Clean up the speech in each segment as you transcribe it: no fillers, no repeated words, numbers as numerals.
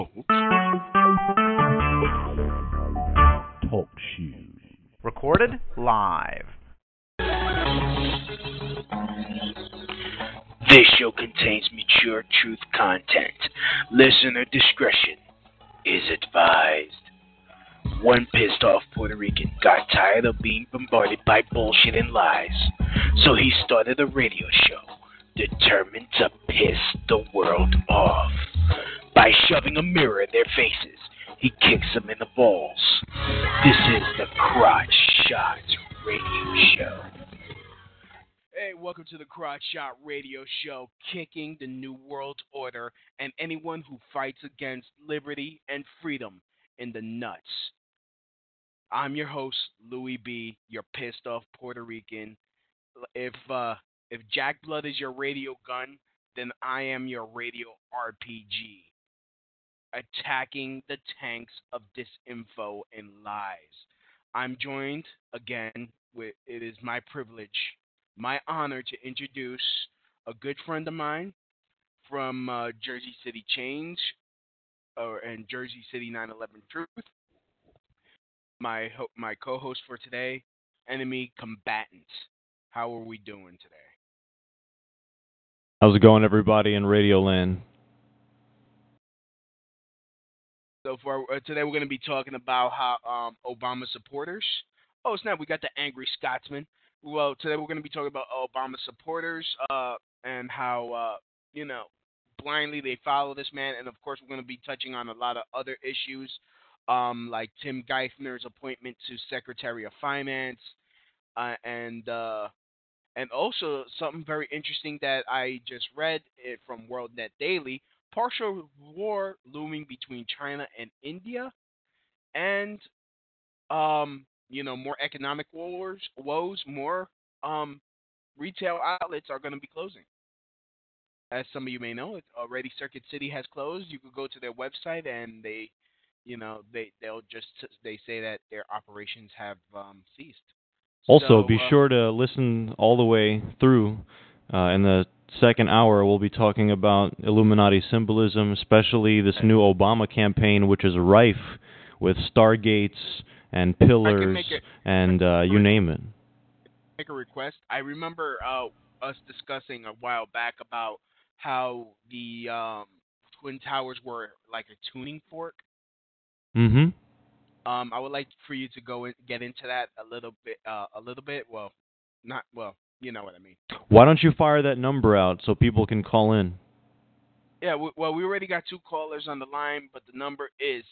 Talk shoes. Recorded live. This show contains mature truth content. Listener discretion is advised. One pissed off Puerto Rican got tired of being bombarded by bullshit and lies, so he started a radio show determined to piss the world off. By shoving a mirror in their faces, he kicks them in the balls. This is the Crotch Shot Radio Show. Hey, welcome to the Crotch Shot Radio Show, kicking the New World Order and anyone who fights against liberty and freedom in the nuts. I'm your host, Louis B., your pissed off Puerto Rican. If Jack Blood is your radio gun, then I am your radio RPG, attacking the tanks of disinfo and lies. I'm joined again with, it is my privilege, my honor to introduce a good friend of mine from Jersey City Change and Jersey City 9/11 Truth. My co-host for today, Enemy Combatant. How are we doing today? How's it going, everybody in Radio Land? So for today, we're going to be talking about how Obama supporters. Oh snap! We got the Angry Scotsman. Well, today we're going to be talking about Obama supporters and how blindly they follow this man, and of course we're going to be touching on a lot of other issues. Like Tim Geithner's appointment to Secretary of Finance, and also something very interesting that I just read from WorldNet Daily: partial war looming between China and India, and more economic woes, more retail outlets are going to be closing. As some of you may know, already Circuit City has closed. You could go to their website and they say that their operations have ceased. Also, be sure to listen all the way through. In the second hour, we'll be talking about Illuminati symbolism, especially this new Obama campaign, which is rife with stargates and pillars and you name it. Make a request. I remember us discussing a while back about how the Twin Towers were like a tuning fork. Mm-hmm. I would like for you to get into that a little bit. Well, not well. You know what I mean. Why don't you fire that number out so people can call in? Yeah. We already got two callers on the line, but the number is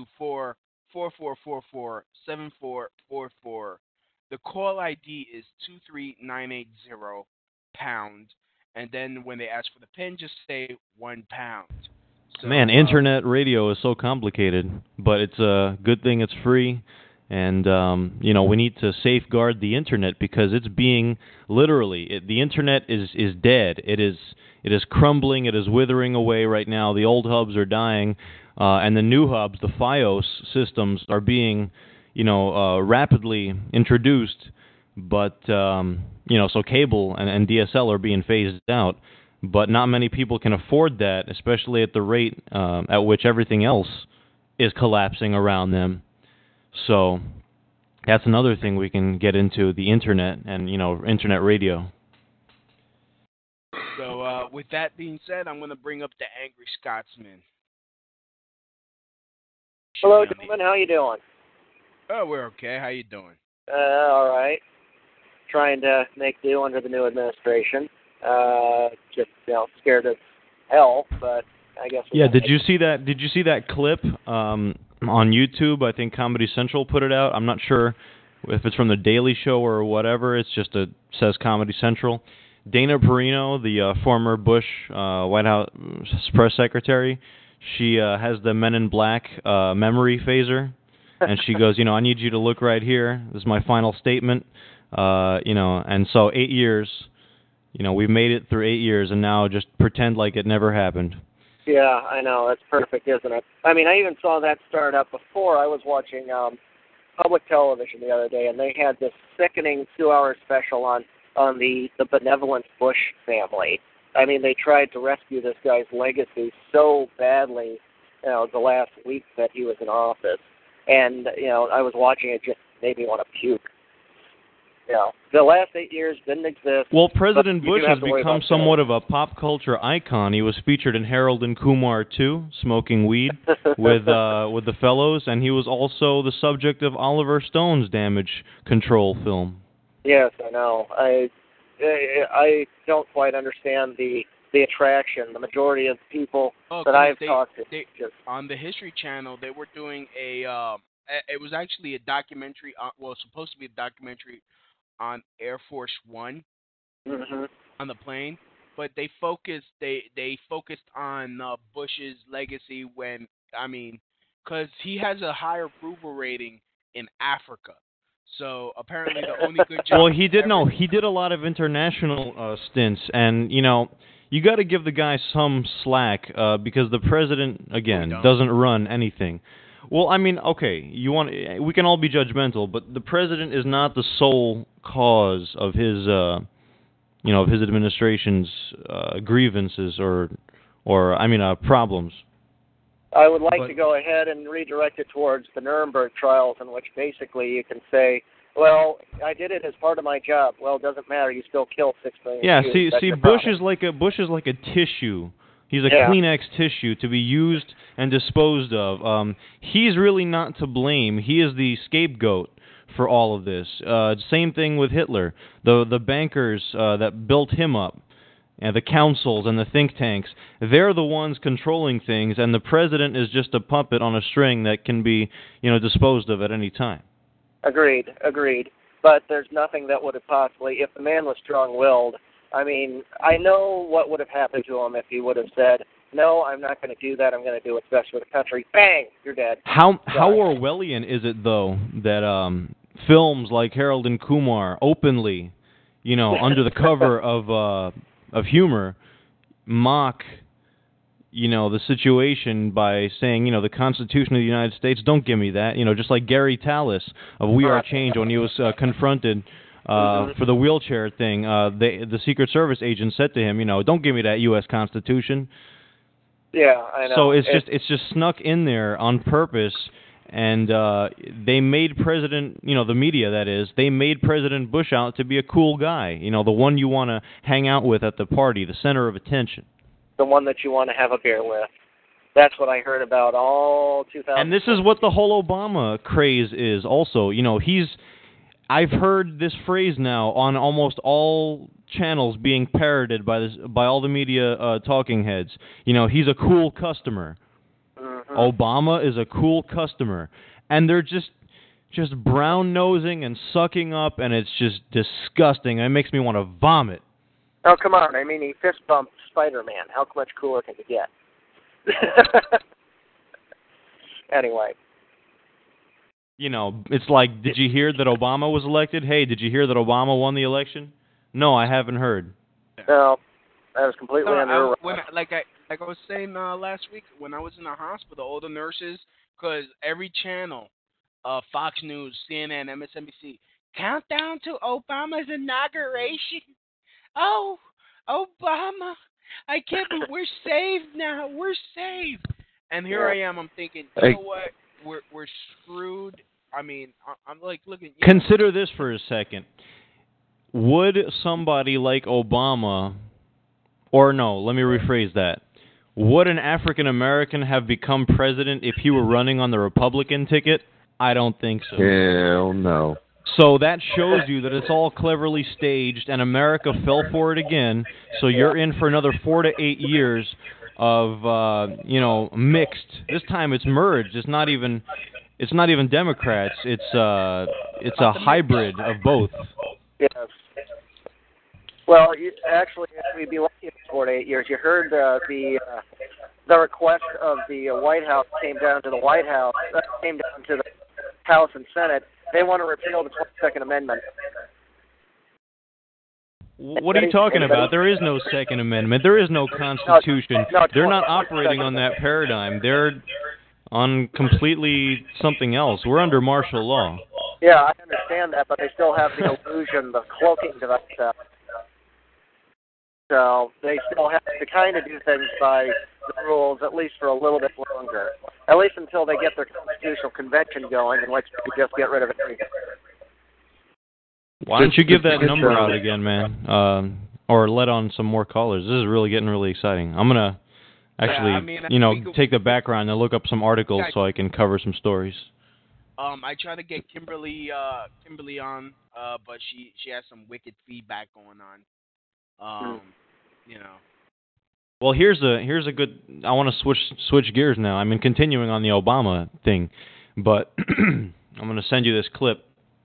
724-4444-7444. The call ID is 23980 #, and then when they ask for the PIN, just say £1. So, man, internet radio is so complicated, but it's a good thing it's free, and we need to safeguard the internet because it's being the internet is dead. It is crumbling. It is withering away right now. The old hubs are dying, and the new hubs, the FiOS systems, are being rapidly introduced. But so cable and DSL are being phased out. But not many people can afford that, especially at the rate at which everything else is collapsing around them. So that's another thing we can get into, the internet and, internet radio. So with that being said, I'm going to bring up the Angry Scotsman. Hello, gentlemen. How you doing? Oh, we're okay. How you doing? All right. Trying to make do under the new administration. Just scared as hell, but I guess. Yeah. Did you see that? Did you see that clip on YouTube? I think Comedy Central put it out. I'm not sure if it's from the Daily Show or whatever. It's just says Comedy Central. Dana Perino, the former Bush White House press secretary, she has the Men in Black memory phaser, and she goes, I need you to look right here. This is my final statement. And so 8 years. We've made it through 8 years, and now just pretend like it never happened. Yeah, I know. That's perfect, isn't it? I mean, I even saw that start up before. I was watching public television the other day, and they had this sickening 2-hour special on the benevolent Bush family. I mean, they tried to rescue this guy's legacy so badly, the last week that he was in office, and I was watching it, just made me want to puke. The last 8 years didn't exist. Well, President Bush has become become somewhat of a pop culture icon. He was featured in Harold and Kumar 2, smoking weed with the fellows, and he was also the subject of Oliver Stone's damage control film. Yes, I know. I don't quite understand the attraction. The majority of people that I've talked to, on the History Channel, they were doing it was actually a documentary. Supposed to be a documentary on Air Force One, on the plane, but they focused on Bush's legacy because he has a higher approval rating in Africa. So apparently the only good job. Well, he did a lot of international stints, and you got to give the guy some slack because the president doesn't run anything. Well, okay, we can all be judgmental, but the president is not the sole cause of his of his administration's grievances or problems. I would like to go ahead and redirect it towards the Nuremberg trials, in which basically you can say, well, I did it as part of my job. Well, it doesn't matter. You still killed 6 million Jews. See, Bush is like a tissue. He's a Kleenex tissue to be used and disposed of. He's really not to blame. He is the scapegoat for all of this. Same thing with Hitler. The bankers that built him up, and the councils and the think tanks, they're the ones controlling things, and the president is just a puppet on a string that can be, disposed of at any time. Agreed. But there's nothing that would have possibly, if the man was strong-willed, I know what would have happened to him if he would have said, no, I'm not going to do that, I'm going to do what's best for the country. Bang, you're dead. How Orwellian is it, though, that films like Harold and Kumar openly, under the cover of humor, mock, the situation by saying, the Constitution of the United States, don't give me that. Just like Gary Talis of We Are Change, when he was confronted for the wheelchair thing, the Secret Service agent said to him, don't give me that U.S. Constitution. Yeah, I know. So it's just snuck in there on purpose, and they made President, the media that is, they made President Bush out to be a cool guy, the one you want to hang out with at the party, the center of attention. The one that you want to have a beer with. That's what I heard about all 2000. And this is what the whole Obama craze is also. I've heard this phrase now on almost all channels being parroted by all the media talking heads. He's a cool customer. Mm-hmm. Obama is a cool customer. And they're just brown-nosing and sucking up, and it's just disgusting. It makes me want to vomit. Oh, come on. He fist-bumped Spider-Man. How much cooler can it get? Anyway. It's like, did you hear that Obama was elected? Hey, did you hear that Obama won the election? No, I haven't heard. No, that was completely under. Like I was saying last week, when I was in the hospital, all the nurses, because every channel, Fox News, CNN, MSNBC, countdown to Obama's inauguration. Oh, Obama, I can't believe we're saved now. We're saved. And here I am. I'm thinking, you know what? We're screwed. I'm like looking. Consider this for a second. Would somebody like Obama, or no, let me rephrase that. Would an African American have become president if he were running on the Republican ticket? I don't think so. Hell no. So that shows you that it's all cleverly staged, and America fell for it again. So you're in for another 4 to 8 years of mixed. This time it's merged. It's not even Democrats. It's a hybrid of both. Yes. Well, actually, we'd be lucky in 4 to 8 years. You heard the request of the White House came down to the White House. Came down to the House and Senate. They want to repeal the 22nd Amendment. What are you talking about? There is no Second Amendment. There is no Constitution. They're not operating on that paradigm. They're on completely something else. We're under martial law. Yeah, I understand that, but they still have the illusion, the cloaking device stuff. So they still have to kind of do things by the rules at least for a little bit longer. At least until they get their constitutional convention going, in which we just get rid of everything. Why don't you give that number out again, man? Or let on some more callers. This is really getting really exciting. I'm going to actually, take the background and look up some articles so I can cover some stories. I tried to get Kimberly on, but she has some wicked feedback going on. Well, here's a good. I want to switch gears now. I mean, continuing on the Obama thing, but I'm going to send you this clip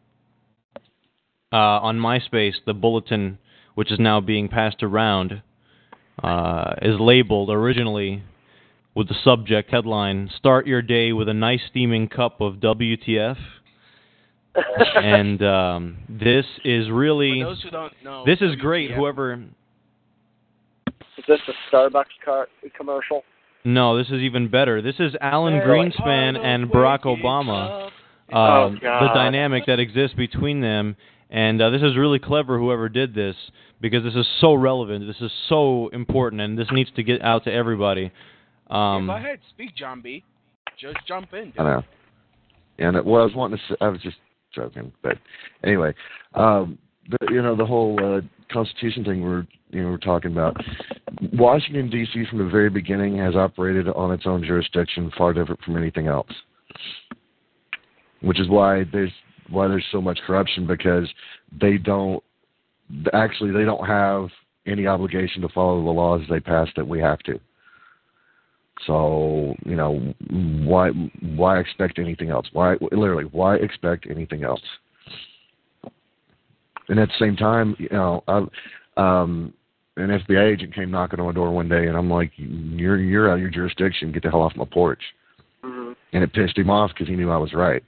on MySpace. The bulletin, which is now being passed around, is labeled originally with the subject headline, "Start your day with a nice steaming cup of WTF." And this is really... For those who don't know... This is great, whoever... Is this the Starbucks commercial? No, this is even better. This is Alan Greenspan and Barack Obama. The dynamic that exists between them. And this is really clever, whoever did this, because this is so relevant. This is so important, and this needs to get out to everybody. Go ahead, speak, John B. Just jump in. Dude. I know. And I was wanting to say, I was just joking, but anyway, the whole Constitution thing we're talking about. Washington D.C. from the very beginning has operated on its own jurisdiction, far different from anything else. Which is why there's so much corruption, because they don't have any obligation to follow the laws they pass that we have to. So, why expect anything else? Why expect anything else? And at the same time, an FBI agent came knocking on my door one day, and I'm like, "You're out of your jurisdiction. Get the hell off my porch." Mm-hmm. And it pissed him off because he knew I was right.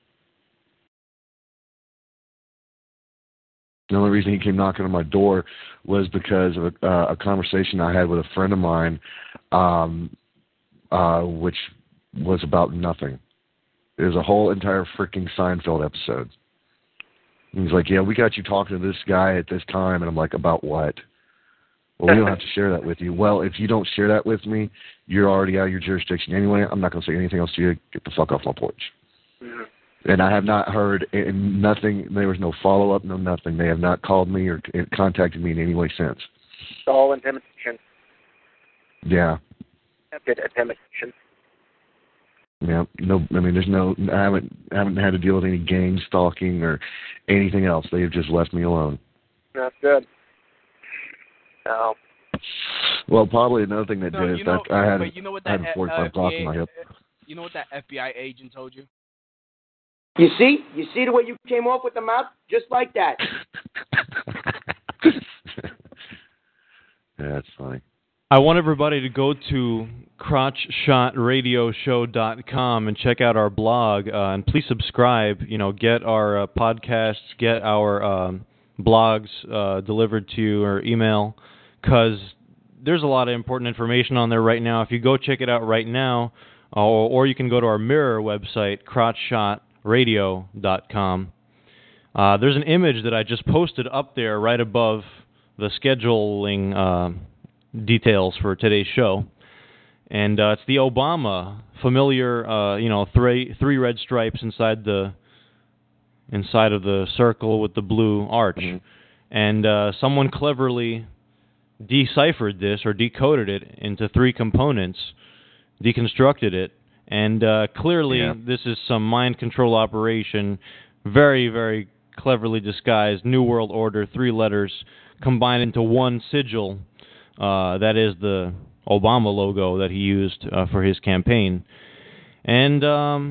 The only reason he came knocking on my door was because of a conversation I had with a friend of mine, which was about nothing. It was a whole entire freaking Seinfeld episode. He's like, "Yeah, we got you talking to this guy at this time," and I'm like, "About what?" "Well, we don't have to share that with you." "Well, if you don't share that with me, you're already out of your jurisdiction anyway. I'm not going to say anything else to you. Get the fuck off my porch." Mm-hmm. And I have not heard nothing. There was no follow-up, no nothing. They have not called me or contacted me in any way since. It's all intimidation. Yeah. Intimidation. Yeah. No. I mean, there's no. I haven't had to deal with any gang stalking or anything else. They have just left me alone. That's good. No. Well, probably another thing that did is that I had a 45 Glock in my hip. You know what that FBI agent told you? You see the way you came off with the mouth? Just like that. Yeah, that's funny. I want everybody to go to crotchshotradioshow.com and check out our blog, and please subscribe. Get our podcasts, get our blogs delivered to your email, because there's a lot of important information on there right now. If you go check it out right now, or you can go to our mirror website, crotchshotradio.com. There's an image that I just posted up there right above the scheduling details for today's show, and it's the Obama familiar, three red stripes inside of the circle with the blue arch, mm-hmm. And someone cleverly deciphered this or decoded it into three components, deconstructed it, and clearly this is some mind control operation, very, very cleverly disguised, New World Order, 3 letters combined into one sigil. That is the Obama logo that he used for his campaign. And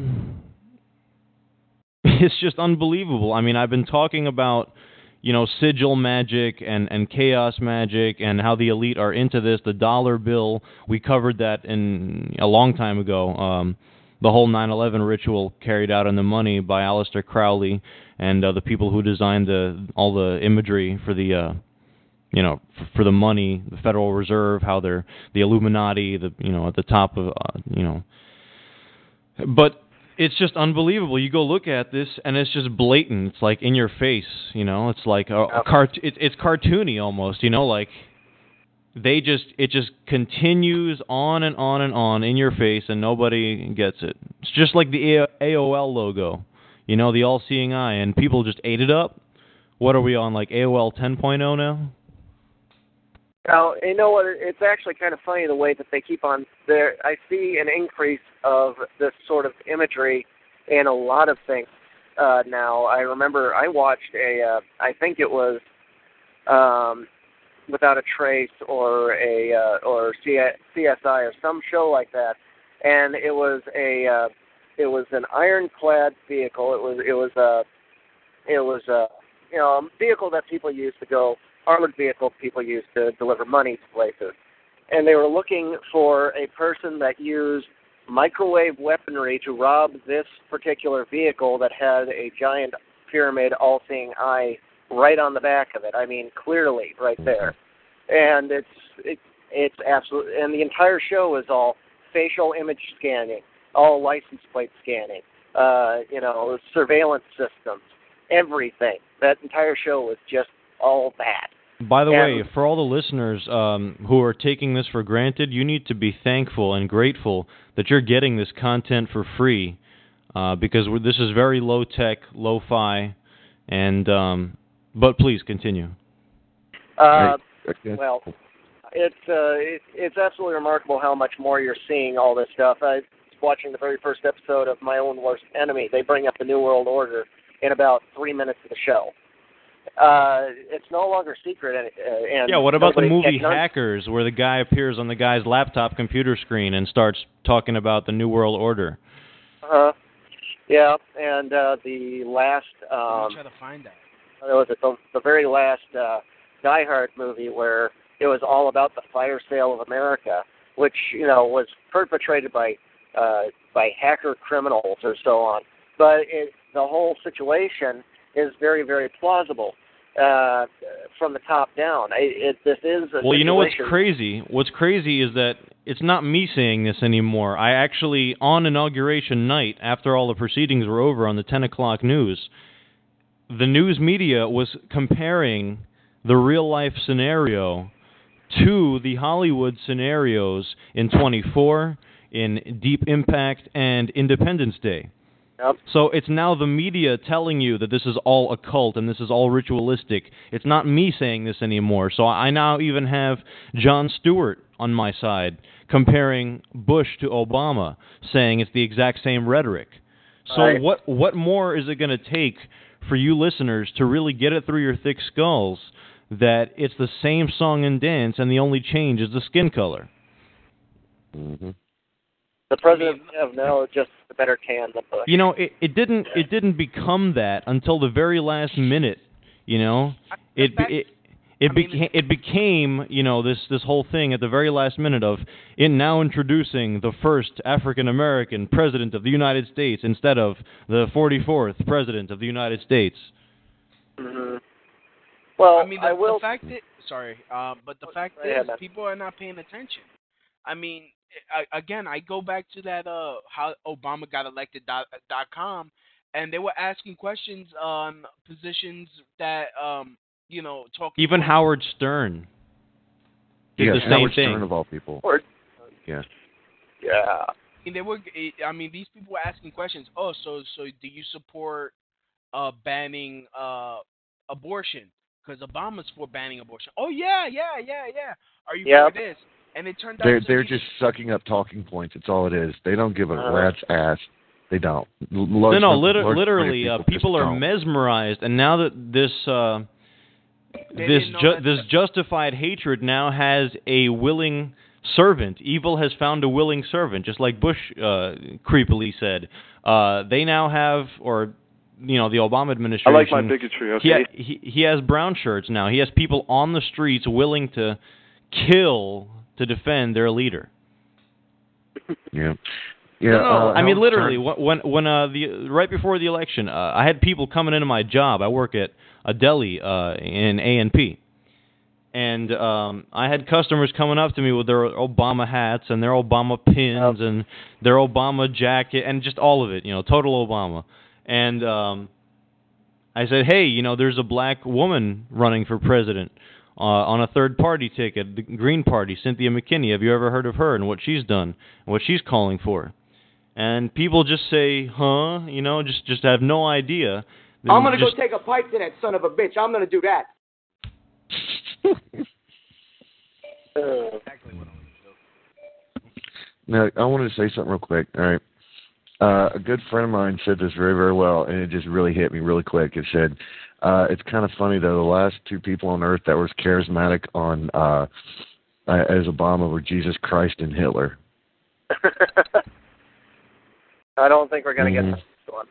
it's just unbelievable. I mean, I've been talking about, sigil magic and chaos magic and how the elite are into this, the dollar bill. We covered that in a long time ago. The whole 9/11 ritual carried out in the money by Aleister Crowley and the people who designed all the imagery for the for the money, the Federal Reserve, how they're the Illuminati, at the top of, But it's just unbelievable. You go look at this, and it's just blatant. It's like in your face, It's like it's cartoony almost, like it just continues on and on and on in your face, and nobody gets it. It's just like the AOL logo, the all-seeing eye, and people just ate it up. What are we on, like AOL 10.0 now? Now, you know what? It's actually kind of funny the way that they keep on there. I see an increase of this sort of imagery in a lot of things now. I remember I watched I think it was Without a Trace or CSI or some show like that, and it was an ironclad vehicle. It was a vehicle that people used to go. Armored vehicle people used to deliver money to places. And they were looking for a person that used microwave weaponry to rob this particular vehicle that had a giant pyramid all-seeing eye right on the back of it. I mean, clearly right there. And it's absolutely, and the entire show is all facial image scanning, all license plate scanning, surveillance systems, everything. That entire show was just all that. By the way, for all the listeners who are taking this for granted, you need to be thankful and grateful that you're getting this content for free, because this is very low-tech, lo-fi, and but please continue. Well, it's absolutely remarkable how much more you're seeing all this stuff. I was watching the very first episode of My Own Worst Enemy. They bring up the New World Order in about 3 minutes of the show. It's no longer secret. And what about the movie Hackers, where the guy appears on the guy's laptop computer screen and starts talking about the New World Order? Yeah, and the last... I'm trying to find that. Was it the very last Die Hard movie where it was all about the fire sale of America, which, was perpetrated by hacker criminals or so on. But the whole situation is very, very plausible from the top down. This is a well, situation. You know what's crazy? What's crazy is that it's not me saying this anymore. I actually, on Inauguration night, after all the proceedings were over on the 10 o'clock news, the news media was comparing the real-life scenario to the Hollywood scenarios in 24, in Deep Impact, and Independence Day. Yep. So it's now the media telling you that this is all occult and this is all ritualistic. It's not me saying this anymore. So I now even have Jon Stewart on my side comparing Bush to Obama, saying it's the exact same rhetoric. So right. What more is it going to take for you listeners to really get it through your thick skulls that it's the same song and dance and the only change is the skin color? Mm-hmm. The president of now is just a better tan than Bush. It didn't become that until the very last minute. It became this whole thing at the very last minute of now introducing the first African American president of the United States instead of the 44th president of the United States. Mm-hmm. Well, the fact is people are not paying attention. I mean, again, I go back to that how Obama got elected.com, and they were asking questions on positions that talking. Even Howard Stern did the same Howard thing. Stern of all people. Yeah. Yeah. These people were asking questions. Oh, so do you support banning abortion? Because Obama's for banning abortion. Oh yeah. Are you for this? And it turned out they're just sucking up talking points. It's all it is. They don't give a rat's ass. They don't. Literally, people are mesmerized, and now that this justified hatred now has a willing servant. Evil has found a willing servant, just like Bush creepily said. They now have, the Obama administration. I like my bigotry. Okay. He has brown shirts now. He has people on the streets willing to kill to defend their leader. Yeah. No. I mean, literally, when right before the election, I had people coming into my job. I work at a deli in A&P, and I had customers coming up to me with their Obama hats and their Obama pins and their Obama jacket and just all of it, total Obama. And I said, hey, there's a black woman running for president. on a third-party ticket, the Green Party, Cynthia McKinney. Have you ever heard of her and what she's done and what she's calling for? And people just say, huh, just have no idea. I'm going to go take a pipe to that son of a bitch. I'm going to do that. Exactly what I'm going to do. Now, I wanted to say something real quick. All right. A good friend of mine said this very, very well, and it just really hit me really quick. It said, it's kind of funny, though, the last two people on Earth that were charismatic as Obama were Jesus Christ and Hitler. I don't think we're going to get this one.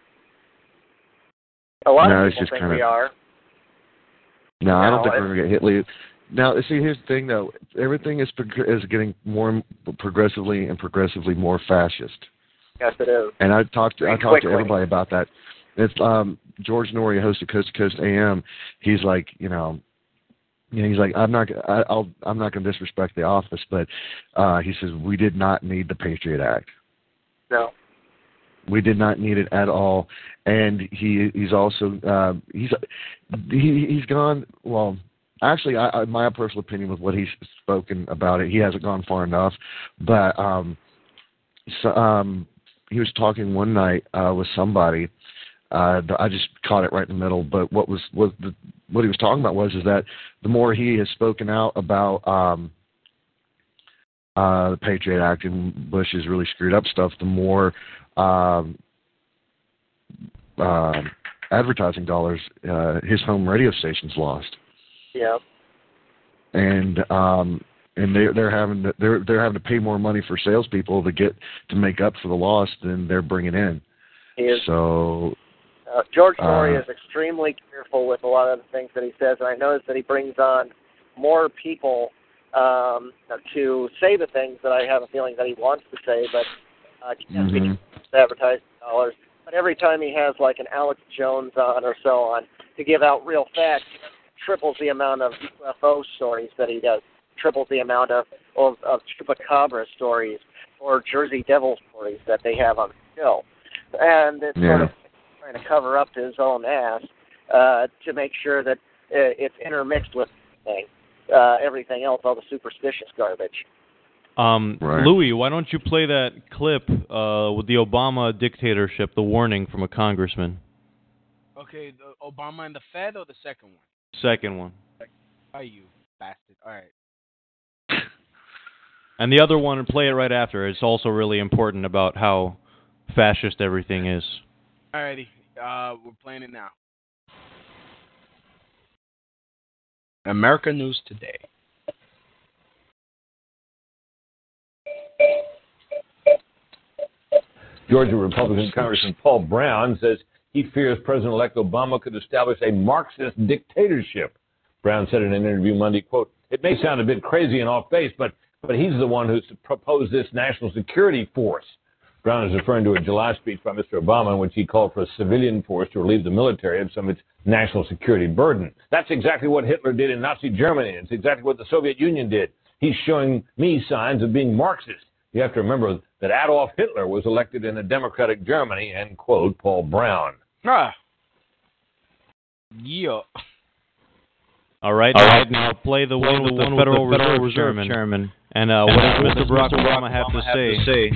A lot of people think we are. No, I don't think we're going to get Hitler. Now, see, here's the thing, though. Everything is getting more progressively more fascist. Yes, it is. And I talked to everybody about that. It's George Norrie, host of Coast to Coast AM. He's like, he's like, I'm not going to disrespect the office, but he says we did not need the Patriot Act. No. We did not need it at all. And he's also he's gone. Well, actually, my personal opinion with what he's spoken about it, he hasn't gone far enough. But he was talking one night with somebody. I just caught it right in the middle. But what he was talking about is that the more he has spoken out about the Patriot Act and Bush's really screwed up stuff, the more advertising dollars his home radio station's lost. Yeah. And they're having to pay more money for salespeople to make up for the loss than they're bringing in. He is. So George Norrie is extremely careful with a lot of the things that he says, and I notice that he brings on more people to say the things that I have a feeling that he wants to say, but can't speak advertising dollars. But every time he has like an Alex Jones on or so on to give out real facts, triples the amount of UFO stories that he does, triples the amount of Chupacabra stories or Jersey Devil stories that they have on the show. And it's sort of trying to cover up his own ass to make sure that it's intermixed with everything else, all the superstitious garbage. Right. Louis, why don't you play that clip with the Obama dictatorship, the warning from a congressman? Okay, the Obama and the Fed or the second one? Second one. Oh, you bastard. All right. And the other one, play it right after. It's also really important about how fascist everything is. All righty. We're playing it now. America News Today. Georgia Republican Congressman Paul Brown says he fears President-elect Obama could establish a Marxist dictatorship. Brown said in an interview Monday, quote, "It may sound a bit crazy and off base, but he's the one who's proposed this national security force." Brown is referring to a July speech by Mr. Obama in which he called for a civilian force to relieve the military of some of its national security burden. That's exactly what Hitler did in Nazi Germany. It's exactly what the Soviet Union did. He's showing me signs of being Marxist. You have to remember that Adolf Hitler was elected in a democratic Germany, end quote, Paul Brown. Yeah. All right, now play the one with the Federal Reserve Chairman. And what does Mr. Barack Obama have to say?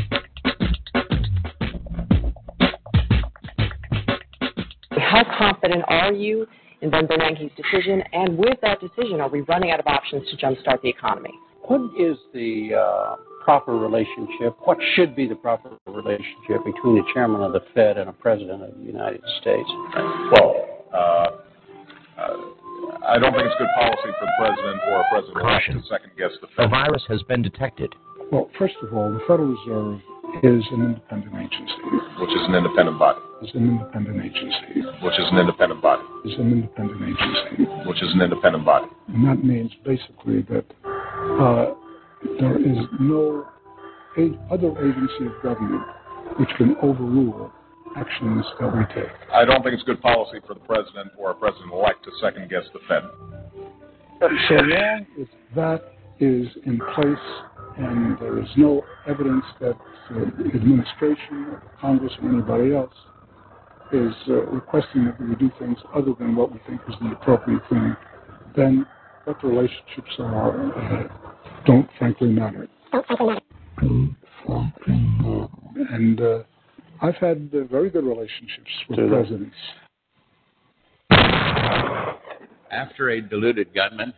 How confident are you in Ben Bernanke's decision? And with that decision, are we running out of options to jumpstart the economy? What is the proper relationship? What should be the proper relationship between the chairman of the Fed and a president of the United States? Well, I don't think it's good policy for the president or a president to second-guess the Fed. The virus has been detected. Well, first of all, the Federal Reserve is an independent agency. Which is an independent body. Is an independent agency. Which is an independent body. Is an independent agency. Which is an independent body. And that means basically that there is no other agency of government which can overrule actions that we take. I don't think it's good policy for the president or a president-elect to second-guess the Fed. So long as that is in place and there is no evidence that the administration or Congress or anybody else is requesting that we do things other than what we think is the appropriate thing, then what the relationships are don't frankly matter. And I've had very good relationships with presidents. After a deluded gunman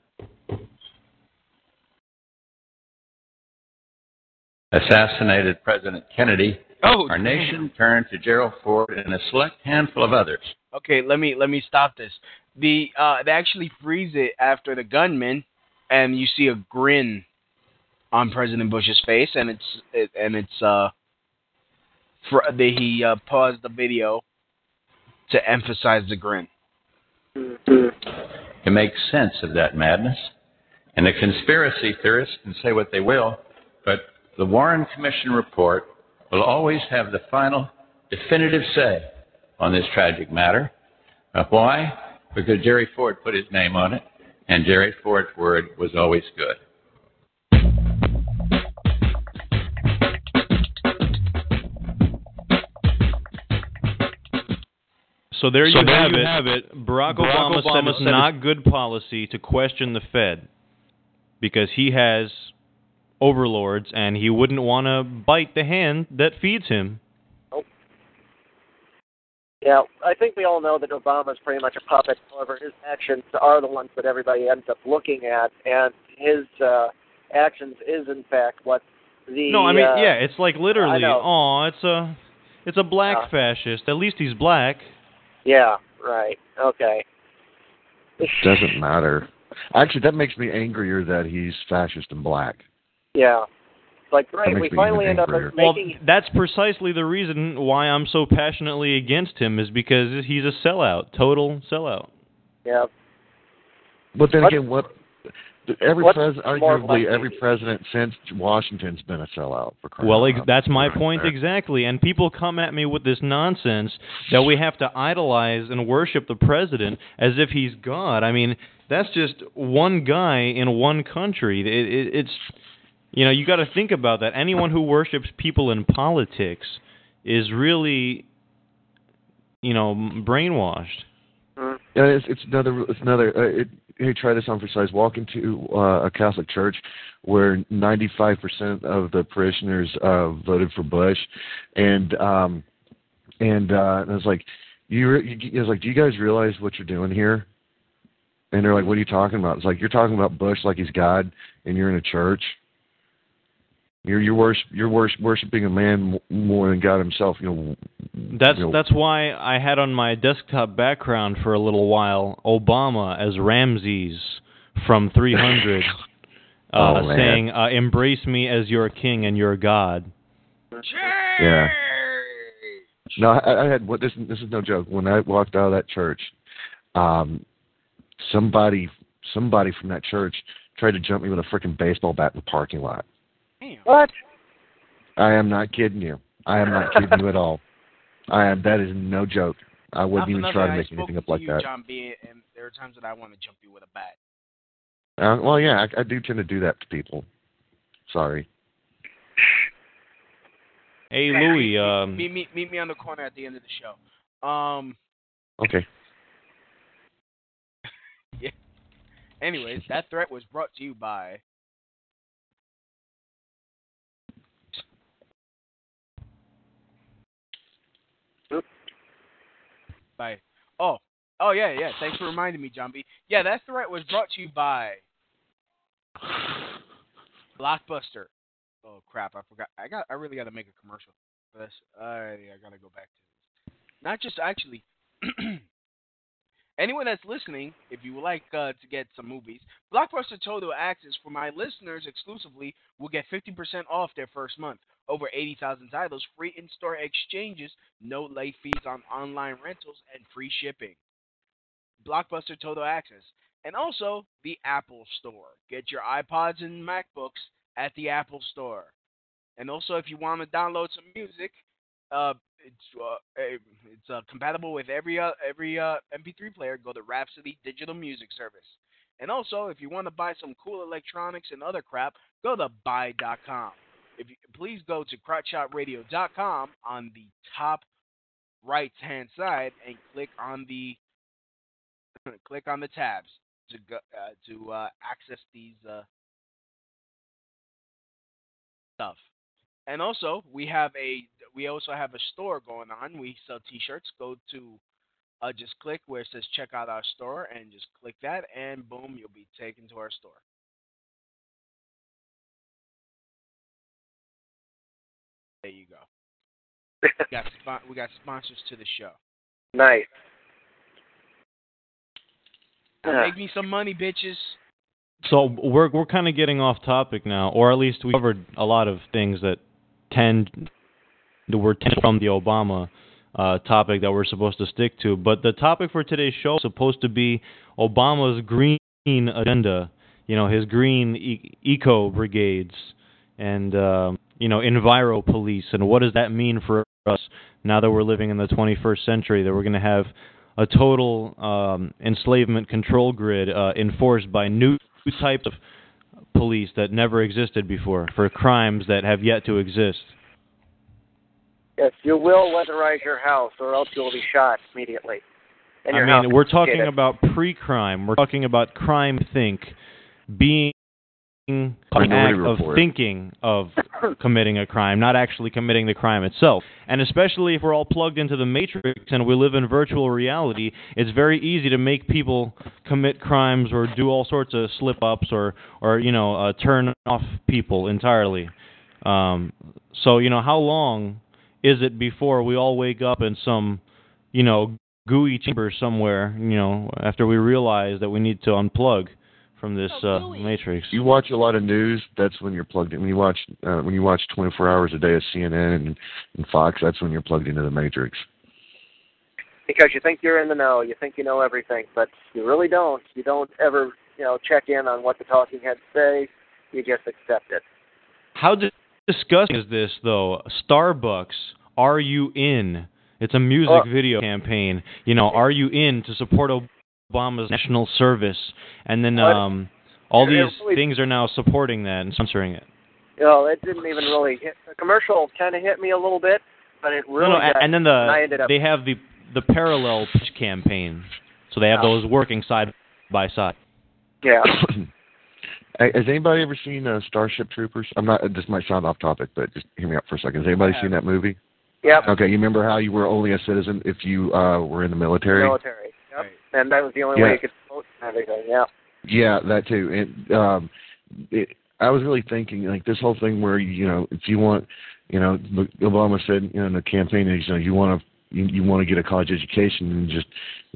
assassinated President Kennedy, our nation turned to Gerald Ford and a select handful of others. Okay, let me stop this. They actually freeze it after the gunman, and you see a grin on President Bush's face, and he paused the video to emphasize the grin. To make sense of that madness, and the conspiracy theorists can say what they will, but the Warren Commission report will always have the final, definitive say on this tragic matter. Why? Because Jerry Ford put his name on it, and Jerry Ford's word was always good. So there you have it. Barack Obama said it's not good policy to question the Fed because he has overlords and he wouldn't want to bite the hand that feeds him. Nope. Yeah, I think we all know that Obama's pretty much a puppet. However, his actions are the ones that everybody ends up looking at, and his actions is in fact what the... No, I mean, yeah, it's like literally, it's a black fascist. At least he's black. Yeah, right. Okay. Doesn't matter. Actually, that makes me angrier that he's fascist and black. Yeah. Like, right, we finally end up making... Well, that's precisely the reason why I'm so passionately against him, is because he's a sellout, total sellout. Yeah. But then again, arguably every president since Washington's been a sellout for crying out loud. That's my point exactly. And people come at me with this nonsense that we have to idolize and worship the president as if he's God. I mean, that's just one guy in one country. It's you got to think about that. Anyone who worships people in politics is really, brainwashed. Yeah, it's another. Hey, try this on for size. Walk into a Catholic church where 95% of the parishioners voted for Bush, and I was like, do you guys realize what you're doing here? And they're like, what are you talking about? It's like, you're talking about Bush like he's God, and you're in a church. You're worshiping a man more than God himself. That's why I had on my desktop background for a little while Obama as Ramses from 300, saying, "Embrace me as your king and your God." Yeah. No, I had what? This is no joke. When I walked out of that church, somebody from that church tried to jump me with a freaking baseball bat in the parking lot. What? I am not kidding you. I am not kidding you at all. That is no joke. I wouldn't even try to make anything up like that. John B., and there are times that I want to jump you with a bat. Well, yeah, I do tend to do that to people. Sorry. Hey, Louie. Meet me on the corner at the end of the show. Okay. Yeah. Anyways, that threat was brought to you by... By yeah. Thanks for reminding me, John B. Yeah, that threat was brought to you by Blockbuster. Oh crap, I forgot. I really got to make a commercial for this. I gotta go back to this. Not just actually. Anyone that's listening, if you would like to get some movies, Blockbuster Total Access for my listeners exclusively will get 50% off their first month. Over 80,000 titles, free in-store exchanges, no late fees on online rentals, and free shipping. Blockbuster Total Access. And also, the Apple Store. Get your iPods and MacBooks at the Apple Store. And also, if you want to download some music, it's compatible with every MP3 player. Go to Rhapsody Digital Music Service. And also, if you want to buy some cool electronics and other crap, go to buy.com. Please go to crotchshotradio.com on the top right-hand side and click on the tabs. to access these stuff. And also, we also have a store going on. We sell T-shirts. Go to just click where it says check out our store, and just click that, and boom, you'll be taken to our store. There you go. We got sponsors to the show. Nice. Make me some money, bitches. So we're kind of getting off topic now, or at least we covered a lot of things that were from the Obama topic that we're supposed to stick to. But the topic for today's show is supposed to be Obama's green agenda. You know, his green eco brigades and enviro police, and what does that mean for us now that we're living in the 21st century? That we're going to have a total enslavement control grid enforced by new types of police that never existed before for crimes that have yet to exist. Yes, you will weatherize your house, or else you'll be shot immediately. We're talking about pre-crime. We're talking about crime think being an act of thinking of committing a crime, not actually committing the crime itself. And especially if we're all plugged into the Matrix and we live in virtual reality, it's very easy to make people commit crimes or do all sorts of slip-ups or turn off people entirely. So, how long is it before we all wake up in some, gooey chamber somewhere, after we realize that we need to unplug from this Matrix? You watch a lot of news. That's when you're plugged in. When you watch 24 hours a day of CNN and Fox, that's when you're plugged into the Matrix. Because you think you're in the know, you think you know everything, but you really don't. You don't ever, check in on what the talking heads say. You just accept it. How disgusting is this, though? Starbucks, are you in? It's a music video campaign. Are you in to support Obama's national service? And then all these things are now supporting that and sponsoring it. It didn't even really hit. The commercial kind of hit me a little bit, but it really and then they have the parallel pitch campaign. So they have those working side by side. Yeah. Has anybody ever seen Starship Troopers? This might sound off topic, but just hear me out for a second. Has anybody seen that movie? Yep. Okay, you remember how you were only a citizen if you were in the military? Military, yep. And that was the only way you could vote and everything, yeah. Yeah, that too. And I was really thinking, like, this whole thing where, if you want, Obama said in the campaign, you want to get a college education and just,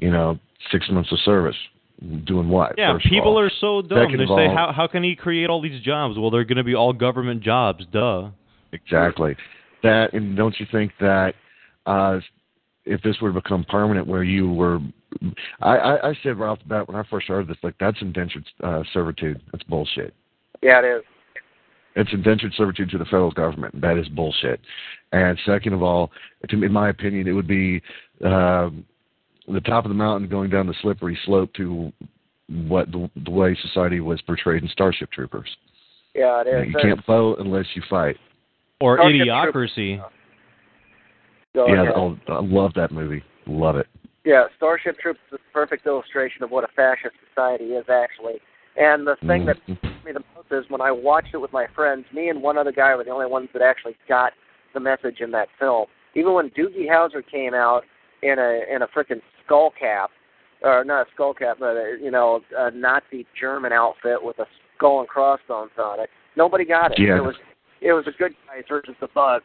6 months of service. Doing what? Yeah, people are so dumb. They say, how can he create all these jobs? Well, they're going to be all government jobs, duh. Exactly. That, and don't you think that if this were to become permanent, where you were, I said right off the bat when I first heard this, like, that's indentured servitude. That's bullshit. Yeah, it is. It's indentured servitude to the federal government. That is bullshit. And second of all, in my opinion, it would be the top of the mountain going down the slippery slope to what the way society was portrayed in Starship Troopers. Yeah, it is. You can't vote unless you fight. Or Idiocracy. I love that movie. Love it. Yeah, Starship Troopers is a perfect illustration of what a fascist society is, actually. And the thing that me the most is when I watched it with my friends, me and one other guy were the only ones that actually got the message in that film. Even when Doogie Howser came out in a frickin' skull cap, or not a skull cap, but a Nazi German outfit with a skull and crossbones on it, nobody got it. Yeah. It was a good guys versus the bugs,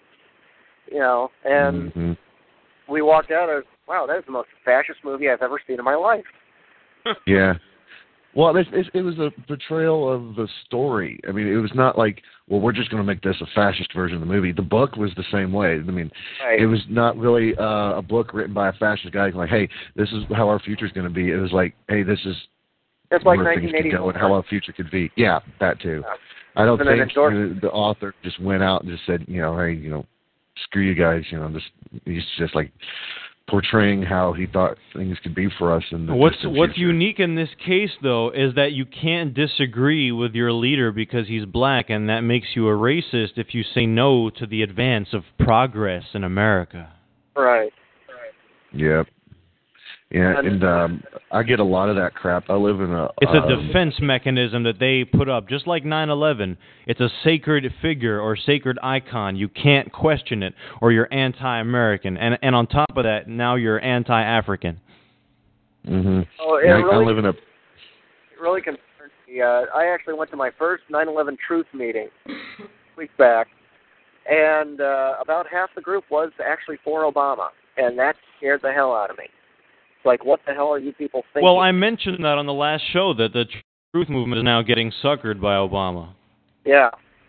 and we walked out and, wow, that is the most fascist movie I've ever seen in my life. Yeah. Well, it was a portrayal of the story. I mean, it was not like, well, we're just going to make this a fascist version of the movie. The book was the same way. I mean, It was not really a book written by a fascist guy like, hey, this is how our future is going to be. It was like, hey, this is where like things could go and how our future could be. Yeah, that too. Yeah. I don't think the author just went out and just said, hey, screw you guys. He's just like portraying how he thought things could be for us. In the what's unique in this case, though, is that you can't disagree with your leader because he's black, and that makes you a racist if you say no to the advance of progress in America. Right. Yep. Yeah, and I get a lot of that crap. I live in a... It's a defense mechanism that they put up, just like 9/11. It's a sacred figure or sacred icon. You can't question it, or you're anti-American. And on top of that, now you're anti-African. Mm-hmm. Oh, I live in a... It really concerns me. I actually went to my first 9/11 Truth meeting a week back, and about half the group was actually for Obama, and that scared the hell out of me. Like, what the hell are you people thinking? Well, I mentioned that on the last show, that the truth movement is now getting suckered by Obama. Yeah.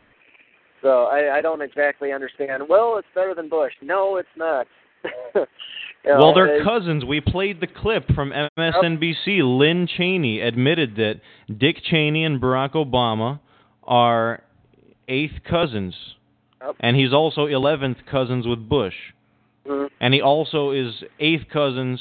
So I don't exactly understand. Well, it's better than Bush. No, it's not. Well, they're cousins. We played the clip from MSNBC. Lynn Cheney admitted that Dick Cheney and Barack Obama are 8th cousins. Yep. And he's also 11th cousins with Bush. Mm-hmm. And he also is 8th cousins...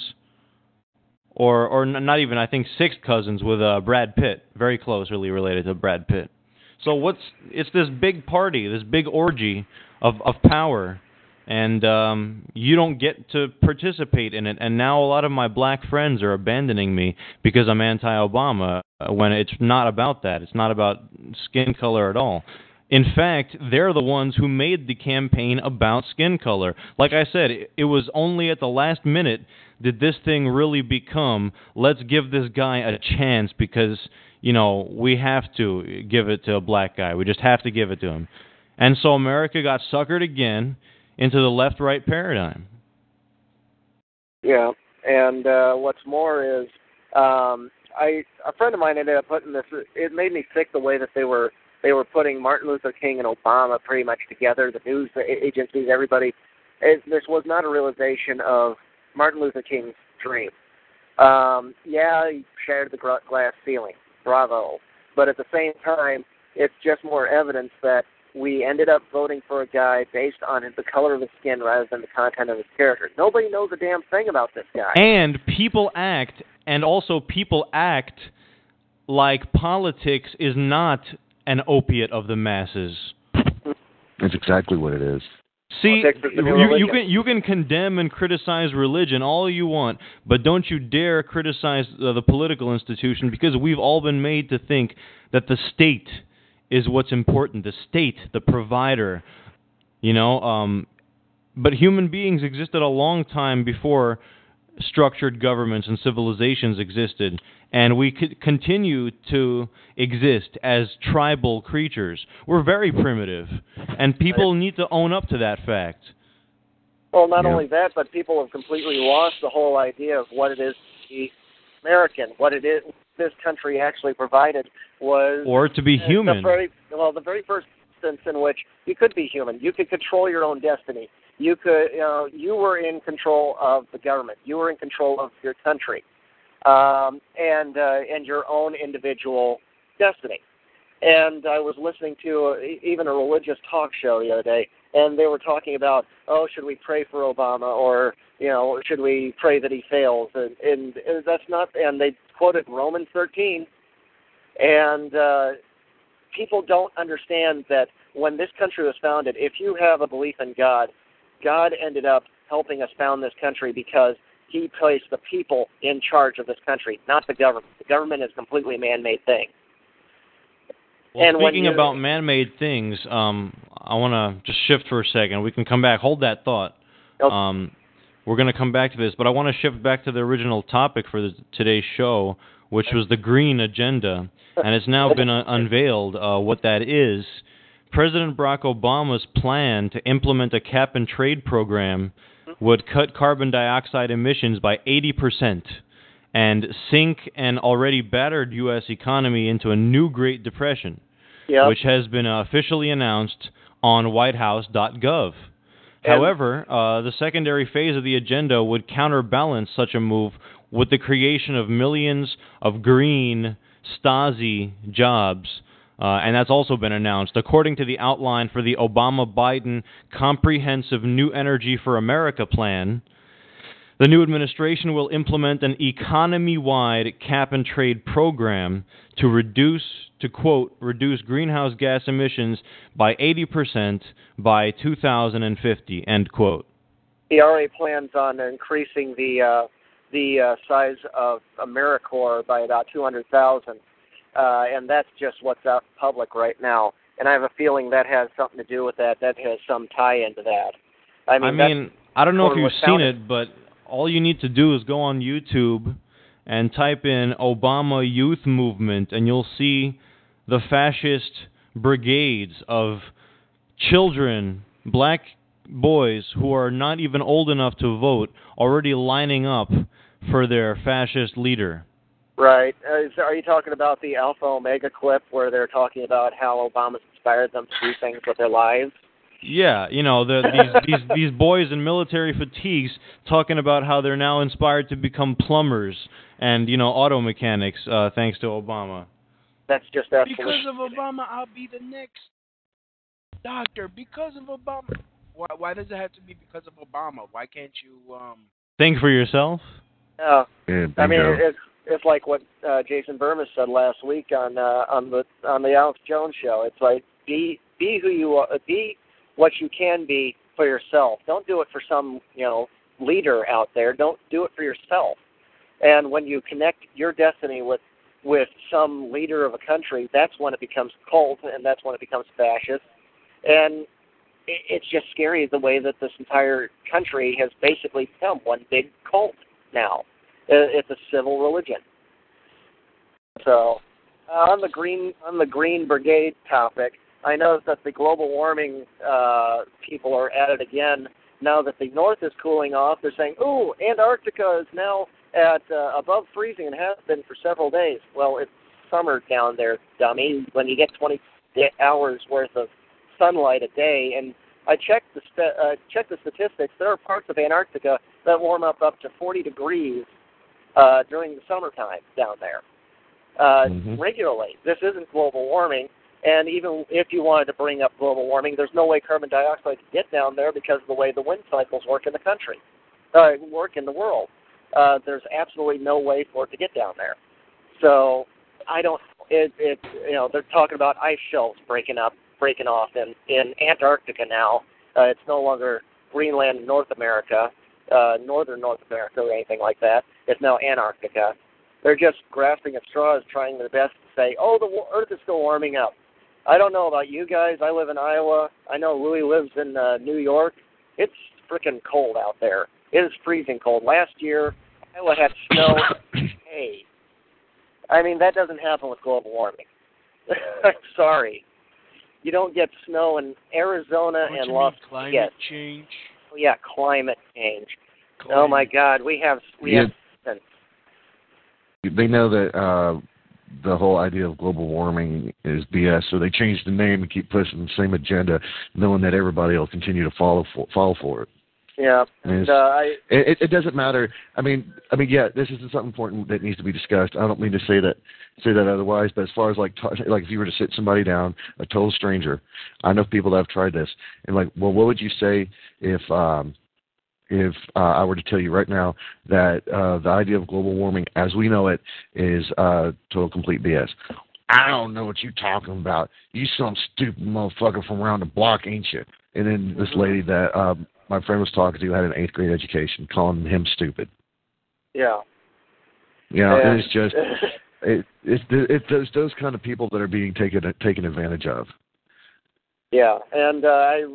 Or not even, I think, 6th cousins with Brad Pitt. Very closely related to Brad Pitt. So it's this big party, this big orgy of power, and you don't get to participate in it. And now a lot of my black friends are abandoning me because I'm anti-Obama, when it's not about that. It's not about skin color at all. In fact, they're the ones who made the campaign about skin color. Like I said, it was only at the last minute did this thing really become, let's give this guy a chance because, we have to give it to a black guy. We just have to give it to him. And so America got suckered again into the left-right paradigm. Yeah, and what's more is, a friend of mine ended up putting this, it made me sick the way that they were putting Martin Luther King and Obama pretty much together, the news agencies, everybody. This was not a realization of Martin Luther King's dream. Yeah, he shattered the glass ceiling. Bravo. But at the same time, it's just more evidence that we ended up voting for a guy based on the color of his skin rather than the content of his character. Nobody knows a damn thing about this guy. And people act like politics is not an opiate of the masses. That's exactly what it is. See, you can condemn and criticize religion all you want, but don't you dare criticize the political institution, because we've all been made to think that the state is what's important, the state, the provider, but human beings existed a long time before structured governments and civilizations existed, and we could continue to exist as tribal creatures. We're very primitive, and people need to own up to that fact. Well, not only that, but people have completely lost the whole idea of what it is to be American, what it is this country actually provided was... Or to be human. The very first instance in which you could be human. You could control your own destiny. You could, you were in control of the government. You were in control of your country, and your own individual destiny. And I was listening to even a religious talk show the other day, and they were talking about, should we pray for Obama, or should we pray that he fails? And that's not. And they quoted Romans 13, and people don't understand that when this country was founded, if you have a belief in God, God ended up helping us found this country because he placed the people in charge of this country, not the government. The government is a completely man-made thing. Well, and speaking about man-made things, I want to just shift for a second. We can come back. Hold that thought. Okay. We're going to come back to this, but I want to shift back to the original topic for today's show, which was the Green Agenda, and it's now been unveiled what that is. President Barack Obama's plan to implement a cap-and-trade program would cut carbon dioxide emissions by 80% and sink an already battered U.S. economy into a new Great Depression, which has been officially announced on whitehouse.gov. However, the secondary phase of the agenda would counterbalance such a move with the creation of millions of green Stasi jobs, and that's also been announced. According to the outline for the Obama-Biden Comprehensive New Energy for America plan, the new administration will implement an economy-wide cap-and-trade program to quote, reduce greenhouse gas emissions by 80% by 2050, end quote. He already plans on increasing the the size of AmeriCorps by about 200,000, and that's just what's out in public right now. And I have a feeling that has something to do with that. That has some tie into that. I mean, I don't know if you've seen it, but all you need to do is go on YouTube and type in Obama Youth Movement, and you'll see the fascist brigades of children, black boys who are not even old enough to vote, already lining up for their fascist leader. Right. Are you talking about the Alpha Omega clip where they're talking about how Obama's inspired them to do things with their lives? Yeah, these boys in military fatigues talking about how they're now inspired to become plumbers and auto mechanics thanks to Obama. That's just absolutely. Because of Obama, I'll be the next doctor. Because of Obama. Why does it have to be because of Obama? Why can't you think for yourself? Yeah, I mean it's like what Jason Burmis said last week on the Alex Jones show. It's like be who you are, be what you can be for yourself. Don't do it for some leader out there. Don't do it for yourself. And when you connect your destiny with some leader of a country, that's when it becomes cult, and that's when it becomes fascist. And it's just scary the way that this entire country has basically become one big cult now. It's a civil religion. So, on the Green Brigade topic, I know that the global warming people are at it again. Now that the North is cooling off, they're saying, "Ooh, Antarctica is now at above freezing and has been for several days." Well, it's summer down there, dummy. When you get 20 hours worth of sunlight a day, and I checked the statistics. There are parts of Antarctica that warm up to 40 degrees during the summertime down there regularly. This isn't global warming. And even if you wanted to bring up global warming, there's no way carbon dioxide can get down there because of the way the wind cycles work in the country, work in the world. There's absolutely no way for it to get down there. So they're talking about ice shelves breaking off in Antarctica now. It's no longer Greenland, North America, northern North America, or anything like that. It's now Antarctica. They're just grasping at straws, trying their best to say, "Oh, the Earth is still warming up." I don't know about you guys. I live in Iowa. I know Louis lives in New York. It's freaking cold out there. It is freezing cold. Last year, Iowa had snow. Hey, I mean, that doesn't happen with global warming. I'm sorry. You don't get snow in Arizona and Las Vegas. Climate change? Oh, yeah, climate change. Oh, my God. We have. They know that the whole idea of global warming is BS, so they changed the name and keep pushing the same agenda, knowing that everybody will continue to follow for it. Yeah, and it doesn't matter. I mean, yeah, this is something important that needs to be discussed. I don't mean to say that otherwise, but as far as like if you were to sit somebody down, a total stranger, I know people that have tried this, and like, well, what would you say if I were to tell you right now that the idea of global warming as we know it is total complete BS? I don't know what you're talking about. You some stupid motherfucker from around the block, ain't you? And then this lady that my friend was talking to had an 8th grade education, calling him stupid. Yeah. And it's just it's those kind of people that are being taken advantage of. Yeah, and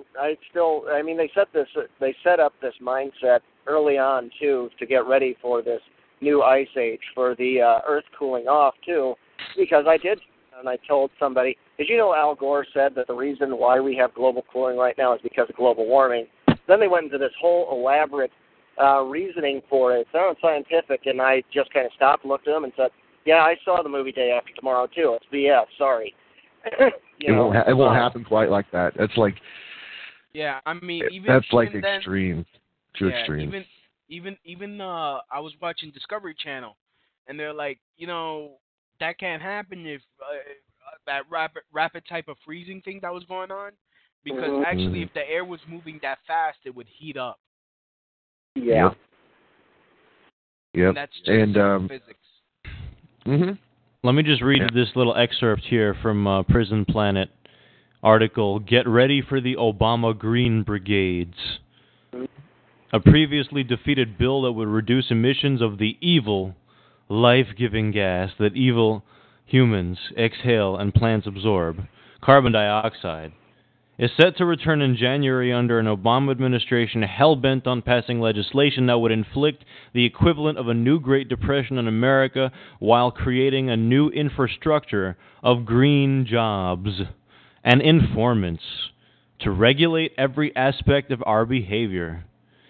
they set up this mindset early on too to get ready for this new ice age, for the Earth cooling off too, because I told somebody, did you know Al Gore said that the reason why we have global cooling right now is because of global warming? Then they went into this whole elaborate reasoning for it. It sounded scientific, and I just kind of stopped, looked at them, and said, yeah, I saw the movie Day After Tomorrow too. It's BS, sorry. It won't happen quite like that. That's like, yeah, I mean, that's like then, extreme, too extreme. Even I was watching Discovery Channel, and they're like, that can't happen if that rapid type of freezing thing that was going on, because actually, if the air was moving that fast, it would heat up. Yeah. Yep. And that's just physics. Mm-hmm. Let me just read this little excerpt here from Prison Planet article, Get Ready for the Obama Green Brigades. a previously defeated bill that would reduce emissions of the evil, life-giving gas that evil humans exhale and plants absorb, carbon dioxide, is set to return in January under an Obama administration hell-bent on passing legislation that would inflict the equivalent of a new Great Depression on America while creating a new infrastructure of green jobs and informants to regulate every aspect of our behavior.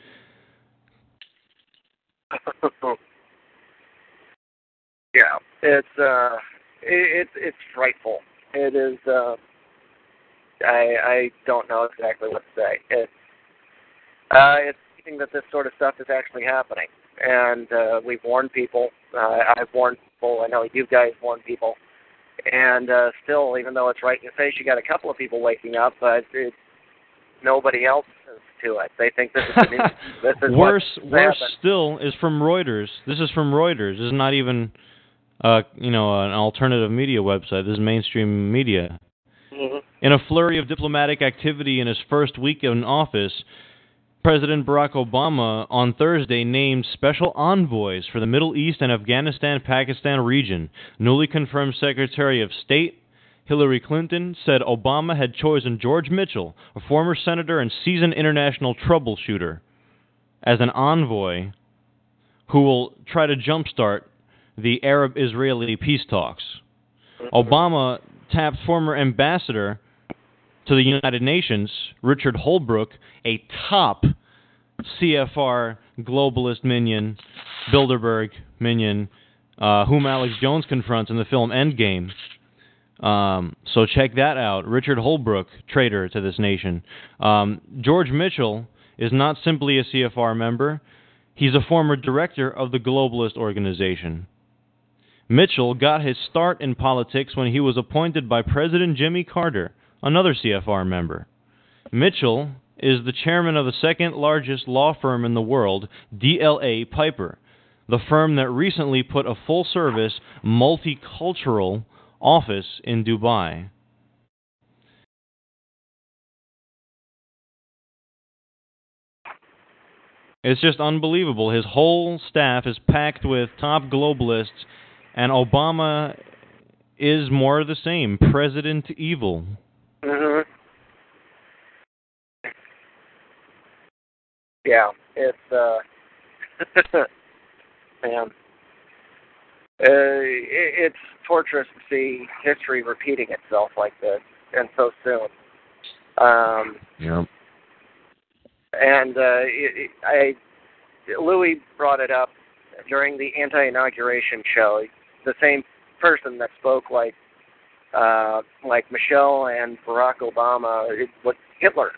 Yeah, it's frightful. It is. I don't know exactly what to say. It's amazing that this sort of stuff is actually happening, and we've warned people. I've warned people. I know you guys warned people, and still, even though it's right in your face, you got a couple of people waking up, but nobody else is to it. They think this is the news. This is worse still is from Reuters. This is from Reuters. This is not even an alternative media website. This is mainstream media. Mm-hmm. In a flurry of diplomatic activity in his first week in office, President Barack Obama on Thursday named special envoys for the Middle East and Afghanistan-Pakistan region. Newly confirmed Secretary of State Hillary Clinton said Obama had chosen George Mitchell, a former senator and seasoned international troubleshooter, as an envoy who will try to jumpstart the Arab-Israeli peace talks. Obama tapped former ambassador to the United Nations, Richard Holbrooke, a top CFR globalist minion, Bilderberg minion, whom Alex Jones confronts in the film Endgame. So check that out. Richard Holbrooke, traitor to this nation. George Mitchell is not simply a CFR member. He's a former director of the globalist organization. Mitchell got his start in politics when he was appointed by President Jimmy Carter, another CFR member. Mitchell is the chairman of the second largest law firm in the world, DLA Piper, the firm that recently put a full-service, multicultural office in Dubai. It's just unbelievable. His whole staff is packed with top globalists, and Obama is more of the same. President evil. Mm-hmm. Yeah, it's man. It's torturous to see history repeating itself like this, and so soon. Yeah. And Louis brought it up during the anti-inauguration show. The same person that spoke like Michelle and Barack Obama was Hitler.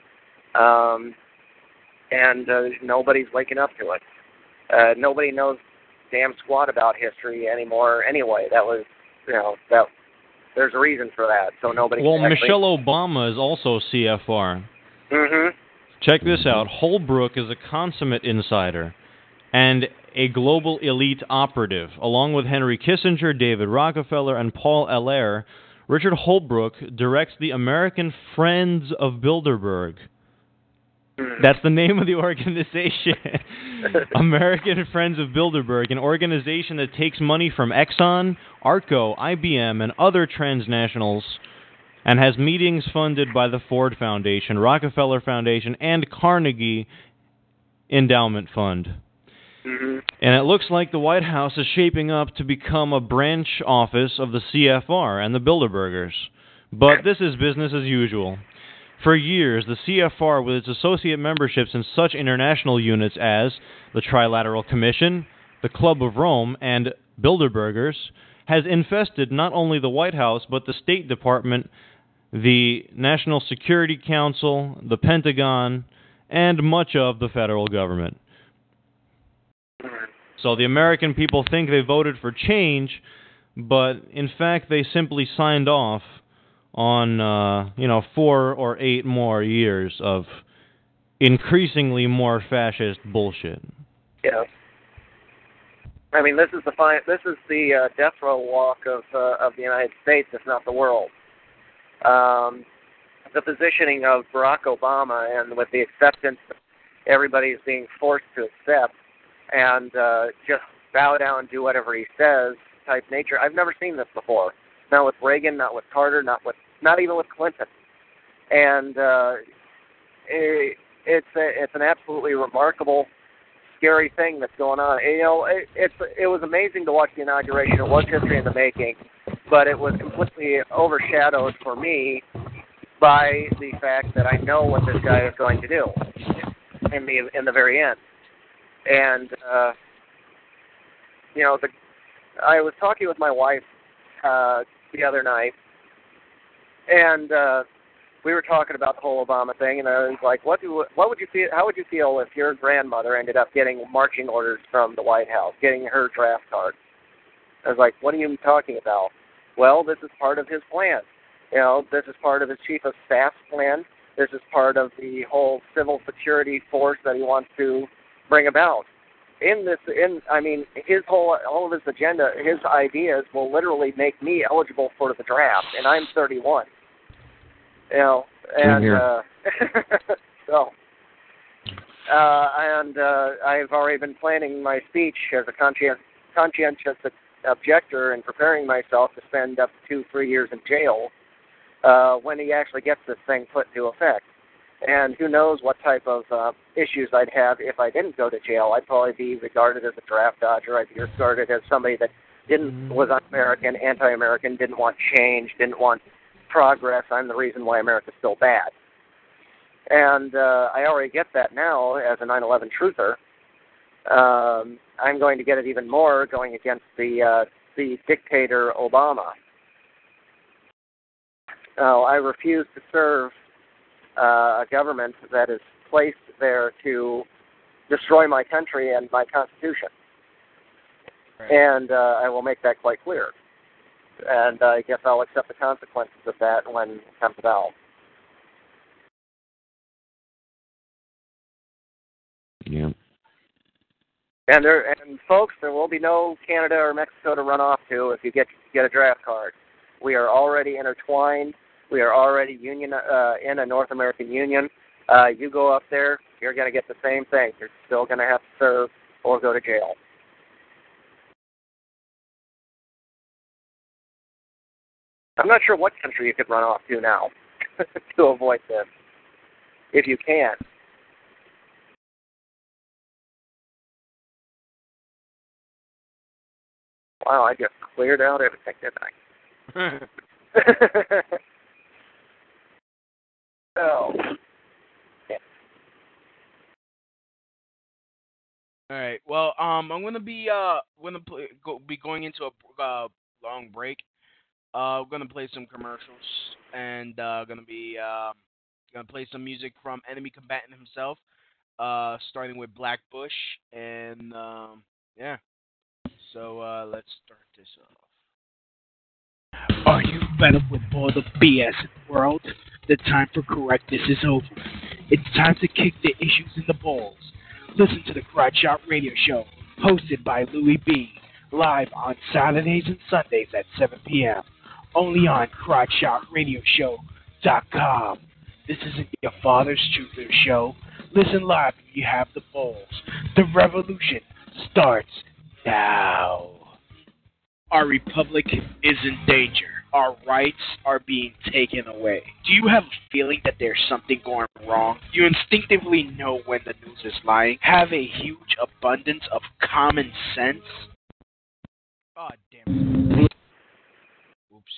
And nobody's waking up to it. Nobody knows damn squat about history anymore anyway. That was, there's a reason for that. So nobody. Well, Michelle Obama is also CFR. Mm-hmm. Check this out. Holbrooke is a consummate insider and a global elite operative. Along with Henry Kissinger, David Rockefeller, and Paul Allaire, Richard Holbrooke directs the American Friends of Bilderberg. That's the name of the organization. American Friends of Bilderberg, an organization that takes money from Exxon, Arco, IBM, and other transnationals, and has meetings funded by the Ford Foundation, Rockefeller Foundation, and Carnegie Endowment Fund. Mm-hmm. And it looks like the White House is shaping up to become a branch office of the CFR and the Bilderbergers. But this is business as usual. For years, the CFR, with its associate memberships in such international units as the Trilateral Commission, the Club of Rome, and Bilderbergers, has infested not only the White House, but the State Department, the National Security Council, the Pentagon, and much of the federal government. So the American people think they voted for change, but in fact they simply signed off on 4 or 8 more years of increasingly more fascist bullshit. Yeah. I mean, this is the death row walk of the United States, if not the world. The positioning of Barack Obama, and with the acceptance everybody is being forced to accept and just bow down and do whatever he says type nature. I've never seen this before. Not with Reagan, not with Carter, not even with Clinton. And it's an absolutely remarkable, scary thing that's going on. You know, it was amazing to watch the inauguration. It was history in the making, but it was completely overshadowed for me by the fact that I know what this guy is going to do in the very end. And you know, I was talking with my wife the other night, and we were talking about the whole Obama thing, and I was like, what would you feel? How would you feel if your grandmother ended up getting marching orders from the White House, getting her draft card? I was like, what are you talking about? Well, this is part of his plan. You know, this is part of his chief of staff's plan. This is part of the whole civil security force that he wants to bring about. All of his agenda, his ideas will literally make me eligible for the draft, and I'm 31. You know, and I've already been planning my speech as a conscientious objector and preparing myself to spend up to 2-3 years in jail when he actually gets this thing put into effect. And who knows what type of issues I'd have if I didn't go to jail. I'd probably be regarded as a draft dodger. I'd be regarded as somebody that was un-American, anti-American, didn't want change, didn't want progress. I'm the reason why America's still bad. And I already get that now as a 9/11 truther. I'm going to get it even more going against the dictator Obama. I refuse to serve a government that is placed there to destroy my country and my Constitution. Right. And I will make that quite clear. And I guess I'll accept the consequences of that when it comes about. Yeah. And folks, there will be no Canada or Mexico to run off to if you get a draft card. We are already intertwined. We are already in a North American Union. You go up there, you're going to get the same thing. You're still going to have to serve or go to jail. I'm not sure what country you could run off to now to avoid this, if you can. Wow, I just cleared out everything, didn't I? So, yeah. All right. Well, I'm gonna be going into a long break. We're gonna play some commercials and gonna play some music from Enemy Combatant himself, starting with Black Bush, and yeah. So let's start this off. Are you fed up with all the BS in the world? The time for correctness is over. It's time to kick the issues in the balls. Listen to the Crotch Shot Radio Show, hosted by Louie B, live on Saturdays and Sundays at 7 p.m. Only on CrotchShotRadioShow.com. This isn't your father's truther show. Listen live if you have the balls. The revolution starts now. Our republic is in danger. Our rights are being taken away. Do you have a feeling that there's something going wrong? You instinctively know when the news is lying. Have a huge abundance of common sense? God damn it. Oops.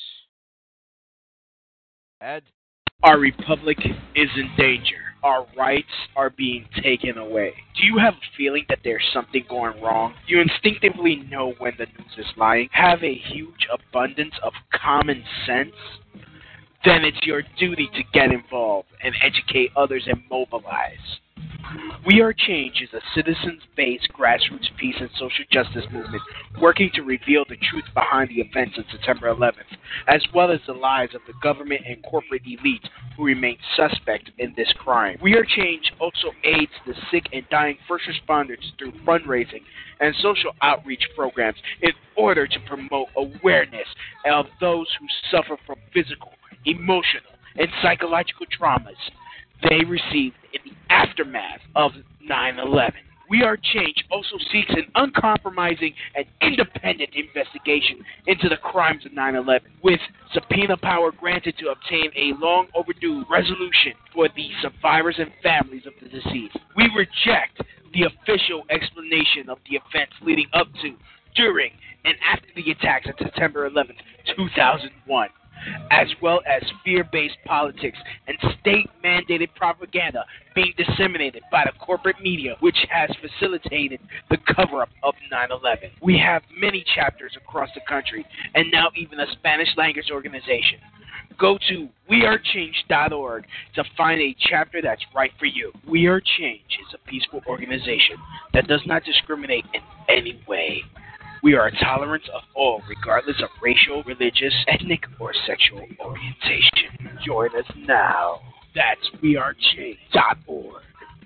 Ed? Our republic is in danger. Our rights are being taken away. Do you have a feeling that there's something going wrong? You instinctively know when the news is lying. Have a huge abundance of common sense? Then it's your duty to get involved and educate others and mobilize. We Are Change is a citizens-based grassroots peace and social justice movement working to reveal the truth behind the events of September 11th, as well as the lies of the government and corporate elite who remain suspect in this crime. We Are Change also aids the sick and dying first responders through fundraising and social outreach programs in order to promote awareness of those who suffer from physical, emotional, and psychological traumas they received in the aftermath of 9/11. We Are Change also seeks an uncompromising and independent investigation into the crimes of 9/11, with subpoena power granted to obtain a long overdue resolution for the survivors and families of the deceased. We reject the official explanation of the events leading up to, during, and after the attacks on September 11th, 2001. As well as fear-based politics and state-mandated propaganda being disseminated by the corporate media, which has facilitated the cover-up of 9/11. We have many chapters across the country, and now even a Spanish-language organization. Go to wearechange.org to find a chapter that's right for you. We Are Change is a peaceful organization that does not discriminate in any way. We are tolerant of all, regardless of racial, religious, ethnic, or sexual orientation. Join us now. That's wearechange.org.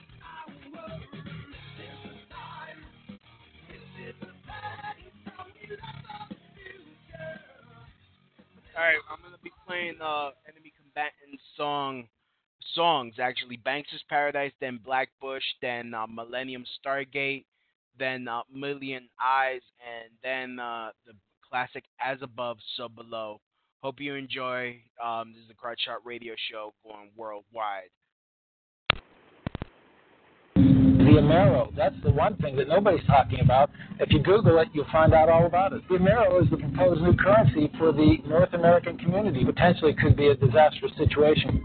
All right, I'm going to be playing Enemy Combatant songs, actually. Banks' Paradise, then Black Bush, then Millennium Stargate, then Million Eyes, and then the classic As Above, So Below. Hope you enjoy. This is the Crotch Shot Radio Show going worldwide. The Amero, that's the one thing that nobody's talking about. If you Google it, you'll find out all about it. The Amero is the proposed new currency for the North American community. Potentially could be a disastrous situation.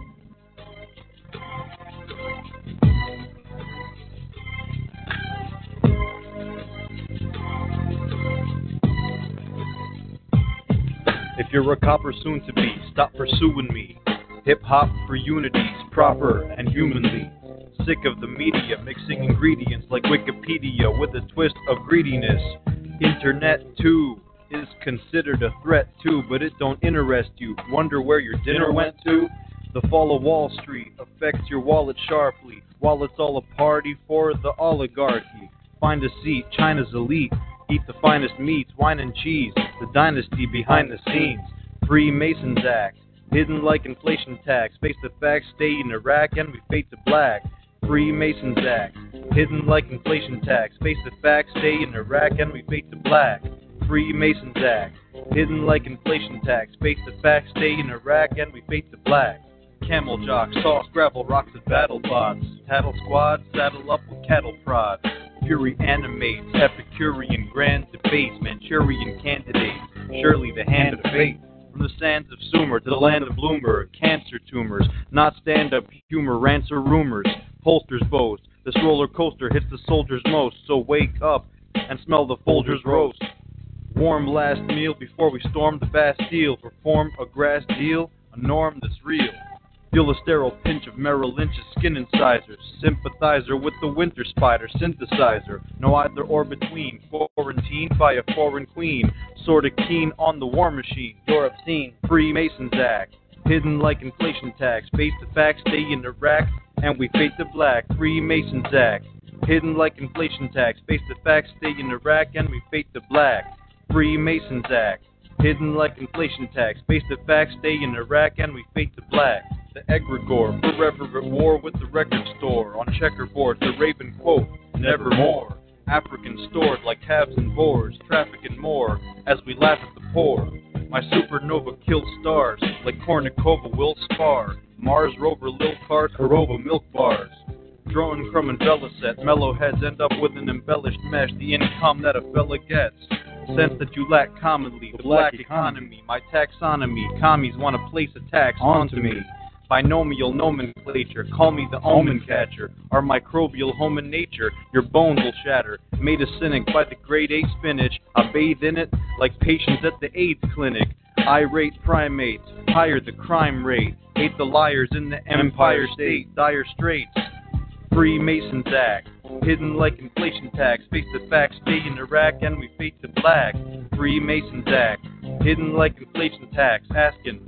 If you're a copper soon to be, stop pursuing me. Hip-hop for unities, proper and humanly. Sick of the media mixing ingredients like Wikipedia with a twist of greediness. Internet too is considered a threat too, but it don't interest you. Wonder where your dinner went to? The fall of Wall Street affects your wallet sharply, while it's all a party for the oligarchy. Find a seat, China's elite. Eat the finest meats, wine and cheese, the dynasty behind the scenes. Freemasons Act, hidden like inflation tax. Face the facts, stay in Iraq, and we fade to black. Freemasons Act, hidden like inflation tax. Face the facts, stay in Iraq, and we fade to black. Freemasons Act, hidden like inflation tax. Face the facts, stay in Iraq, and we fade to black. Camel jock, sauce, gravel, rocks, and battle bots. Tattle squad, saddle up with cattle prod. Fury animates, Epicurean grand debates, Manchurian candidates, surely the hand of fate. From the sands of Sumer to the land of Bloomberg, cancer tumors, not stand-up humor, rants or rumors, holsters boast. This roller coaster hits the soldiers most, so wake up and smell the Folgers roast. Warm last meal before we storm the Bastille, perform a grass deal, a norm that's real. Feel a sterile pinch of Merrill Lynch's skin incisors. Sympathizer with the winter spider synthesizer. No either or between. Quarantined by a foreign queen. Sorta keen on the war machine. You're obscene. Freemasons Act. Hidden like inflation tax. Face the facts, stay in Iraq, and we fade to black. Freemasons Act. Hidden like inflation tax. Face the facts, stay in Iraq, and we fade to black. Freemasons Act. Hidden like inflation tax. Face the facts, stay in Iraq, and we fade to black. The egregore, forever at war with the record store. On checkerboard, the Raven quote, nevermore. African stored like tabs and boards, traffic and more, as we laugh at the poor. My supernova kills stars, like Kornikova will spar. Mars rover, Lil Cart, Harova milk bars. Drone crumb and Velocet, mellow heads end up with an embellished mesh. The income that a fella gets, sense that you lack commonly. The black economy, my taxonomy. Commies want to place a tax onto me. Binomial nomenclature, call me the omen catcher. Our microbial home in nature, your bones will shatter. Made a cynic by the grade A spinach, I bathe in it like patients at the AIDS clinic. Irate primates, higher the crime rate. Hate the liars in the Empire State, dire straits. Freemasons Act, hidden like inflation tax. Face the facts, stay in Iraq, and we fade to black. Freemasons Act, hidden like inflation tax. Asking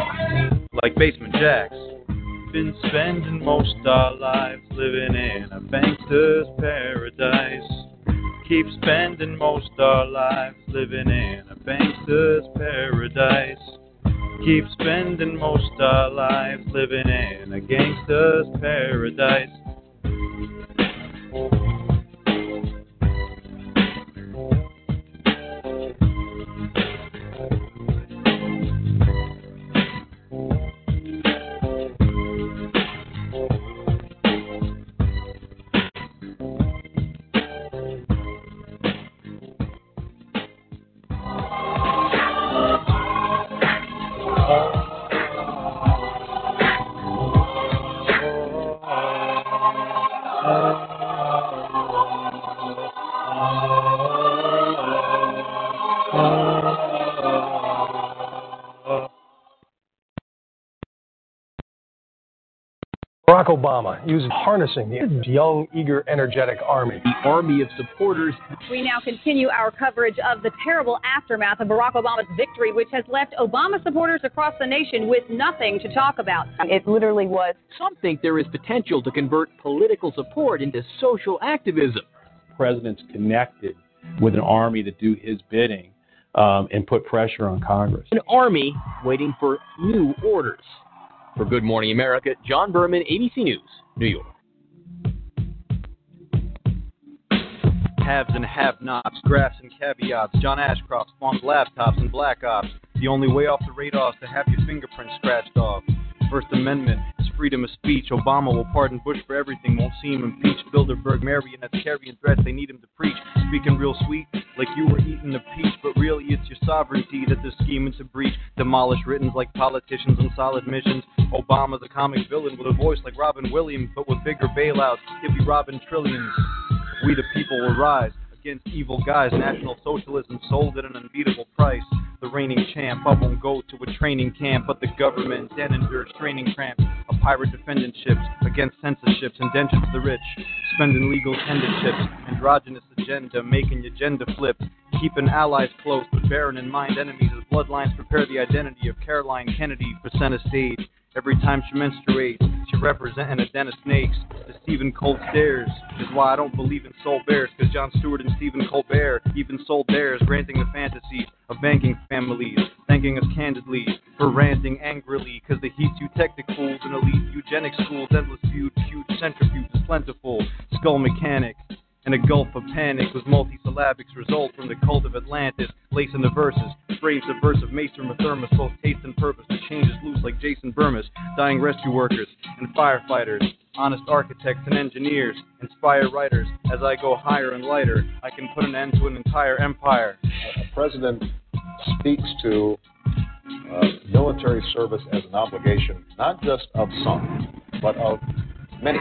like basement jacks. Been spending most our lives living in a bankster's paradise. Keep spending most our lives living in a bankster's paradise. Keep spending most our lives living in a gangster's paradise. Barack Obama used harnessing the young, eager, energetic army. The army of supporters. We now continue our coverage of the terrible aftermath of Barack Obama's victory, which has left Obama supporters across the nation with nothing to talk about. It literally was. Some think there is potential to convert political support into social activism. The president's connected with an army to do his bidding and put pressure on Congress. An army waiting for new orders. For Good Morning America, John Berman, ABC News, New York. Haves and have-nots, graphs and caveats, John Ashcroft spawned laptops and black ops. The only way off the radar is to have your fingerprints scratched off. First Amendment is freedom of speech. Obama will pardon Bush for everything, won't see him impeach. Bilderberg, marionettes carrying threats, they need him to preach. Speaking real sweet, like you were eating a peach, but really it's your sovereignty that they're scheming to breach. Demolish writtens like politicians on solid missions. Obama's a comic villain with a voice like Robin Williams, but with bigger bailouts, he'll be robbing trillions. We the people will rise against evil guys. National Socialism sold at an unbeatable price. The reigning champ, I won't go to a training camp, but the government then endures training cramps. A pirate defending ships against censorships, indentured to the rich, spending legal tenderships, androgynous agenda, making your agenda flip, keeping allies close, but bearing in mind enemies as bloodlines prepare the identity of Caroline Kennedy for center stage. Every time she menstruates, she representing a den of snakes. The Stephen Cold stares is why I don't believe in soul bears, because Jon Stewart and Stephen Colbert even sold theirs, granting the fantasies of banking families, thanking us candidly for ranting angrily, because the heats you tectic fools and elite eugenics schools, endless feud, huge centrifuges plentiful, skull mechanics. And a gulf of panic with multisyllabics result from the cult of Atlantis, lacing the verses, phrase subversive maester Mathermus, both taste and purpose, the changes loose like Jason Burmis, dying rescue workers and firefighters, honest architects and engineers, inspire writers. As I go higher and lighter, I can put an end to an entire empire. A president speaks to military service as an obligation, not just of some, but of many.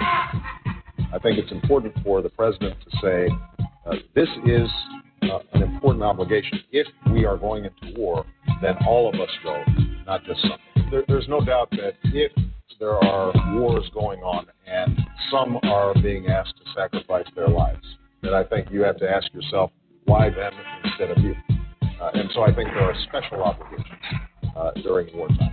I think it's important for the president to say this is an important obligation. If we are going into war, then all of us go, not just some. There's no doubt that if there are wars going on and some are being asked to sacrifice their lives, then I think you have to ask yourself, why them instead of you? And so I think there are special obligations during wartime.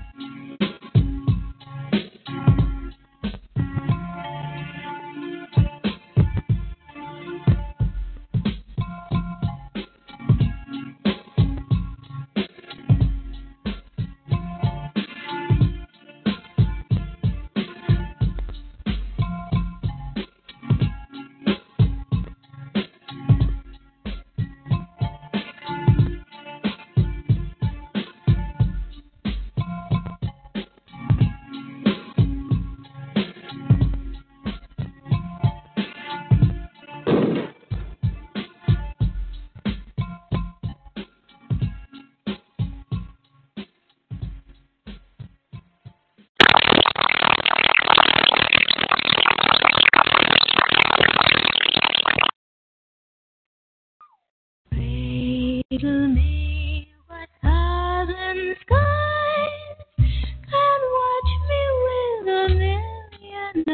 Riddle me what southern skies and watch me with a million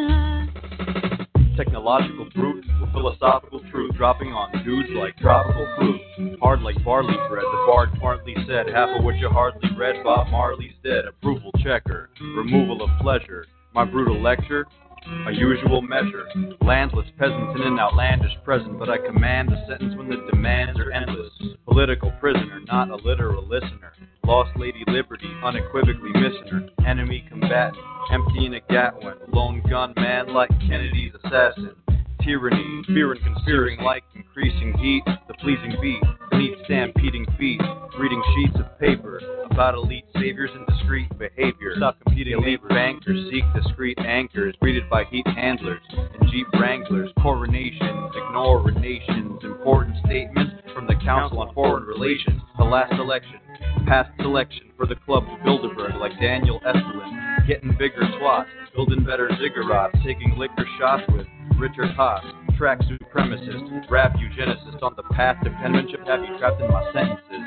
eyes. Technological brute with philosophical truth, dropping on dudes like tropical fruit. Hard like barley bread, the bard partly said, half of what you hardly read, Bob Marley's dead. Approval checker, removal of pleasure. My brutal lecture, a usual measure. Landless peasants in an outlandish present, but I command a sentence when the demands are endless. Political prisoner, not a literal listener. Lost Lady Liberty, unequivocally missing her. Enemy combatant, emptying a Gatwin. Lone gunman like Kennedy's assassin. Tyranny, fear and conspiring like increasing heat. The pleasing beat, beneath stampeding feet. Reading sheets of paper about elite saviors and discreet behavior. Stop competing elite bankers, seek discreet anchors. Greeted by heat handlers and Jeep Wranglers. Coronations, ignore nations. Important statements from the Council on Foreign Relations. The last election, past selection for the club of Bilderberg like Daniel Estelin. Getting bigger swats, building better ziggurats. Taking liquor shots with Richard Haas, track supremacist, rap eugenicist, words on the path to penmanship have you trapped in my sentences.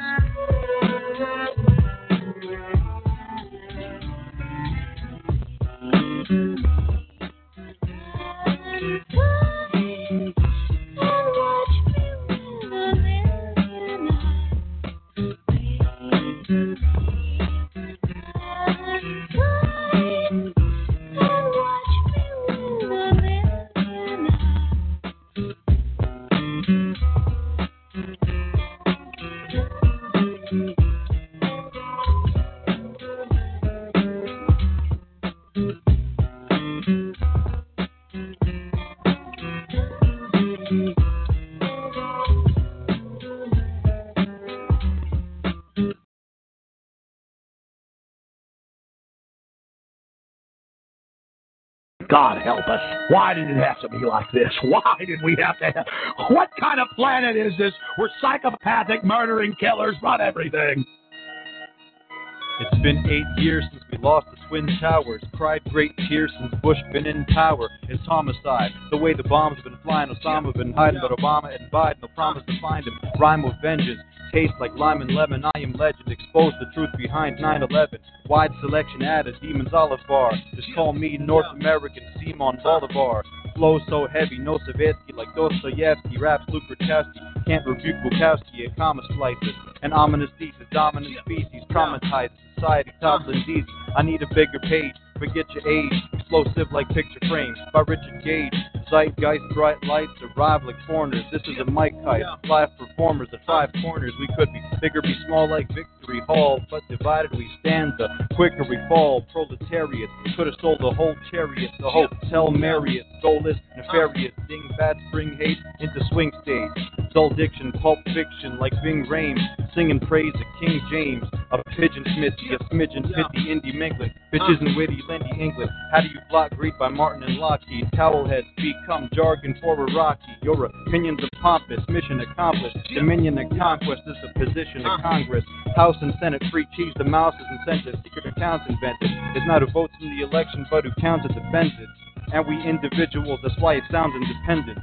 God help us. Why did it have to be like this? Why did we have to have... What kind of planet is this where psychopathic murdering killers run everything? It's been 8 years since we lost the Twin Towers. Cried great tears since Bush been in power. It's homicide. The way the bombs been flying, Osama been hiding, but Obama and Biden no promise to find him. Rhyme with vengeance. Taste like lime and lemon. I am legend. Expose the truth behind 9/11. Wide selection at a Demon's Olive Bar. Just call me North American Simon Bolivar. Flow so heavy, no Savetsky like Dostoevsky. Raps Luke Rutowski. Can't rebuke Bukowski. A comma slices. An ominous thesis. Dominant species. Traumatized society. Toppling easy. I need a bigger page. Forget your age. Explosive like picture frames. By Richard Gage. Zeitgeist, bright lights, arrive like foreigners. This is a mic kite. Live performers at 5 corners. We could be bigger, be small like Victory Hall, but divided we stand. The quicker we fall. Proletariat could have stole the whole chariot. The hotel Marriott, soulless, nefarious. Ding bad spring hate into swing stage. Dull diction, pulp fiction like Ving Rhames. Singing praise to King James. A pigeon smithy, a smidgen pithy, Indy Minklin. Bitch isn't witty, Lindy England. How do you block greed by Martin and Lockheed? Towelheads become jargon for a Rocky. Your opinions are pompous, mission accomplished. Dominion and conquest is the position of Congress. House and Senate free cheese, the mouse is incentive. Secret accounts invented. It's not who votes in the election, but who counts it defends it. And we individuals, that's why it sounds independent.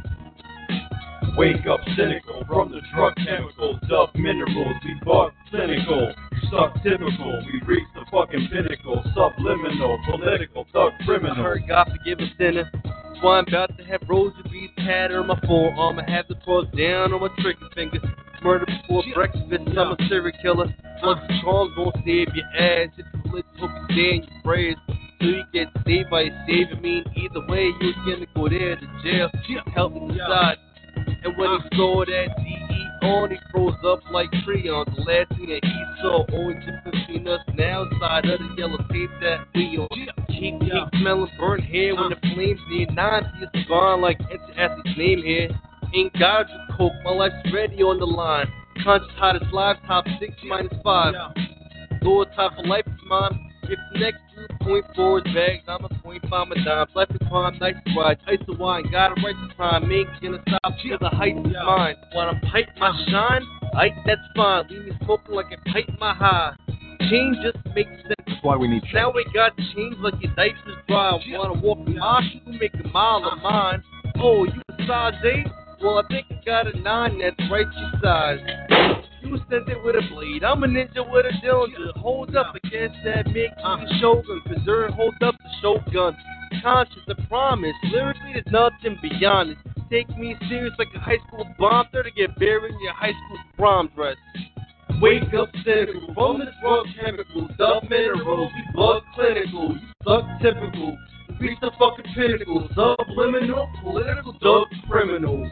Wake up cynical from the drug chemicals, dub minerals, we bought clinical. You suck typical, we reach the fucking pinnacle. Subliminal, political, thug criminal. I heard God forgive a sinner. That's why I'm about to have rosary beads tatted on my forearm. I have the cross down on my trigger finger. Murder before breakfast, I'm a serial killer. Plus the charms won't save your ass. If you let hope you stay in your prayers. Till you get saved by your savior. I mean, either way, you're gonna go there to jail. Help me decide. And when he saw that DE on, he froze up like Creon. The last thing that he saw, only difference between us now, side of the yellow tape that we on. Keep smelling burnt hair when the flames near 90. It's gone like Enter name here. Ain't got you coke, my life's ready on the line. Conscious hottest live, top 6 minus 5. Lord, time for life is mine. If the next 2.4 is bags, I'm a 0.5 my dimes. Life is crime, nice ride, ice of wine. Got a right to crime, ain't gonna stop till the height is mine. When I'm pipe my shine, that's fine. Leave me smoking like a pipe my high. Change just makes sense. That's why we need change. Now we got change like your dice is dry. Wanna walk a mile, you can make a mile of mine. Oh, you a size 8? Well, I think I got a 9 that's right your size. You sent it with a blade, I'm a ninja with a dildo. Hold up against that Mickey Shogun. Preserve, hold up the Shogun. Conscious, I promise. Lyrically, there's nothing beyond it. Take me serious like a high school bomb threat to get buried in your high school prom dress. Wake up cynical from the drug chemicals, dub minerals, we blood clinical. You suck typical. Reach the fucking pinnacle. Subliminal, political dub criminals.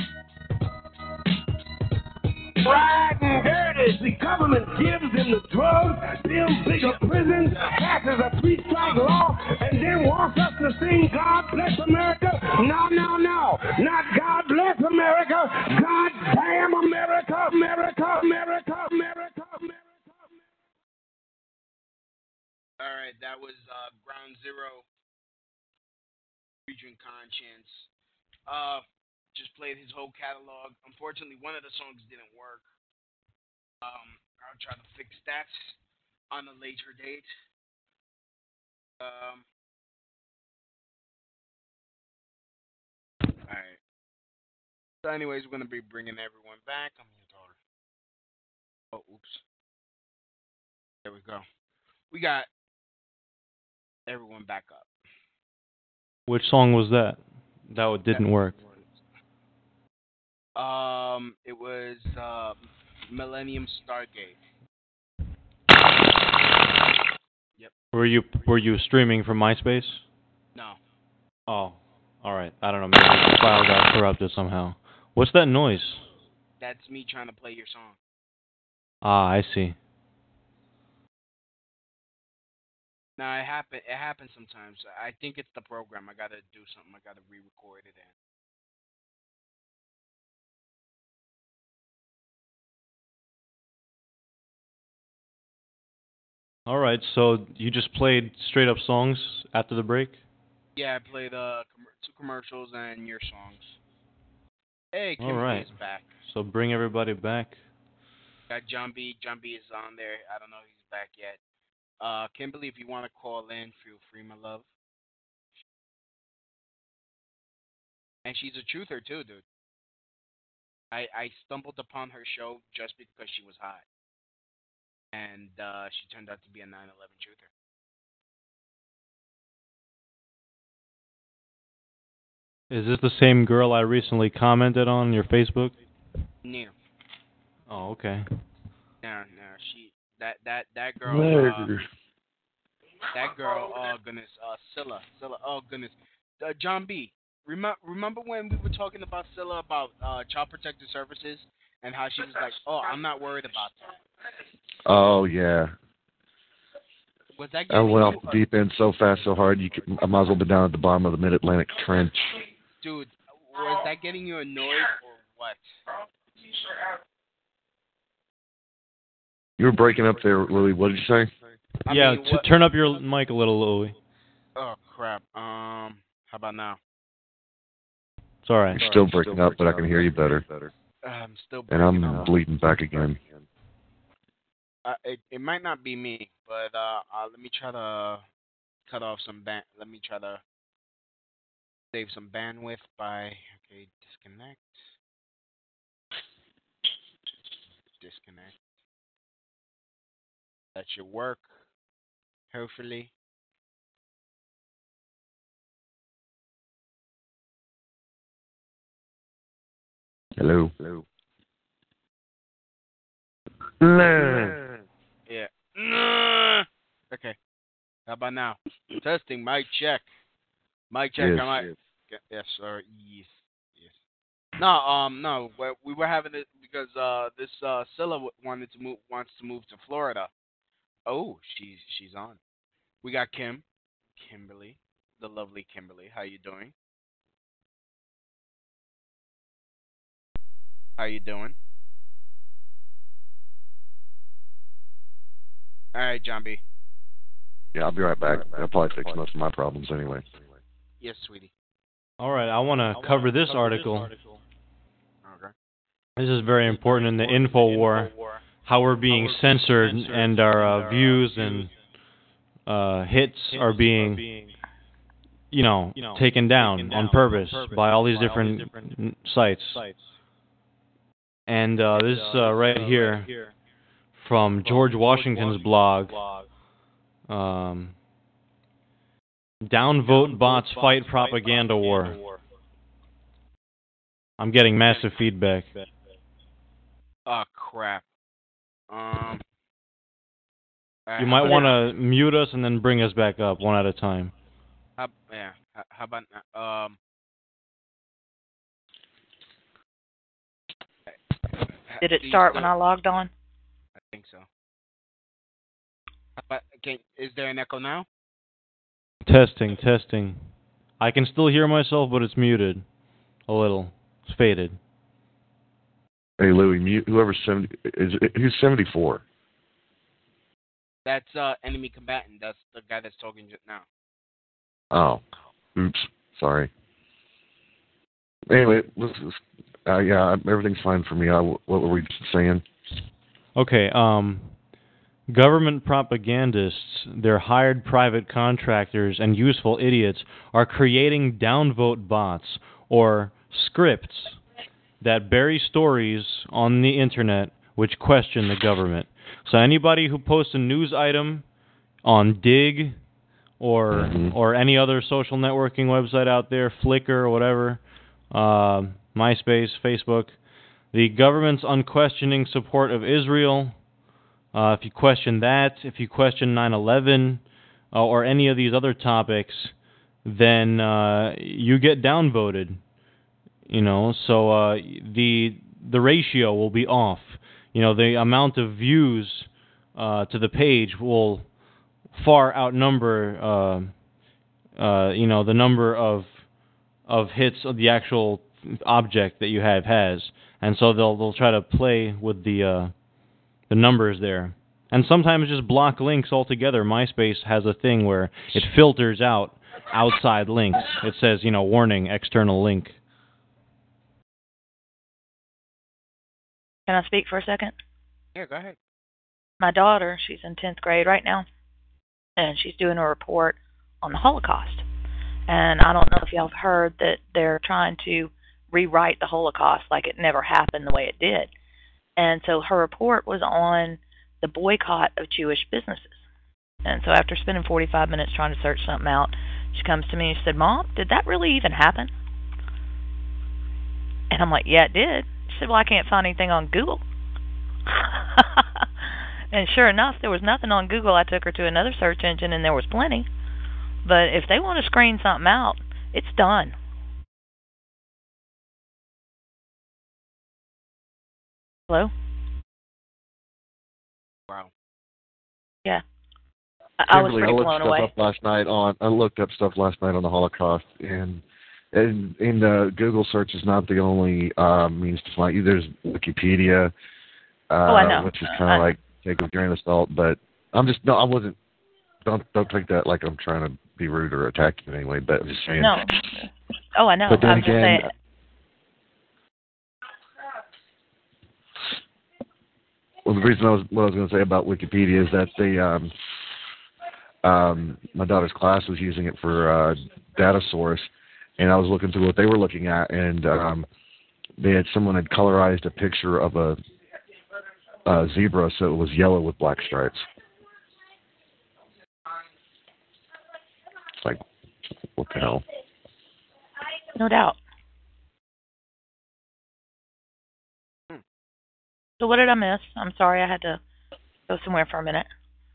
Right and dirty. The government gives them the drugs, builds bigger prisons, passes a 3-strike law, and then wants us to sing God Bless America. No, no, no. Not God Bless America. God damn America, America, America, America, America. All right, that was Ground Zero featuring Conscience. Just played his whole catalog. Unfortunately, one of the songs didn't work. I'll try to fix that on a later date. Alright. So, anyways, we're gonna be bringing everyone back. I'm your daughter. Oh, oops. There we go. We got everyone back up. Which song was that? That didn't work. It was Millennium Stargate. Yep. Were you streaming from MySpace? No. Oh, all right. I don't know. Maybe the file got corrupted somehow. What's that noise? That's me trying to play your song. Ah, I see. No, it happens sometimes. I think it's the program. I gotta do something. I gotta re-record it in. All right. So you just played straight up songs after the break? Yeah, I played 2 commercials and your songs. Hey, All Kimberly right. is back. So bring everybody back. Got John B. John B is on there. I don't know if he's back yet. Kimberly, if you want to call in, feel free, my love. And she's a truther too, dude. I stumbled upon her show just because she was hot. And she turned out to be a 9/11 truther. Is this the same girl I recently commented on your Facebook? No. Oh, okay. No, she that girl. That girl. Oh goodness. Scylla. Oh goodness. John B. Remember when we were talking about Scylla about Child Protective Services and how she was like, "Oh, I'm not worried about that." Oh yeah. Was that I went off the deep end so fast, so hard. I might as well be down at the bottom of the Mid-Atlantic Trench. Dude, was that getting you annoyed or what? You were breaking up there, Louie. What did you say? Yeah, turn up your mic a little, Louie. Oh crap. How about now? It's all right. You're still breaking up, but I can hear you better. I'm still. And I'm bleeding back again. It might not be me, but let me try to cut off some Let me try to save some bandwidth by disconnect. That should work. Hopefully. Hello. Yeah. Okay. How about now? Testing. Mic check. Mic check. Yes. Am I? Yes, sir. Yes. No. We were having it because this Scylla wants to move to Florida. Oh, she's on. We got Kimberly, the lovely Kimberly. How you doing? How you doing? All right, John B. Yeah, I'll be right back. I'll probably fix most of my problems anyway. Yes, sweetie. All right, I want to cover this article. Okay. This is very important in the info war, how we're being censored and our views and hits are being, taken down on purpose by all these different sites. And this right here from George Washington's blog, Downvote Bots Fight Propaganda War. I'm getting massive feedback. Oh, crap. You might want to mute us and then bring us back up one at a time. How about Did it start when I logged on? I think so. Is there an echo now? Testing. I can still hear myself, but it's muted. A little. It's faded. Hey, Louie, mute whoever's 70. Who's 74? That's enemy combatant. That's the guy that's talking just now. Oh. Oops. Sorry. Anyway, yeah, everything's fine for me. What were we saying? Okay, government propagandists, their hired private contractors, and useful idiots are creating downvote bots, or scripts, that bury stories on the internet which question the government. So anybody who posts a news item on Dig or any other social networking website out there, Flickr or whatever, MySpace, Facebook, the government's unquestioning support of Israel, if you question that, if you question 9/11 or any of these other topics, then you get downvoted. You know, so the ratio will be off. You know, the amount of views to the page will far outnumber, you know, the number of hits of the actual object that you has, and so they'll try to play with the numbers there, and sometimes just block links altogether. MySpace has a thing where it filters out outside links. It says, you know, warning, external link. Can I speak for a second? Yeah, go ahead. My daughter, she's in 10th grade right now, and she's doing a report on the Holocaust. And I don't know if y'all have heard that they're trying to rewrite the Holocaust like it never happened the way it did. And so her report was on the boycott of Jewish businesses. And so after spending 45 minutes trying to search something out, she comes to me and she said, "Mom, did that really even happen?" And I'm like, "Yeah, it did." She said, "Well, I can't find anything on Google." And sure enough, there was nothing on Google. I took her to another search engine, and there was plenty. But if they want to screen something out, it's done. Hello? Wow. Yeah. I was Kimberly, pretty looked blown stuff away. up last night I looked up stuff last night on the Holocaust, and Google search is not the only means to find you. There's Wikipedia, I know. which is kind of like take with a grain of salt. But I wasn't. Don't take that like I'm trying to be rude or attack you anyway. But I'm just saying. No. Oh, I know. But then I'm again, just saying. Well, the reason what I was going to say about Wikipedia is that my daughter's class was using it for data source, and I was looking through what they were looking at, and someone had colorized a picture of a zebra, so it was yellow with black stripes. It's like, what the hell? No doubt. So what did I miss? I'm sorry, I had to go somewhere for a minute.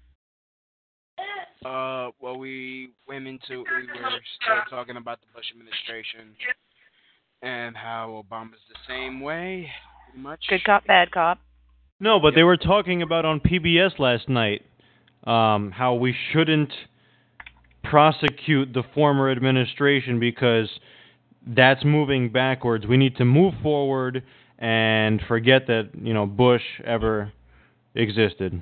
Well, we were still talking about the Bush administration and how Obama's the same way, pretty much. Good cop, bad cop. No, but they were talking about on PBS last night how we shouldn't prosecute the former administration because that's moving backwards. We need to move forward and forget that, you know, Bush ever existed.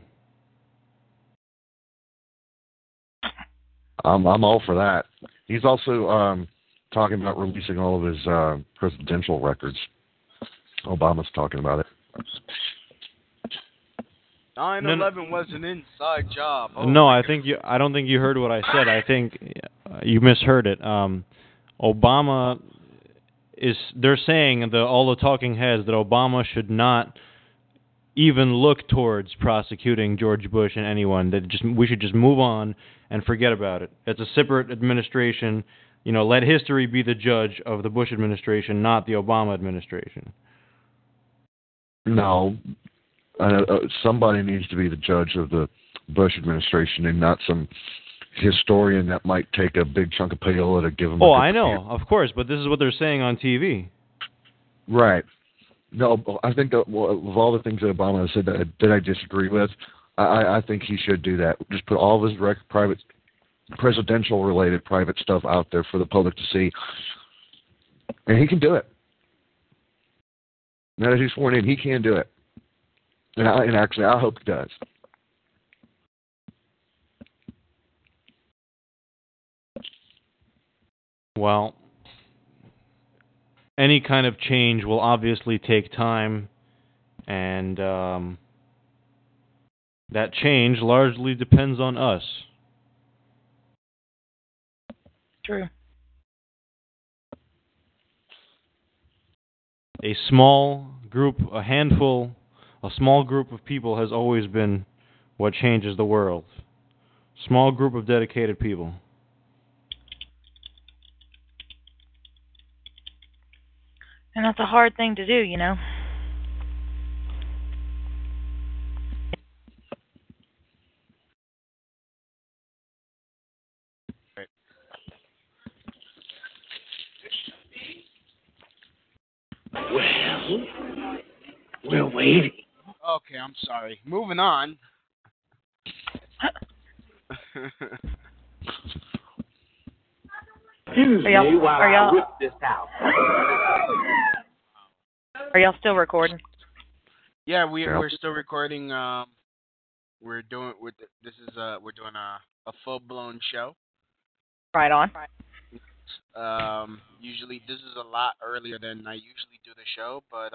I'm all for that. He's also talking about releasing all of his presidential records. Obama's talking about it. 9/11 was an inside job. Oh, no, I don't think you heard what I said. I think you misheard it. Obama they're saying all the talking heads that Obama should not even look towards prosecuting George Bush and anyone. That we should just move on and forget about it. It's a separate administration. You know, let history be the judge of the Bush administration, not the Obama administration. No, somebody needs to be the judge of the Bush administration, and not some historian that might take a big chunk of payola to give them. Oh, I know, of course, but this is what they're saying on TV. Right. No, I think that, of all the things that Obama has said that I disagree with, I think he should do that. Just put all of his private, presidential-related private stuff out there for the public to see, and he can do it. Now that he's sworn in, he can do it, and actually, I hope he does. Well, any kind of change will obviously take time, and that change largely depends on us. True. a small group, a small group of people has always been what changes the world. Small group of dedicated people. And that's a hard thing to do, you know. Well, we're waiting. Okay, I'm sorry. Moving on. Excuse me while I whip this out. Are y'all still recording? Yeah, we're still recording. We're doing a full blown show. Right on. Usually this is a lot earlier than I usually do the show, but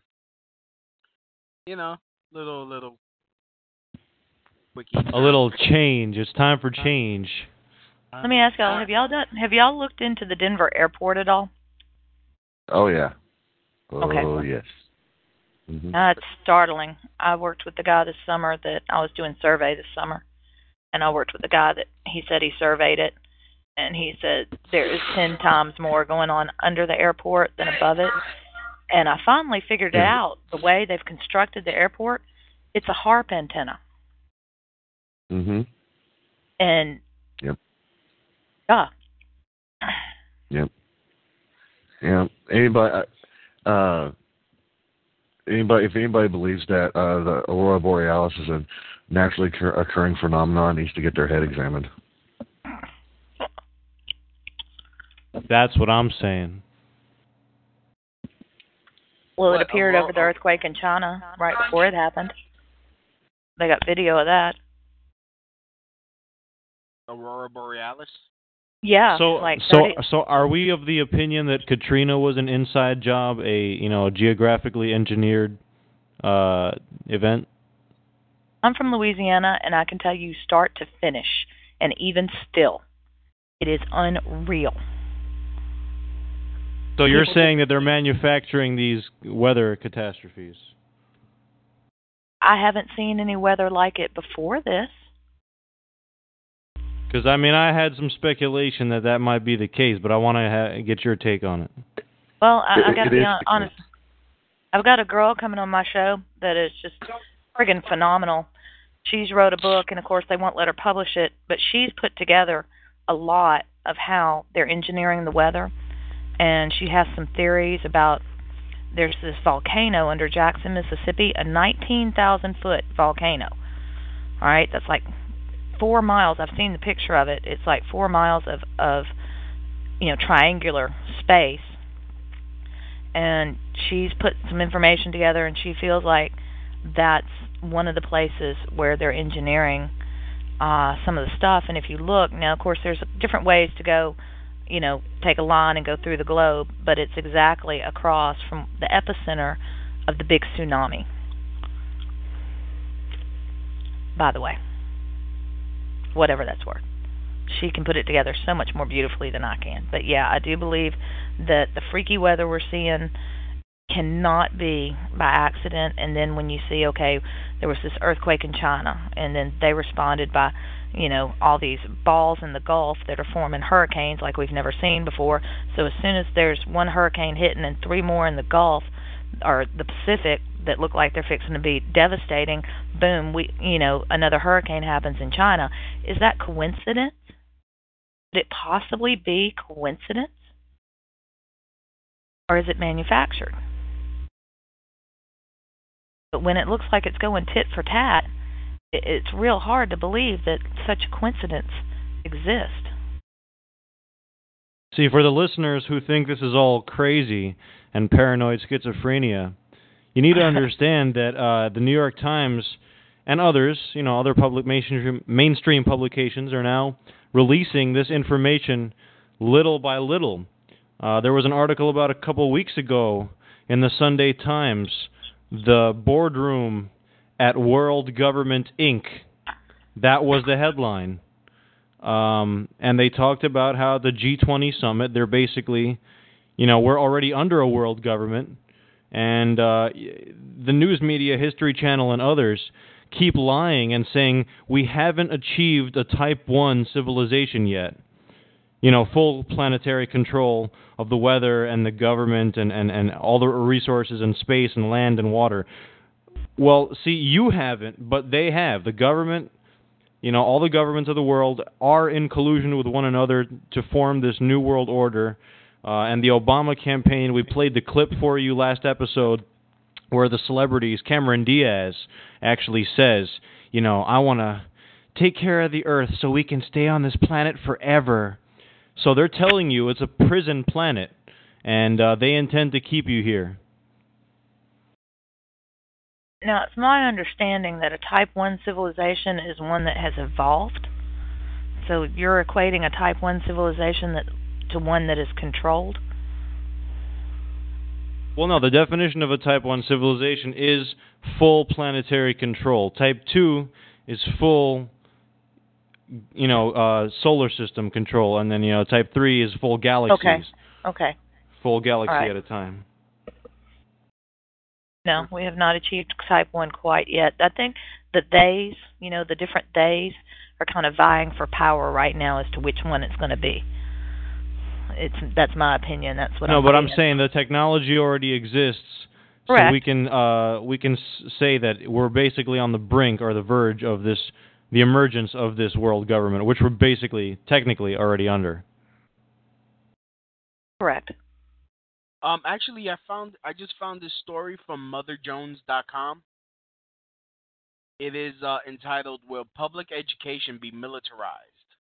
little quickie. A little change. It's time for change. Let me ask y'all: Have y'all looked into the Denver airport at all? Oh yeah. Okay. Oh yes. Mm-hmm. It's startling. I worked with the guy this summer that I was doing survey this summer, and I worked with the guy that he said he surveyed it, and he said there is 10 times more going on under the airport than above it. And I finally figured it out. The way they've constructed the airport, it's a HARP antenna. Mhm. And yep. Yeah. Yep. Yeah. If anybody believes that the Aurora Borealis is a naturally occurring phenomenon, needs to get their head examined. That's what I'm saying. Well, it appeared over the earthquake in China right before it happened. They got video of that. Aurora Borealis? Yeah. So are we of the opinion that Katrina was an inside job, a geographically engineered event? I'm from Louisiana, and I can tell you start to finish, and even still, it is unreal. So you're saying that they're manufacturing these weather catastrophes? I haven't seen any weather like it before this. Because, I had some speculation that might be the case, but I want to get your take on it. Well, I got to be honest. I've got a girl coming on my show that is just friggin' phenomenal. She's wrote a book, and, of course, they won't let her publish it, but she's put together a lot of how they're engineering the weather. And she has some theories about there's this volcano under Jackson, Mississippi, a 19,000-foot volcano. All right, that's like 4 miles. I've seen the picture of it. It's like 4 miles of triangular space. And she's put some information together, and she feels like that's one of the places where they're engineering some of the stuff. And if you look, now, of course, there's different ways to go, take a line and go through the globe, but it's exactly across from the epicenter of the big tsunami, by the way. Whatever that's worth. She can put it together so much more beautifully than I can. But yeah, I do believe that the freaky weather we're seeing cannot be by accident. And then when you see, okay, there was this earthquake in China, and then they responded by, all these balls in the Gulf that are forming hurricanes like we've never seen before. So as soon as there's one hurricane hitting and 3 more in the Gulf or the Pacific that look like they're fixing to be devastating, boom, another hurricane happens in China. Is that coincidence? Could it possibly be coincidence? Or is it manufactured? But when it looks like it's going tit for tat, it's real hard to believe that such a coincidence exists. See, for the listeners who think this is all crazy and paranoid schizophrenia, you need to understand that the New York Times and others, other public mainstream publications are now releasing this information little by little. There was an article about a couple weeks ago in the Sunday Times, the boardroom at World Government Inc. That was the headline. And they talked about how the G20 summit, they're basically, we're already under a world government, And the news media, History Channel, and others keep lying and saying we haven't achieved a Type 1 civilization yet. You know, full planetary control of the weather and the government and all the resources and space and land and water. Well, see, you haven't, but they have. The government, you know, all the governments of the world are in collusion with one another to form this new world order. And the Obama campaign, we played the clip for you last episode where the celebrities, Cameron Diaz, actually says, you know, I want to take care of the Earth so we can stay on this planet forever. So they're telling you it's a prison planet, and they intend to keep you here. Now, it's my understanding that a Type 1 civilization is one that has evolved. So you're equating a Type 1 civilization to one that is controlled? Well, no, the definition of a Type 1 civilization is full planetary control. Type 2 is full, you know, solar system control, and then, you know, Type 3 is full galaxies. Okay. Full galaxy All right. at a time. No, we have not achieved Type 1 quite yet. I think the theys, you know, the different theys are kind of vying for power right now as to which one it's going to be. That's my opinion. That's what. No, but I'm saying the technology already exists, Correct. so we can say that we're basically on the brink or the verge of the emergence of this world government, which we're basically technically already under. Correct. Actually, I just found this story from MotherJones.com. It is entitled, "Will Public Education Be Militarized?"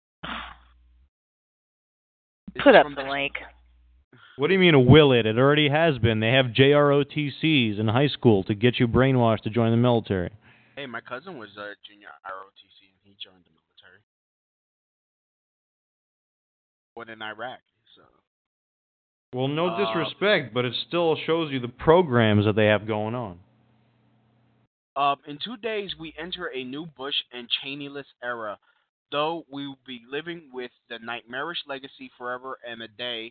Put up the link. What do you mean, will it? It already has been. They have JROTCs in high school to get you brainwashed to join the military. Hey, my cousin was a junior ROTC, and he joined the military. But in Iraq, so. Well, no disrespect, but it still shows you the programs that they have going on. In 2 days, we enter a new Bush and Cheney-less era, though we will be living with the nightmarish legacy forever and a day.